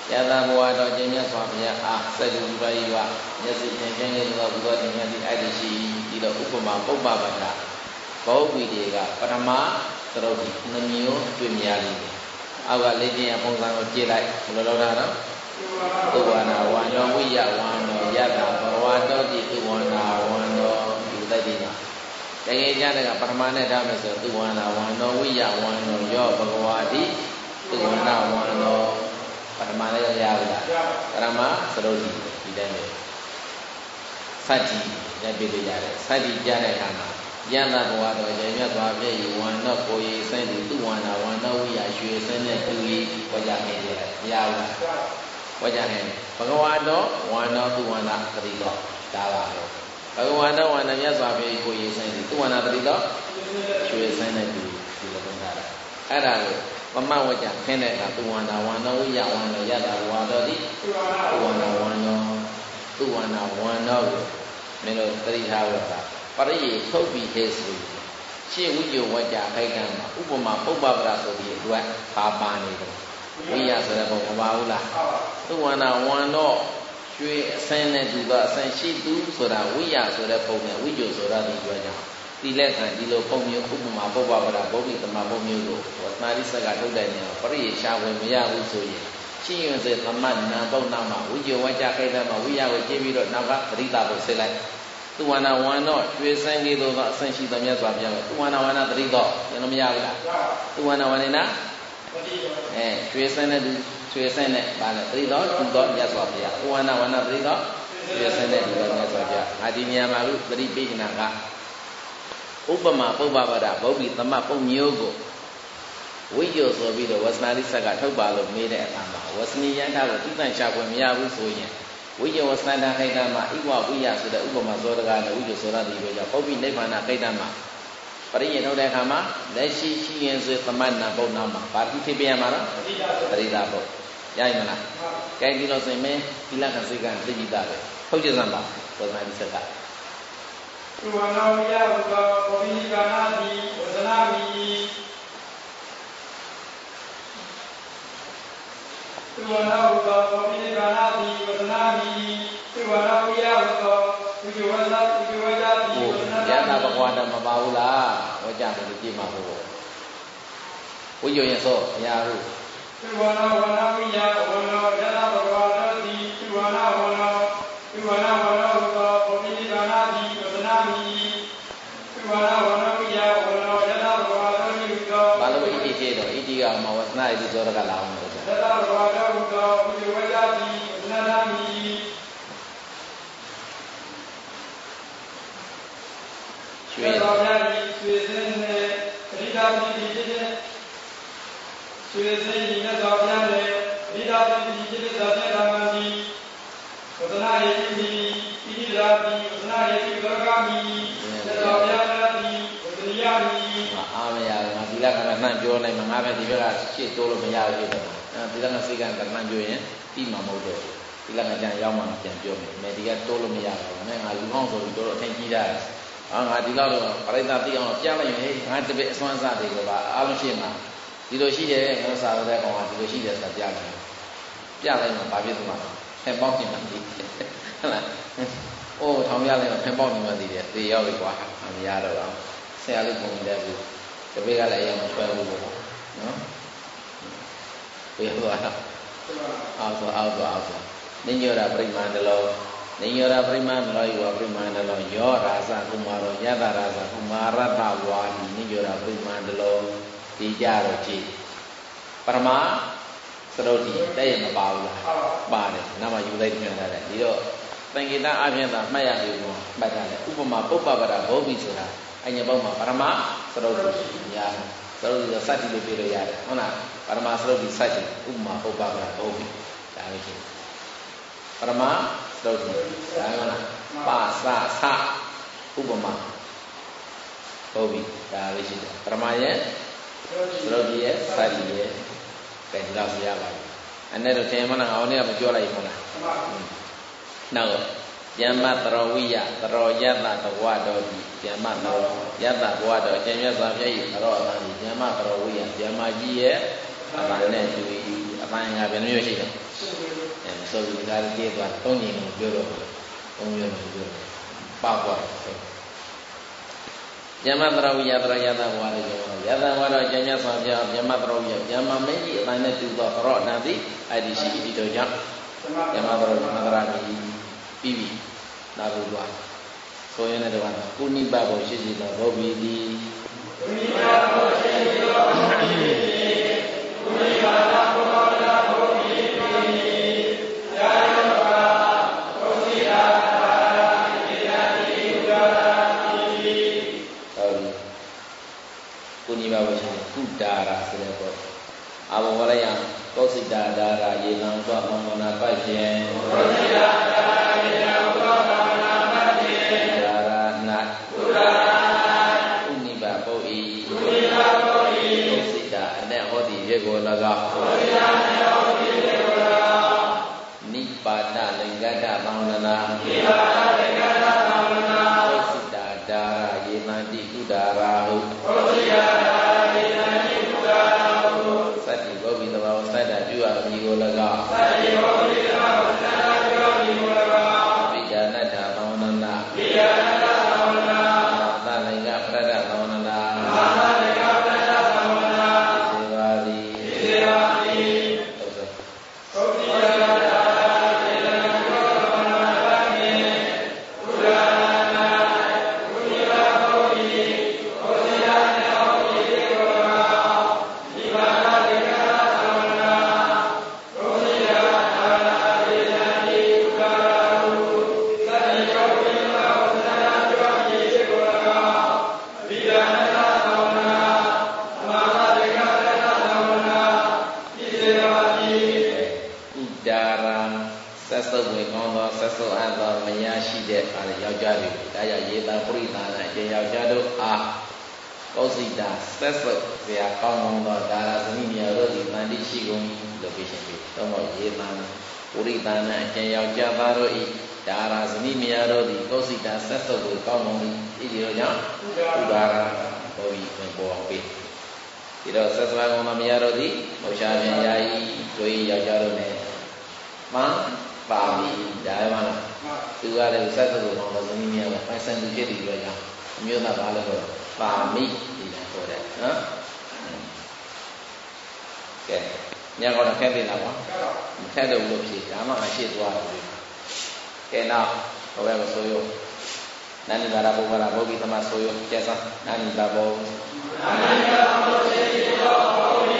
ယတာဘဝတော်ကျင့်မြတ်စွာဘုရားအားစတုဘိယဝမျက်စိသင်ခြင်းလေးသောဘုရားတင်မြတ်သည့်အဲ့ဒီရှိဒီလိုဥပမာပုပ္ပပတ္တဘောဝီတွေကပထမသရုပ်ဒီနှမျိုးတွေ့မြရလိမ့်မယ်အောက်ကလေ့ကျင့်ရပုံစံကိုကြည့်လိုက်ဘယ်လိုလုပ်တာလဲသုဝနာဝန္တောဝိယဝန္တောယတာဘဝတောတိသုဝနာဝန္တောဒီတိုက်ဒီမှာတကယ်ကြတဲ့ကပထမနဲ့ထားမယ်ဆိုသုဝနာဝန္တောဝိယဝန္တောယောဘဂဝါတိသုဝနာဝန္တောပထမလည်းရရဘူးလားပထမသရုပ်ဒီဒီတိုင်းပဲစัจจิလည်းပြည့်ရတယ်စัจจิကြားတဲ့အခါမှာယန္တဘဝတော်ရေမြတ်သွားပြည့်ဝန္တောကိုယ်ရည်စဲသည်သူဝန္နာဝန္တောဝိယရွှေစဲနဲ့သူဤဝကြနေတယ်မရဘူးလားဝကြနေဘဂဝါတော်ဝန္တောသူဝန္နာတတိတော်ဒါပါတော့ဘဂဝါတော်ဝန္နာမြတ်စွာဘုရားကိုယ်ရည်စဲသည်သူဝန္နာတတိတော်ရွှေစဲနဲ့သူဒီလိုသုံးတာအဲ့ဒါကိုပမဝကြခင်းတဲ့အခါသူဝန္နာဝန္တောဝိယဝန္တောယတာဘဝတော်သည်သူဝန္နာဝန္တောသူဝန္နာဝန္တောကိုမင်းတို့တတိထားလို့တာပရိယေထုတ်ပြီးဟဲဆိုရှင်းဝိဇ္ဇဝကြခိုက်တံမှာဥပမာပုပ္ပပရဆိုပြီးအတွက်ပါပါနေတယ်ဝိယဆိုတဲ့ပုံမပါဘူးလားသူဝန္နာဝန္တောရွှေအစင်းနဲ့တူသောအစင်းရှိသူဆိုတာဝိယဆိုတဲ့ပုံနဲ့ဝိဇ္ဇဆိုတာဒီပြောကြဒီလက်ခံဒီလိုပုံမျိုးဥပမာပုပ္ပပရဘုဒ္ဓသမပုံမျိုးကိုသမာဓိစက်ကထုတ်တဲ့နေရာပရိယေရှားဝင်မရဘူးဆိုရင်ရှင်းရင်စေသမတ်နာပုတ်နာမှာဝိဇ္ဇဝကြခိုက်တံမှာဝိယကိုကြည့်ပြီးတော့နောက်ကပရိသကိုဆက်လိုက်သူဝန္နာဝန္တောရွှေစံကြီးသောအဆင့်ရှိသောမြတ်စွာဘုရားသူဝန္နာဝန္နာတတိတော်ကျွန်တော်မရဘူးလားသူဝန္နာဝန္နေနာအဲရွှေစံနဲ့သူရွှေစံနဲ့ဗာလဲတတိတော်သူတော်မြတ်စွာဘုရားသူဝန္နာဝန္နာတတိတော်ရွှေစံနဲ့သူတော်မြတ်စွာဘုရားအာဒီနေရာမှာခုတတိပိဋကနာကဥပမာပုပ္ပပဒဗုဒ္ဓသမပုံမျိုးကိုဝိဇ္ဇဆိုပြီးတော့ဝဆနာလိဆက်ကထုတ်ပါလို့မေးတဲ့အခါမှာဝဆနီယန္တာကိုတိတန့်ရှာဖွယ်မရဘူးဆိုရင်ဝိဇ္ဇဝဆန္ဒခိုက်တံမှာဣဝဝိယဆိုတဲ့ဥပမာသောတကားနဲ့ဝိဇ္ဇဆိုရသည်ပြောကြပုပ္ပိနိဗ္ဗာန်ခိုက်တံမှာပရိယေထုတ်တဲ့အခါမှာလက်ရှိရှိရင်စေသမဏဘုံနာမှာဘာတိဖြစ်ပြန်မှာတော့ပရိဒါဘုံရရင်မလားကဲဒီလိုဆိုရင်မင်းဒီလကစိတ်ကသိကြည့်တာပဲထုတ်ကြစမ်းပါဝဆနာလိဆက်ကသုဝနာဝိယဘုကောပုပ္ပိနိဗ္ဗာန်တိဝဇနာမိသုဝနာဝိယပုပ္ပိနိဗ္ဗာန်တိဝဇနာမိသုဝနာဝိယဘုကောဝိဇ္ဇဝဇ္ဇဝိဇ္ဇဝဇ္ဇတိဝဇနာမိယတာဘဂဝါတော်မပါဘူးလားဝကြတယ်ကြည့်မှာဘုရားဝိဇ္ဇရင်ဆိုမရဘူးသုဝနာဝနာဝိယဝနောယတာဘဂဝါတော်တိသုဝနာဝနောသုဝနာဝနောဘုကောပုပ္ပိနိဗ္ဗာန်တိဝဇနာမိသုဝနာဝနောဝိယဝနောယတာဘဂဝါတော်တိဘုကောဘာလို့ဣတိကျေတော့ဣတိကမဝသနာဣတိသောရကလာအောင်လို့ယတာဘဂဝါတော်ဘုကောဝိဇ္ဇဝဇ္ဇတိဝဇနာမိရွှေတော်များကြီးရွှေစင်းနဲ့ပရိဒါပိတိဖြစ်တဲ့ရွှေစင်းကြီးနဲ့တော်များနဲ့ပရိဒါပိတိဖြစ်တဲ့ဇာတိဓမ္မတိဝဇနာယေတိပိဣတိရာပိဝဇနာယေတိသောကမိတော်များများတိဝဇနိယမိအားမရဘူးငါဒီလကမှနှံ့ပြောနိုင်မှာငါပဲဒီဘက်ကရှေ့တိုးလို့မရဘူးဖြစ်တယ်အဲဒီလကစိတ်ကနှံ့ပြောရင်ပြီးမှာမဟုတ်တော့ဒီလကကြံရောက်မှပြန်ပြောမယ်မယ်ဒီကတိုးလို့မရဘူးငါငါလူကောင်းဆိုပြီးတိုးတော့အထင်ကြီးတာအာငါဒီလောက်တော့ပရိသတ်သိအောင်တော့ကြားလိုက်ရင်ဟေးငါတပည့်အစွမ်းစားတွေကပါအားလုံးရှိမှာဒီလိုရှိတယ်ငါစားရတဲ့ကောင်ကဒီလိုရှိတယ်ဆိုတာကြားတယ်ပြလိုက်မှဘာဖြစ်သွားမှာဖန်ပေါက်နေမှသိဟုတ်လားအိုးထောင်ပြလိုက်မှဖန်ပေါက်နေမှသိတယ်သေရောက်ပြီကွာမရတော့တော့ဆရာလေးပုံနေတယ်ဘူးတပည့်ကလည်းအရင်မဆွဲဘူးပေါ့နော်ဘယ်လိုလဲအောက်ဆိုအောက်ဆိုအောက်ဆိုနိညောတာပရိမာဏလောနိညောရာပရိမာဏလောယောပရိမာဏလောယောရာဇကုမာရောယတရာဇကုမာရတဝါဒီနိညောရာပရိမာဏလောဒီကြတော့ကြည့်ပရမသရုပ်ဒီတဲ့ရမပါဘူးလားပါတယ်နောက်မှယူလိုက်ပြန်လာတယ်ဒီတော့သင်္ကေတအပြင်သာမှတ်ရယူလို့မှတ်ထားတယ်ဥပမာပုပ္ပပဒဘောဘိဆိုတာအညဘုံမှာပရမသရုပ်ဒီညာသရုပ်ဒီစัจတိလို့ပြောလို့ရတယ်ဟုတ်လားပရမသရုပ်ဒီစัจတိဥပမာပုပ္ပပဒဘောဘိဒါပဲရှိပရမသုတ်တယ်ဒါကလားပါစသဥပမာဟုတ်ပြီဒါပဲရှိတယ်ပရမရဲ့သုတ်ရဲ့စာရီရဲ့ကဲဒါဆိုရပါပြီအဲ့နဲ့တော့သင်မနာအောင်လည်းမပြောလိုက်ဘူးလားနောက်ယမတရဝိယတရောယတတဝတော်ဒီယမတရောယတဘဝတော်အကျဉ်းမြတ်စွာဘုရားဤတရောအမှန်ဒီယမတရဝိယယမကြီးရဲ့အမှန်နဲ့တူ၏အပိုင်းကဘယ်နှမျိုးရှိလဲအဲဆိုပြီးဒါလေးကသုံးညင်ကိုပြောတော့သုံးမျိုးကိုပြောတော့ပောက်သွားတယ်ယမတရဝိယတရယတဘဝရေယတဘဝတော့ကျမ်းမြတ်စွာဘုရားယမတရဝိယယမမင်းကြီးအပိုင်းနဲ့တူသောရောနာတိအဲ့ဒီရှိဒီတို့ကြောင့်ယမတရဝိယတရကြီးပြီးပြီနာဘူးသွားဆိုရင်လည်းတော့ကုဏိပဘောရှိရှိသောဘောဘီတိကုဏိပဘောရှိရှိသောဘောဘီတိကုဏိပါဒဘောဓဘောဘီတိယာယောဂသောစီရာကုဏိပါဝရှိကုဒါရာဆိုတဲ့ပေါ့အဘဝရယကောစိတာဒါရာယေနံသောအမနာပတ်ဖြင့်ကောစိတာဒါရာယေနံသောအမနာပတ်ဖြင့်ဒါရာနကုဒါရာကုဏိပါပုဣကုဏိပါပုဣကောစိတာအနတ်ဟောတိရေကို၎င်းကောစိတာအနတ်ဟောတိရေကို၎င်းနိပါဒလင်္ကတသံဝနာနိပါဒလင်္ကတသံဝနာကောစိတာဒါရာယေနံတိကုဒါရာဟုကောစိတာပြုအပ်မည်ကို၎င်းသတ္တိဘောဓိဓမ္မကိုသံဃာပြုအပ်မည်ကို၎င်းပိဋကနတ္ထသဝနနာပိဋကနတ္ထသဝနနာသလင်္ကပရဒသဝနနာသလင်္ကပရဒသဝနနာသေပါသည်သေပါသည်သုတ်တိယတာသေလံကောသဝနာပတိကုရဏာကုနိဗ္ဗာန်ဘုရားကိုသိရတဲ့ဟောဒီကို၎င်းဒီပါဒတေကဆက်စုပ်ဝင်ကောင်းသောဆက်စုပ်အပ်သောမယားရှိတဲ့အားယောက်ျားတွေဒါကြောင့်ယေတာပရိသနာအကျဉ်းယောက်ျားတို့အားကောစိတာဆက်စုပ်ဆရာကောင်းကောင်းသောဒါရသမီးများတို့ဒီတန်တိရှိကုန်လို့ပြရှင်ပြီတော့မောယေတာပရိသနာအကျဉ်းယောက်ျားသားတို့ဤဒါရသမီးများတို့ဒီကောစိတာဆက်စုပ်ကိုကောင်းကောင်းဤဒီလိုကြောင့်ဥဒါရဘောဤဝင်ပေါ်အောင်ပြီဒီတော့ဆက်စွာကောင်းသောမယားတို့ဒီမောရှားပြန်ယာယီတို့ဤယောက်ျားတို့နဲ့မှပါမီဒါမှလားသူကလည်းစက်စုပ်တော်တော်သမီးများပဲပိုင်ဆိုင်သူဖြစ်တယ်ပြောကြအမျိုးသားဘာလို့ဆိုပါမီဒီလိုခေါ်တယ်နော်ကဲညကတော့ခက်ပြီလားကွာမခက်တော့ဘူးလို့ဖြေဒါမှအရှိသွားတယ်ကဲနောက်ဟိုဘက်ကဆိုရောနန္ဒီဘာရဘုရားဘောဂိသမဆိုရောကျက်စားနန္ဒီဘာဘောနန္ဒီဘာဘောစေရောဘောဂိ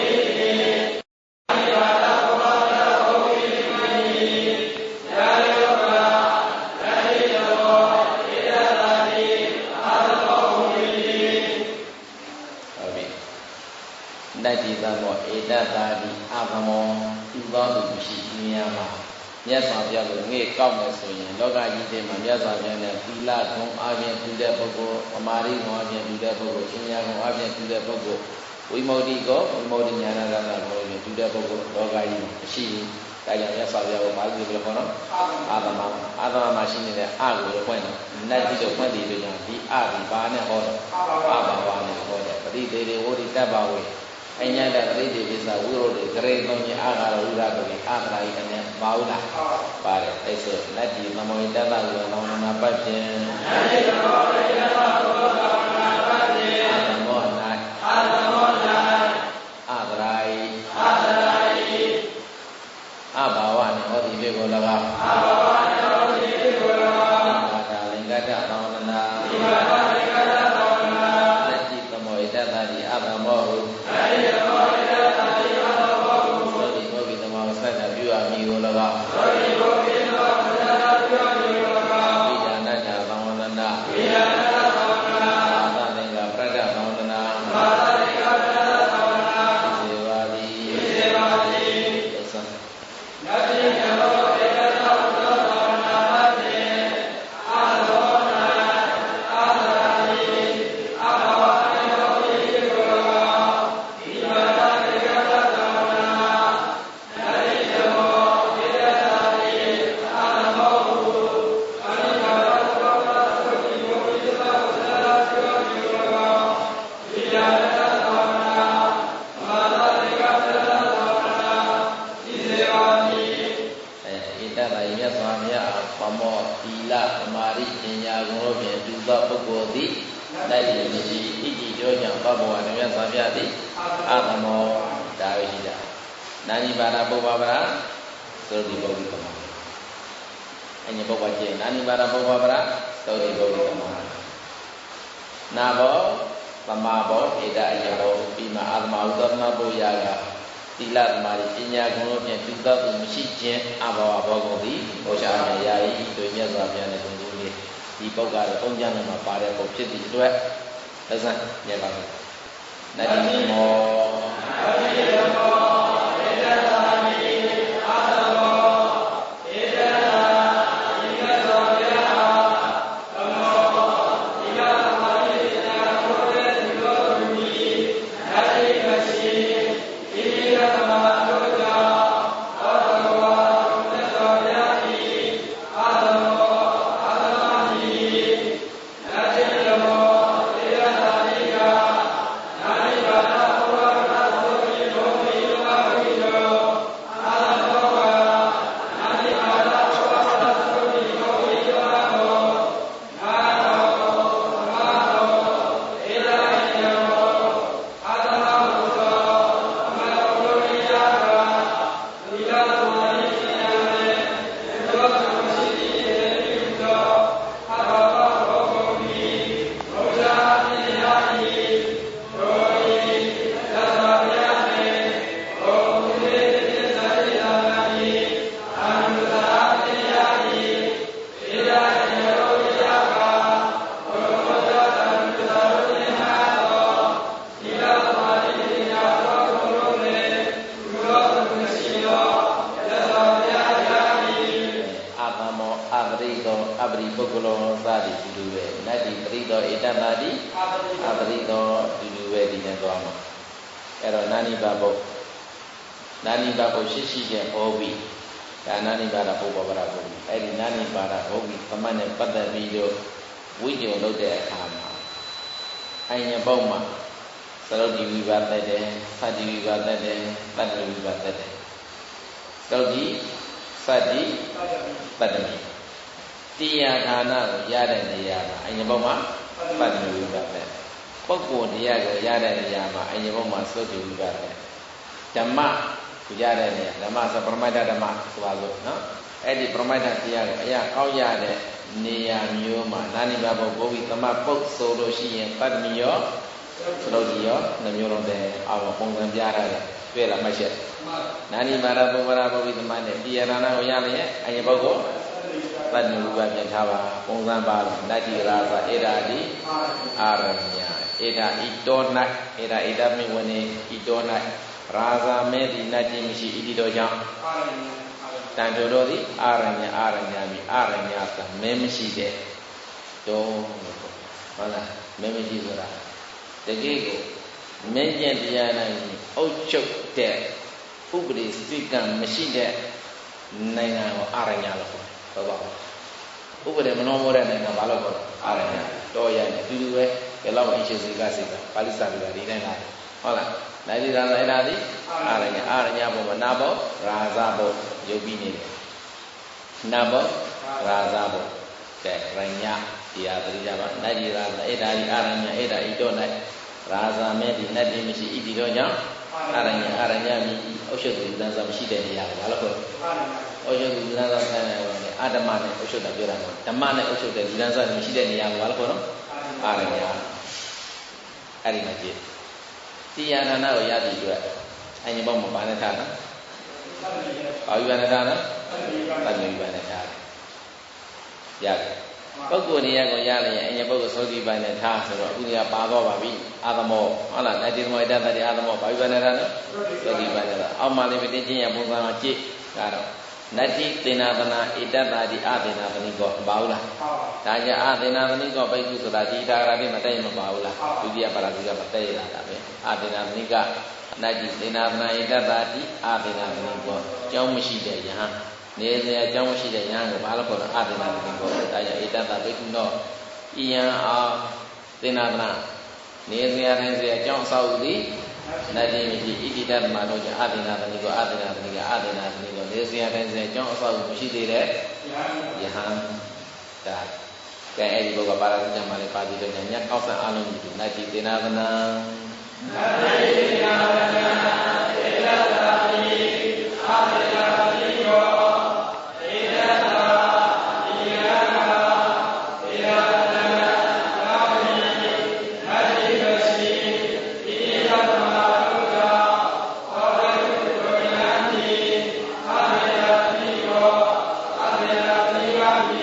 တတိသဘောဧတတာတိအဘမောသူသောသူရှိများမှာမြတ်စွာဘုရားကိုငေ့ကောက်မယ်ဆိုရင်လောကကြီးထဲမှာမြတ်စွာဘုရားနဲ့သီလဂုဏ်အပြင်ပြုတဲ့ပုဂ္ဂိုလ်အမာရိဂုဏ်အပြင်ပြုတဲ့ပုဂ္ဂိုလ်ရှင်ညာဂုဏ်အပြင်ပြုတဲ့ပုဂ္ဂိုလ်ဝိမု ക്തി ကောဝိမု ക്തി ဉာဏရတ္တကိုပြုတဲ့ပုဂ္ဂိုလ်လောကကြီးမရှိဘူးဒါကြောင့်မြတ်စွာဘုရားကိုဘာလို့ပြောခေါ်တော့အာသမအာသမမှာရှိနေတဲ့အကိုဖွင့်တယ်နတ်ကြီးတို့ဖွင့်တယ်လို့ကြောင့်ဒီအဒီဘာနဲ့ဟောတယ်အဘာဝနဲ့ဟောတယ်ပရိသေရေဝိတ္တဘဝေအညတပရိသေပိသဝိရောဓေဂရေသုံးညအာဃာရဝိရကပိအာသရာယိနဲ့ပါဘူးလားပါတယ်အဲ့ဆိုလက်ဒီသမောတ္တဝေသောနာပတ်ဖြင့်လက်ဒီသမောတ္တဝေသောနာပတ်ဖြင့်အာသမော၌အာသမော၌အာသရာယိအာသရာယိအဘာဝနဲ့ဟောဒီလေးကို၎င်းအဘာဝနဲ့ဟောဒီလေးကို၎င်းဘာသာလင်္ကတသောန္တနာဒီဘာသာလင်္ကတသောန္တနာလက်ဒီသမောတ္တဝေအဘမောဟုလက်ဒီသမောတ္တဝေအဘမောဟုသောဒီဘောဂိသမောဆက်တာပြုအပ်မည်ကို၎င်းသောဒီဘောဂိသမောဆက်တာပြုအပ်မည်ကို၎င်းဝိဒာနတ္ထသံဝန္ဒနာဝိဒာနတ္ထသံဝန္ဒနာသာသင်္ကပရဒ္ဒသံဝန္ဒနာသာသင်္ကပရဒ္ဒသံဝန္ဒနာသေပါသည်သေပါသည်နတ္တိကမောဧကသောပညာကုန်လို့ဖြင့်တူသောပုဂ္ဂိုလ်သည်တိုက်ရည်မရှိဣတိကြောကြောင့်သောဘဝနှမြတ်စွာဘုရားသည်အာသမောဒါဝိရှိတာနာနိပါဒပုပ္ပပရာသုတိပုဂ္ဂိကမအညပုပ္ပကျင့်နာနိပါဒပုပ္ပပရာသုတိပုဂ္ဂိကမနာဘောသမာဘောဧတအယဘောပြီးမှအာသမာဥဒ္ဒမပုရာကသီလသမာဓိပညာဂုဏ်တို့ဖြင့်သူသောသူမရှိခြင်းအဘဝဘောကုန်သည်ဟောရှားမြရာ၏တို့မြတ်စွာဘုရားနဲ့ဂုဏ်ကိုလေးဒီပုဂ္ဂိုလ်ကတော့အုံကြမ်းမှာပါတဲ့ပုဂ္ဂိုလ်ဖြစ်သည့်အတွက်လက်ဆန်းမြတ်ပါဘူးနတ္တိမောနတ္တိမောဧတသာမိအာသမောဧတသာဤကသောဘုရားသမောဤကသမာဓိပညာဘုရားဒီလိုမီနတ္တိမရှိဤကသမာဓိကြောင့်အာသမောမြတ်စွာဘုရားဤအာသမောအာသမာဓိနတ္တိမောဧတသာဤကနာနိပါဒဘုရားသာသုတိဘုံဤလောကဝိတောအာသမောနာနိပါဒဘုရားသာသုတိဘုံဤလောကဝိတောနာသောသမာသောဧတဣယောအာသမောဘုသောအမလောဘုရိယကသီလသမာဓိဉာဏ်နဲ့သောသမရှိတိရေပြုသောအဘောဘောဘောမိဘုရားပြည့်ရာဤတို့ဤသစ္စာဘုရားနဲ့ဘုံသေသစ္စာတိသာနာဤအာနုသာပြည့်ရာဤဧရာယရောယကဘုရားသာအနုသာဝိညာသောသီလသမာဓိဉာဏ်သောဘုံနဲ့ဘုရားမရှိသောသစ္စာဘုရားရာဤအာသမောအပရိသောအပရိပုဂ္ဂလောသတိဒီလိုပဲနတ္တိပရိသောဧတတာတိအပရိသောဒီလိုပဲဒီနဲ့သွားမှာအဲ့တော့နာနိပါဘုနာနိပါဘုရှိရှိချက်ဟောပြီးဒါနာနိပါဒပုပ္ပပရဘုအဲ့ဒီနာနိပါဒဘုသမတ်နဲ့ပတ်သက်ပြီးတော့ဝိကြုံလုပ်တဲ့အခါမှာအញ្ញပုတ်မှာသရုပ်ဒီဝိပါသက်တယ်သတ္တိဝိပါသက်တယ်တတ္တဝိပါသက်တယ်သရုပ်ဒီသတ္တိတတ္တမိတရားဌာနကိုရတဲ့နေရာမှာအញ្ញပုတ်မှာပတ္တဝိပါသက်ပုဂ္ဂိုလ်တရားကိုရတဲ့နေရာမှာအញ្ញပုတ်မှာသုတ်တိဝိပါသက်ဓမ္မကိုရတဲ့နေရာဓမ္မဆိုပရမတ္ထဓမ္မဆိုပါလို့နော်အဲ့ဒီပရမတ္ထတရားကိုအရာကောက်ရတဲ့နေရာမျိုးမှာနာနိပါဘုဘုဝိသမပုတ်ဆိုလို့ရှိရင်ပတ္တမိရောသရုပ်ဒီရောနှမျိုးလုံးတဲ့အောက်ပုံစံပြထားတယ်တွေ့လားမှတ်ချက်နာနိပါဒပုပ္ပရာဘုဝိသမနဲ့တရားဌာနကိုရလျက်အញ្ញပုတ်ကိုပတ္တမိဝိပါပြန်ထားပါပုံစံပါလို့နတ္တိရာဇဧရာတိအာရညဧရာဤတော၌ဧရာဣဒမိဝနေဤတော၌ရာဇာမဲတိနတ္တိမရှိဣတိတောကြောင့်တန်ထိုတို့သည်အာရညအာရညမိအာရညကမဲမရှိတဲ့တောဟုတ်လားမဲမရှိဆိုတာတကယ်ကိုမင်းကျင့်တရားနိုင်အုပ်ချုပ်တဲ့ဥပဒေစည်းကမ်းမရှိတဲ့နိုင်ငံကိုအာရညလို့ခေါ်တော့ဥပဒေမနှောမောတဲ့နိုင်ငံဘာလို့ခေါ်လဲအာရညတော်ရနေအတူတူပဲဘယ်လောက်အရှိစေကစေကပါဠိစာပြီးတာဒီတိုင်းလာဟုတ်လားနိုင်ဒီသာလိုက်တာဒီအာရညအာရညဘုံမှာနာဘောရာဇဘုံရုပ်ပြီးနေတယ်နာဘောရာဇဘုံကဲရညတရားတတိယပါနိုင်ဒီသာအဲ့ဒါဒီအာရညအဲ့ဒါဤတော့၌ရာဇာမဲဒီနတ်တိမရှိဣတိတော့ကြောင့်အာရညအာရညမိအုပ်ချုပ်သူတန်းစားမရှိတဲ့နေရာဘာလို့ခေါ်လဲအုပ်ချုပ်သူတန်းစားဆန်းတယ်ဝင်အာဓမ္မနဲ့အုပ်ချုပ်တာပြောတာနော်ဓမ္မနဲ့အုပ်ချုပ်တဲ့ဒီတန်းစားမရှိတဲ့နေရာဘာလို့ခေါ်တော့အာရညအဲ့ဒီမှာကြည့်တရားနာနာကိုရတဲ့အတွက်အញ្ញဘောမှာပါနဲ့ထားနော်ဘာဝိပါနဲ့ထားနော်တဏှိဝိပါနဲ့ထားရတယ်ပုဂ္ဂိုလ်နေရာကိုရလျင်အញ្ញပုဂ္ဂိုလ်သောတိပိုင်းနဲ့ထားဆိုတော့အခုကပါတော့ပါပြီအာသမောဟုတ်လားနတ္တိမောဣတ္တတ္တိအာသမောဘာဝိပါနဲ့ထားနော်သောတိပိုင်းနဲ့အောက်မှာလေးမတင်ချင်းရပုံစံအောင်ကြည့်ဒါတော့နတ္တိသေနာသနာဣတ္တတ္တိအသေနာသနိကောပါဘူးလားဒါကြအသေနာသနိကောပိတ်ခုဆိုတာဒီတာရာတိမတက်ရင်မပါဘူးလားဒုတိယပါဠိကမတက်ရတာပဲအသေနာသနိကနတ္တိသေနာသနာဣတ္တတ္တိအသေနာသနိကောကြောင်းမရှိတဲ့ယဟန်နေစရာအကြောင်းမရှိတဲ့ယဟန်ကိုဘာလို့ခေါ်တော့အသေနာသနိကောဒါကြဣတ္တတ္တိပိတ်ခုတော့ဤယံအားသေနာသနာနေစရာတိုင်းစရာအကြောင်းအဆောက်အဦသည်နတ္တိမရှိဣတိတ္တမတို့ကြောင့်အသေနာသနိကောအသေနာသနိကအသေနာသနိကောနေစရာတိုင်းစရာအကြောင်းအဆောက်အဦမရှိသေးတဲ့ယဟန်ဒါကဲအဲ့ဒီဘုရားပါရဂုဏမှာလည်းပါပြီးတော့ညကောက်ဆံအလုံးကြီးနတ်တိသေနာကနာနတ်တိသေနာကနာသေရတာတိအာရယတိယောသေရတာတိယနာသေရတာသာဝိနတ်တိကရှိတိယသမဘုရားဟောရတုဒုယံတိအာရယတိယောအာရယတိဝါတိ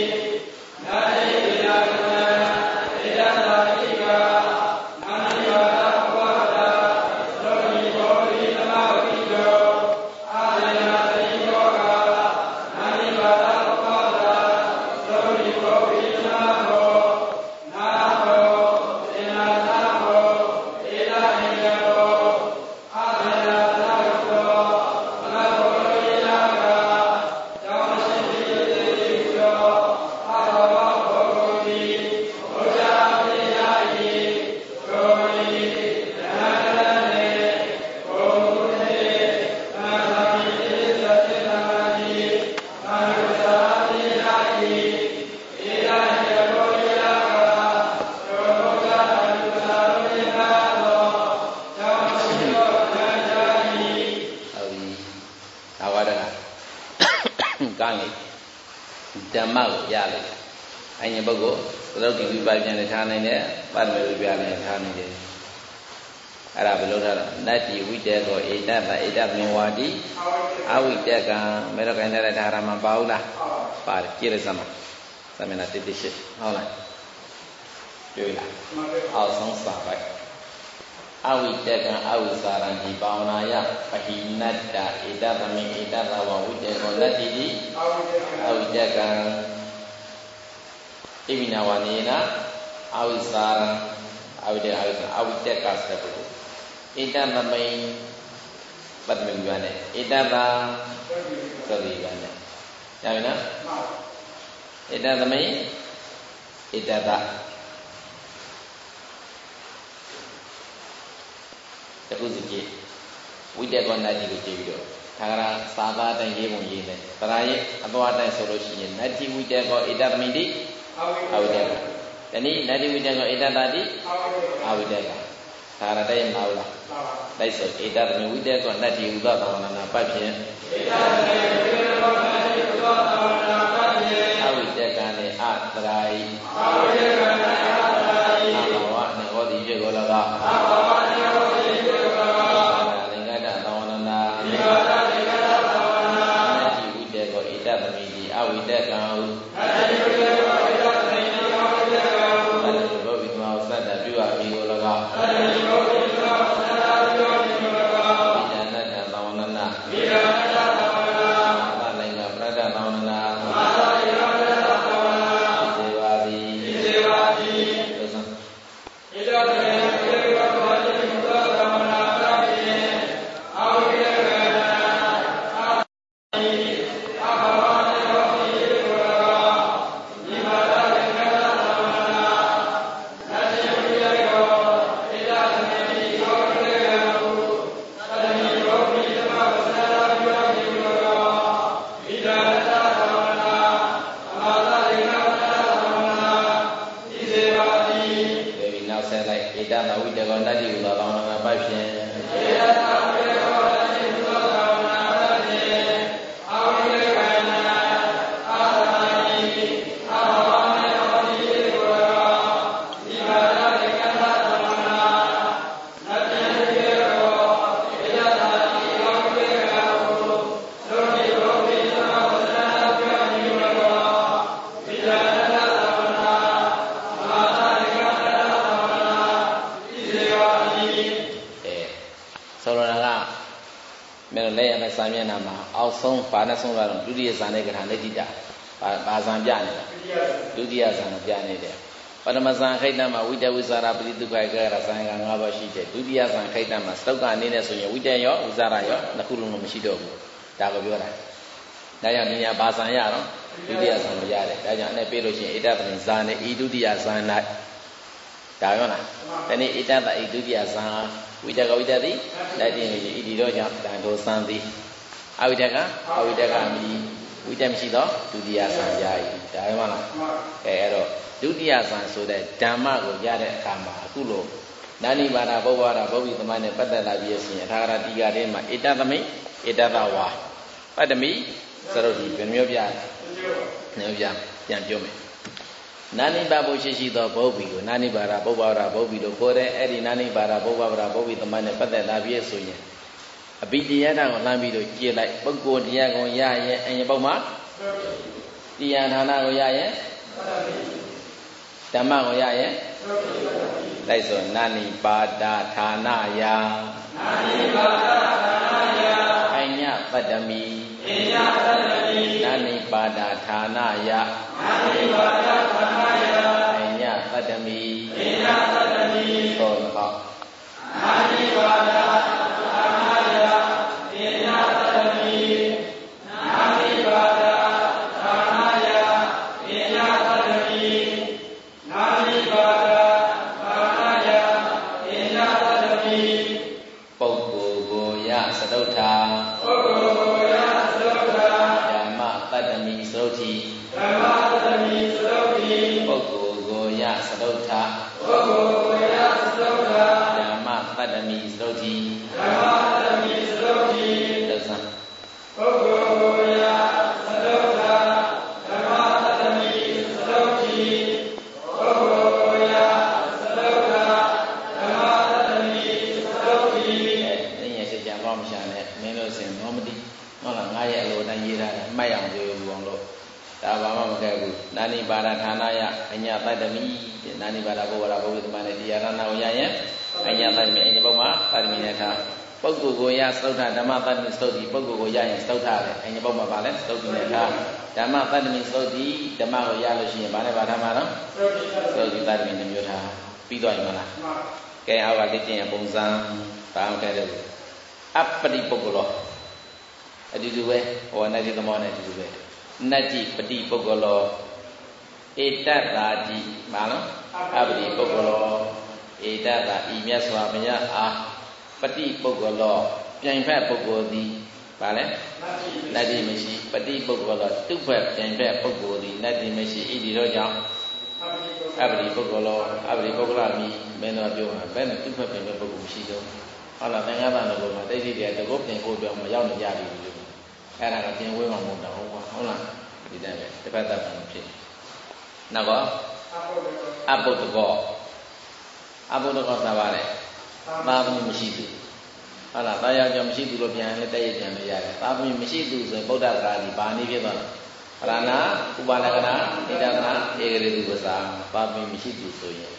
ဓမ္မကိုရလိုက်အရင်ပုဂ္ဂိုလ်သရုပ်တိဝိပါပြန်နဲ့ထားနိုင်တယ်ပတ်မေဝိပါနဲ့ထားနိုင်တယ်အဲ့ဒါဘယ်လိုထားလဲနတ္တိဝိတေကောဧတတဧတမင်ဝါတိအဝိတကံမေရခိုင်တဲ့ဒါရမပါဘူးလားပါတယ်ကြည့်လိုက်စမ်းပါသမဏတိတိရှိဟုတ်လားတွေ့လားအောက်ဆုံးစာပိုက်အဝိတကံအဝိစာရံဒီဘာဝနာယပဟိနတ္တဧတသမင်ဧတသဝဝိတေကောနတ္တိတိအဝိတကံဣမိနာဝနေနအဝိစာရံအဝိတကအဝိအဝိတကစတဲ့ပုဂ္ဂိုလ်ဧတသမိန်ပတ္တမေဝါနဲ့ဧတသာသတိဝါနဲ့ရပြီနော်ဧတသမိန်ဧတသာတခုစီကြည့်ဝိတက်ကောနတ္တိကိုကြည့်ပြီးတော့သာဂရသာသာအတိုင်းရေးပုံရေးတယ်သရာရဲ့အသွားအတိုင်းဆိုလို့ရှိရင်နတ္တိဝိတက်ကောဧတသမိတိအဝိတက်ကောတနည်းနတ္တိဝိတက်ကောဧတသာတိအဝိတက်ကောသာဂရတဲ့မဟုတ်လားလိုက်ဆိုဧတသမိဝိတက်ကောနတ္တိဥဒသဝနနာပတ်ဖြင့်ဧတသမိဝိတက်ကောနတ္တိဥဒသဝနနာပတ်ဖြင့်အဝိတက်ကနဲ့အသရာယိအဝိတက်ကနဲ့အသရာယိအဘဝနဲ့ဟောတိပြေကိုလကအဘဝနဲ့ဟောတိပြေကိုလကသင်္ကတသဝနနာသင်္ကတသင်္ကတသဝနနာနတ္တိဝိတက်ကောဧတသမိတိအဝိတက်ကံဟုနတ္တိဝိတက်ကောဧတသမိတိအဝိတက်ကံဟုသတ္တိဘောဝိမောသတ္တပြုအပ်ပြီးကိုလကသတ္တိဘောဝိမောသတ္တပြုအပ်ပြီးကိုလကဝိဒနတ္တသဝနနာဝိဒနတ္တသဝနနာသလင်္ကပရတ္တသဝနနာမာသလင်္ကပရတ္တသဝနနာသေဝါတိသေဝါတိဧတသမေဝိတက်ကောနတ္တိဥဒသဝနနာပတ်ဖြင့်အဝိတက်ကံအဘဝနဲ့ဟောတိပြေကိုလကနိဗ္ဗာန်သင်္ကတသဝနနာနတ္တိဝိတက်ကောဧတသမေတိအဝိတက်ကံဟုသတ္တိဘောဝိသမဝဆန္ဒပြုအပ်ပြီးကိုလကဝိဒနတ္တသဝနနာမာသလင်္ကပရတ္တသဝနနာဣဇေဝါတိဒီနောက်ဆက်လိုက်ဧတသဝိတက်ကောနတ္တိဥဒသဝနနာပတ်ဖြင့်ဧတသဝိတက်ကောနတ္တိဥဒသဝနနာပတ်ဖြင့်အဝိတက်ကံအာသမာယိအဘဝနဲ့ဟောတိပြေကိုလကနိဗ္ဗာန်သင်္ကတသဝနနာနတ္တိဝိတက်ကောဧတသာတိအဝိတက်ကံဟုသုတိဘောဝိသမဝဆန္ဒပြုအပ်ပြီးကိုလကဝိဒနတ္တသဝနနာမာသလင်္ကပရတ္တသဝနနာဣဇေဝါတိအဲဆိုလိုတာကမင်းတို့လက်ရမယ့်စာမျက်နှာမှာအောက်ဆုံးဘာနဲ့ဆုံးသွားတော့ဒုတိယဇာနဲ့ကထာလက်ကြည့်တာဘာဘာဇာပြနေတာဒုတိယဇာနဲ့ပြနေတယ်ပထမဇာခိတ္တမှာဝိတဝိဇာရပရိတုခကရဇာက၅ပါးရှိတယ်ဒုတိယဇာခိတ္တမှာစတုတ်ကအနေနဲ့ဆိုရင်ဝိတရောဝိဇာရရောနှစ်ခုလုံးတော့မရှိတော့ဘူးဒါကိုပြောတာဒါကြောင့်ဒီညာဘာဇာရတော့ဒုတိယဇာကိုရတယ်ဒါကြောင့်အဲ့ပြေးလို့ရှိရင်ဧတပတိဇာနဲ့ဤဒုတိယဇာ၌ဒါရောလားဒီနေ့ဧတတဤဒုတိယဇာဝိတကဝိတတိလက်တင်နေဤဒီတော့ကြောင့်တန်ထိုးစံသည်အဝိတကအဝိတကမိဝိတမရှိတော့ဒုတိယဇာရည်ဒါရောလားအဲအဲ့တော့ဒုတိယဆံဆိုတဲ့ဓမ္မကိုရတဲ့အခါမှာအခုလိုနာနိပါဒဘုဗ္ဗဝါဒဘုဗ္ဗိသမိုင်းနဲ့ပတ်သက်လာပြီးဆိုရင်အထာဂရတိကာထဲမှာဧတသမိဧတသဝါပတ္တမိသရုပ်ဒီဘယ်မျိုးပြမျိုးပြပြန်ပြောမယ်နာနိပါဘုရှိရှိသောဘုဗ္ဗိကိုနာနိပါဒဘုဗ္ဗဝါဒဘုဗ္ဗိလို့ခေါ်တဲ့အဲ့ဒီနာနိပါဒဘုဗ္ဗဝါဒဘုဗ္ဗိသမိုင်းနဲ့ပတ်သက်လာပြီးဆိုရင်အဘိတရားကိုလှမ်းပြီးတော့ကြည့်လိုက်ပုဂ္ဂိုလ်တရားကိုရရင်အရင်ပုဒ်မှာတရားဌာနကိုရရင်ဓမ္မကိုရရင်လိုက်ဆိုနာနိပါဒဌာနယနာနိပါဒဌာနယအညပတ္တမိအညပတ္တမိနာနိပါဒဌာနယနာနိပါဒဌာနယအညပတ္တမိအညပတ္တမိသောဟောနာနိပါဒဌာနယအညပတ္တမိနာနိပါဒဌာနယအညပတ္တမိနာနိပါဒသဒုဋ္ဌာပုဂ္ဂိုလ်ကိုရသဒုဋ္ဌာဓမ္မပတ္တမိသရုပ်တိဓမ္မပတ္တမိသရုပ်တိပုဂ္ဂိုလ်ကိုရသဒုဋ္ဌာပုဂ္ဂိုလ်ကိုရသဒုဋ္ဌာဓမ္မပတ္တမိသရုပ်တိဓမ္မပတ္တမိသရုပ်တိသစ္စာပုဂ္ဂိုလ်ကိုရသဒုဋ္ဌာဓမ္မပတ္တမိသရုပ်တိပုဂ္ဂိုလ်ကိုရသဒုဋ္ဌာဓမ္မပတ္တမိသရုပ်တိဘာမှရှာနဲ့မင်းတို့စင်မောမတိဟုတ်လားငါရဲ့အလိုတိုင်းရေးထားတယ်မှတ်ရအောင်ပြောယူအောင်လို့ဒါဘာမှမခဲ့ဘူးနာနိပါဒဌာနယအညပတ္တမိနာနိပါဒဘုရားဘုရားသမနဲ့တရားဌာနကိုရရင်အညပတ္တမိအညဘုမှာပတ္တမိနဲ့ထားပုဂ္ဂိုလ်ကိုရသုဒ္ဓဓမ္မပတ္တမိသုဒ္ဓိပုဂ္ဂိုလ်ကိုရရင်သုဒ္ဓပဲအညဘုမှာပါလဲသုဒ္ဓိနဲ့ထားဓမ္မပတ္တမိသုဒ္ဓိဓမ္မကိုရလို့ရှိရင်ဘာနဲ့ပါထားမှာတော့သုဒ္ဓိပတ္တမိနှမျိုးထားပြီးသွားပြီမလားကဲအောက်ကလေ့ကျင့်ရပုံစံဘာမှခဲ့တယ်အပ္ပတိပုဂ္ဂလောအတူတူပဲဟောနတိသမောနဲ့အတူတူပဲနတ္တိပတိပုဂ္ဂလောဧတတ္တာတိဘာလို့အပ္ပတိပုဂ္ဂလောဧတတ္တာဤမြတ်စွာဘုရားအားပတိပုဂ္ဂလောပြိုင်ဖက်ပုဂ္ဂိုလ်သည်ဘာလဲနတ္တိမရှိပတိပုဂ္ဂလောတုဖက်ပြိုင်ဖက်ပုဂ္ဂိုလ်သည်နတ္တိမရှိဤဒီတော့ကြောင့်အပ္ပတိပုဂ္ဂလောအပ္ပတိပုဂ္ဂလမိမင်းတော်ပြောတာဘယ်နဲ့တုဖက်ပြိုင်ဖက်ပုဂ္ဂိုလ်မရှိတော့ဟုတ်လားသင်္ကပ္ပန်တော်မှာတိတ်တိတ်တည်းတကုတ်ပြင်ဖို့ပြောမရောက်နေကြပြီလို့အဲ့ဒါကပြင်ဝေးမှာမဟုတ်တော့ဟုတ်ပါဟုတ်လားဒီတိုင်းပဲတစ်ဖက်သက်တမ်းဖြစ်နောက်တော့အဘုဒ္ဓကောအဘုဒ္ဓကောသာပါတယ်သာသမီမရှိသူဟုတ်လားတာယာကြောင့်မရှိသူလို့ပြန်လဲတည့်ရပြန်လို့ရတယ်သာသမီမရှိသူဆိုရင်ဗုဒ္ဓဂါဒီဘာနည်းဖြစ်သွားလဲပရဏဥပါလကနာဣဒကနာဧကရေတုပ္ပစာသာသမီမရှိသူဆိုရင်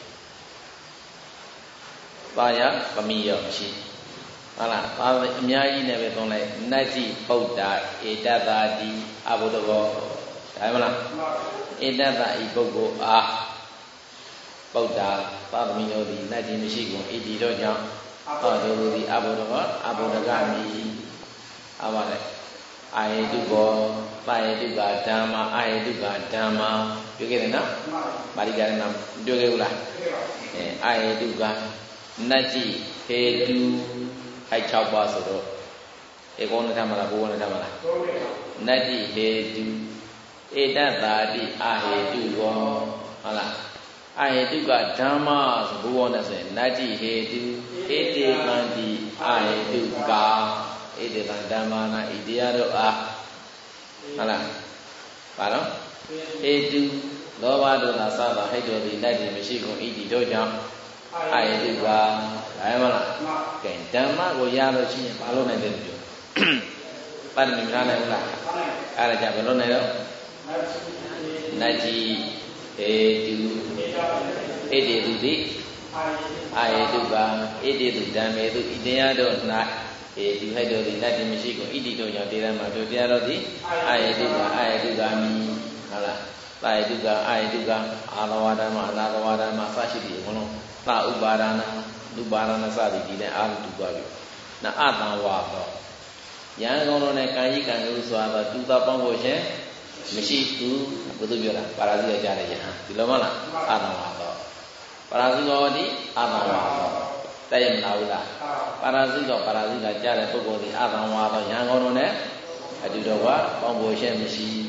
ပါယပမိယောမရှိဟုတ်လားပါအများကြီးနဲ့ပဲသုံးလိုက်နတ္တိပုဒ္ဒါဧတတ္တာတိအဘုဒ္ဓဘောဒါမှမလားဧတတ္တာဤပုဂ္ဂိုလ်အားပုဒ္ဒါပါပမိယောသည်နတ္တိမရှိကုန်ဣတိတို့ကြောင့်ဟောတို့သည်အဘုဒ္ဓဘောအဘုဒ္ဓကမိအပါလေအာယေတုဘောပါယေတုကဓမ္မာအာယေတုကဓမ္မာပြောခဲ့တယ်နော်ပါဠိကရဏပြောခဲ့ဘူးလားအဲအာယေတုကနတ္တိဟေတုအဲ့၆ပါးဆိုတော့ဧကောနဲ့ထမလားဘုဝနဲ့ထမလားနတ္တိဟေတုဧတတ္တာတိအာဟေတုဘောဟုတ်လားအာဟေတုကဓမ္မဆိုဘုဝနဲ့ဆိုရင်နတ္တိဟေတုဧတေကံတိအာဟေတုကာဧတေကံဓမ္မာနာဣတရားတို့အားဟုတ်လားဘာလို့ဟေတုလောဘဒေါသစသောဟိတ်တော်သည်နတ္တိမရှိကုန်ဣတိတို့ကြောင့်အာယတုကဒါမှမလားကဲဓမ္မကိုရလို့ရှိရင်ဘာလို့နိုင်တယ်လို့ပြောပါရမီမထားနိုင်ဘူးလားအဲ့ဒါကြဘယ်လိုနိုင်တော့နတ္တိဟေတုဣတိတုတိအာယတုကဣတိတုဓမ္မေတုဣတရားတို့၌ဟေတုဟိတ်တို့သည်နတ္တိမရှိကုန်ဣတိတို့ကြောင့်တေရမှာတို့တရားတို့သည်အာယတုကအာယတုကမိဟုတ်လားအာယတုကအာယတုကအာလဝါဒမအနာလဝါဒမအစရှိသည်အကုန်လုံးသာဥပါဒနာဥပါဒနာစသည်ဒီနဲ့အာရုံတူသွားပြီနာအတံဝါတော့ယံကောင်းတော်နဲ့ကာယိကံကိုစွာတော့တူသောပေါင်းဖို့ရှင်မရှိဘူးဘုသူပြောတာပါရဇိကကြားတယ်ယဟန်ဒီလိုမလားအတံဝါတော့ပါရဇိကောတိအတံဝါတော့တည့်ရမလားဘူးလားပါရဇိကောပါရဇိကကြားတဲ့ပုဂ္ဂိုလ်ဒီအတံဝါတော့ယံကောင်းတော်နဲ့အတူတော်ကပေါင်းဖို့ရှင်မရှိဒီ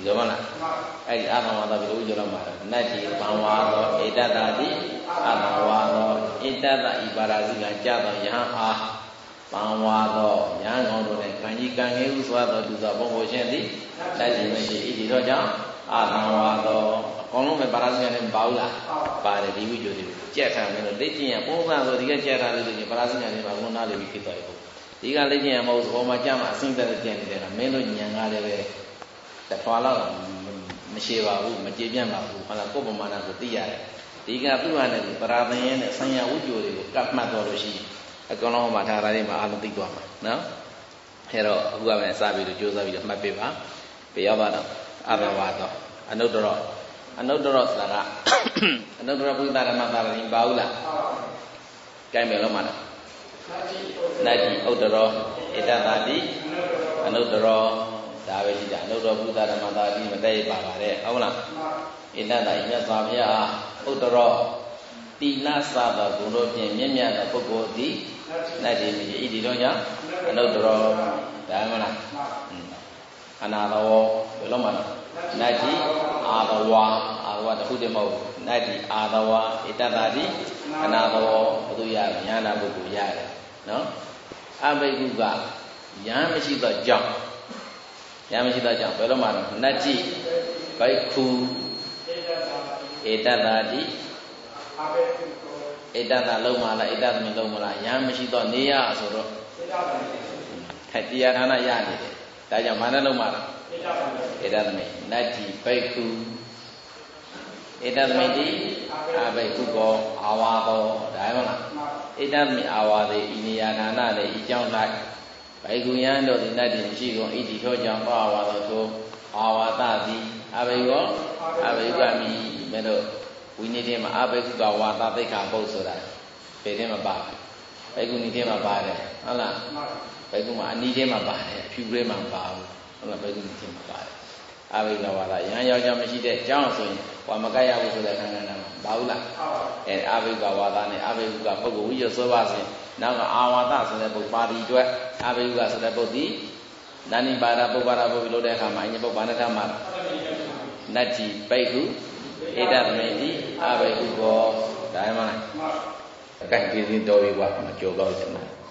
ဒီလိုမလားအဲ့ဒီအာသဝါဒဘယ်လိုပြောတော့မှာနတ်ကြီးဘံဝါသောဧတတတိအာသဝါသောဧတတဤပါရာဇိကကြာသောယဟန်အားဘံဝါသောယဟန်ကောင်းတို့နဲ့ကံကြီးကံငယ်ဥစွာသောသူသောဘုံဘုရှင်သည်နတ်ကြီးမရှိဤဒီတော့ကြောင့်အာသဝါသောအကုန်လုံးပဲပါရာဇိကနဲ့မပါဘူးလားပါတယ်ဒီဝိကျိုးတွေကြက်ထားမယ်လို့လက်ကျင်ရပုံစံဆိုဒီကကြက်ထားလို့ဆိုရင်ပါရာဇိကနဲ့ပါဘုံနာလေးပြီးဖြစ်သွားပြီဒီကလက်ကျင်ရမဟုတ်သဘောမှာကြာမှအစင်းသက်တဲ့ကျန်နေတယ်ကမင်းတို့ညံကားလည်းပဲတထွာလောက်မရှိပါဘူးမကြေပြန့်ပါဘူးဟုတ်လားကိုယ်ပမာဏကိုသိရတယ်ဒီကသူ့ဟာနဲ့ပရာသင်ရဲ့နဲ့ဆံရဝိကျိုးတွေကိုကတ်မှတ်တော်လို့ရှိရင်အကောင်လုံးမှာထားတာတွေမှာအလုံးသိသွားမှာနော်အဲတော့အခုကလည်းစပြီးတော့ကြိုးစားပြီးတော့မှတ်ပေးပါဘယ်ရောက်ပါတော့အဘဝတော့အနုတ္တရောအနုတ္တရောဆိုတာကအနုတ္တရဘုဒ္ဓဓမ္မသာရင်ပါဘူးလားကြိုင်မယ်လို့မှာလားနတ်ကြီးဥတ္တရောဧတတာတိအနုတ္တရောဒါပဲရှိတာအနုတ္တရဘုဒ္ဓဓမ္မသာတိမတည့်ပါပါတဲ့ဟုတ်လားဧတတာမြတ်စွာဘုရားဥတ္တရောတိလသသောဂုဏ်တို့ဖြင့်မြင့်မြတ်သောပုဂ္ဂိုလ်သည်နတ်ကြီးမြည်ဤဒီတော့ကြောင့်အနုတ္တရောဒါမှမလားအနာသောဘယ်လိုမှလဲနတ်ကြီးအာသဝါအာသဝါတခုတည်းမဟုတ်နတ်ကြီးအာသဝါဧတတာတိအနာသောဘုသူရဉာဏပုဂ္ဂိုလ်ရတယ်နော်အဘိက္ခုကဉာဏ်မရှိသောကြောင့်ဉာဏ်မရှိသောကြောင့်ဘယ်လိုမှလဲနတ်ကြီးဘိက္ခုဧတတာတိဧတတာလုံးမလားဧတသမလုံးမလားဉာဏ်မရှိသောနေရဆိုတော့တရားဌာနရနေတယ်ဒါကြောင့်ဘာနဲ့လုံးမလားဧတသမိနတ္တိဘိက္ခုဧတသမိတိအဘိက္ခုကောအာဝါကောဒါမှမလားဧတသမိအာဝါတိဤနေရာဌာနလည်းဤကြောင့်၌ဘိက္ခုယံတို့သည်နတ္တိမရှိကုန်ဤဒီသောကြောင့်အာဝါသောထိုအာဝါသသည်အဘိကောအဘိကမိမဲ့တို့ဝိနည်းထဲမှာအဘိက္ခုကဝါသသိက္ခာပုတ်ဆိုတာဘယ်ထဲမှာပါဘိက္ခုနီထဲမှာပါတယ်ဟုတ်လားဘိက္ခုမှာအနီးထဲမှာပါတယ်အဖြူထဲမှာမပါဘူးဟုတ်လားဘိက္ခုနီထဲမှာပါတယ်အဘိကဝါသရဟန်းယောက်ျားမရှိတဲ့အကြောင်းဆိုရင်ဝါမကရဘူးဆိုတဲ့ခန္ဓာနာမှာပါဘူးလားအဲအဘိကဝါသနဲ့အဘိကပုဂ္ဂိုလ်ဝိရသောပါစဉ်နောက်ကအာဝါသဆိုတဲ့ပုဂ္ဂိုလ်ပါဠိအတွက်အဘိကဆိုတဲ့ပုဂ္ဂိုလ်ဒီနာနိပါဒပုပ္ပါဒပုဂ္ဂိုလ်လို့တဲ့အခါမှာအညပုပ္ပါဏထမှာနတ္တိဘိက္ခုဧတသမိတိအဘိက္ခုကောဒါမှမလားအကန့်ကြီးစင်းတော်ပြီကွာမကြောက်တော့ဘူး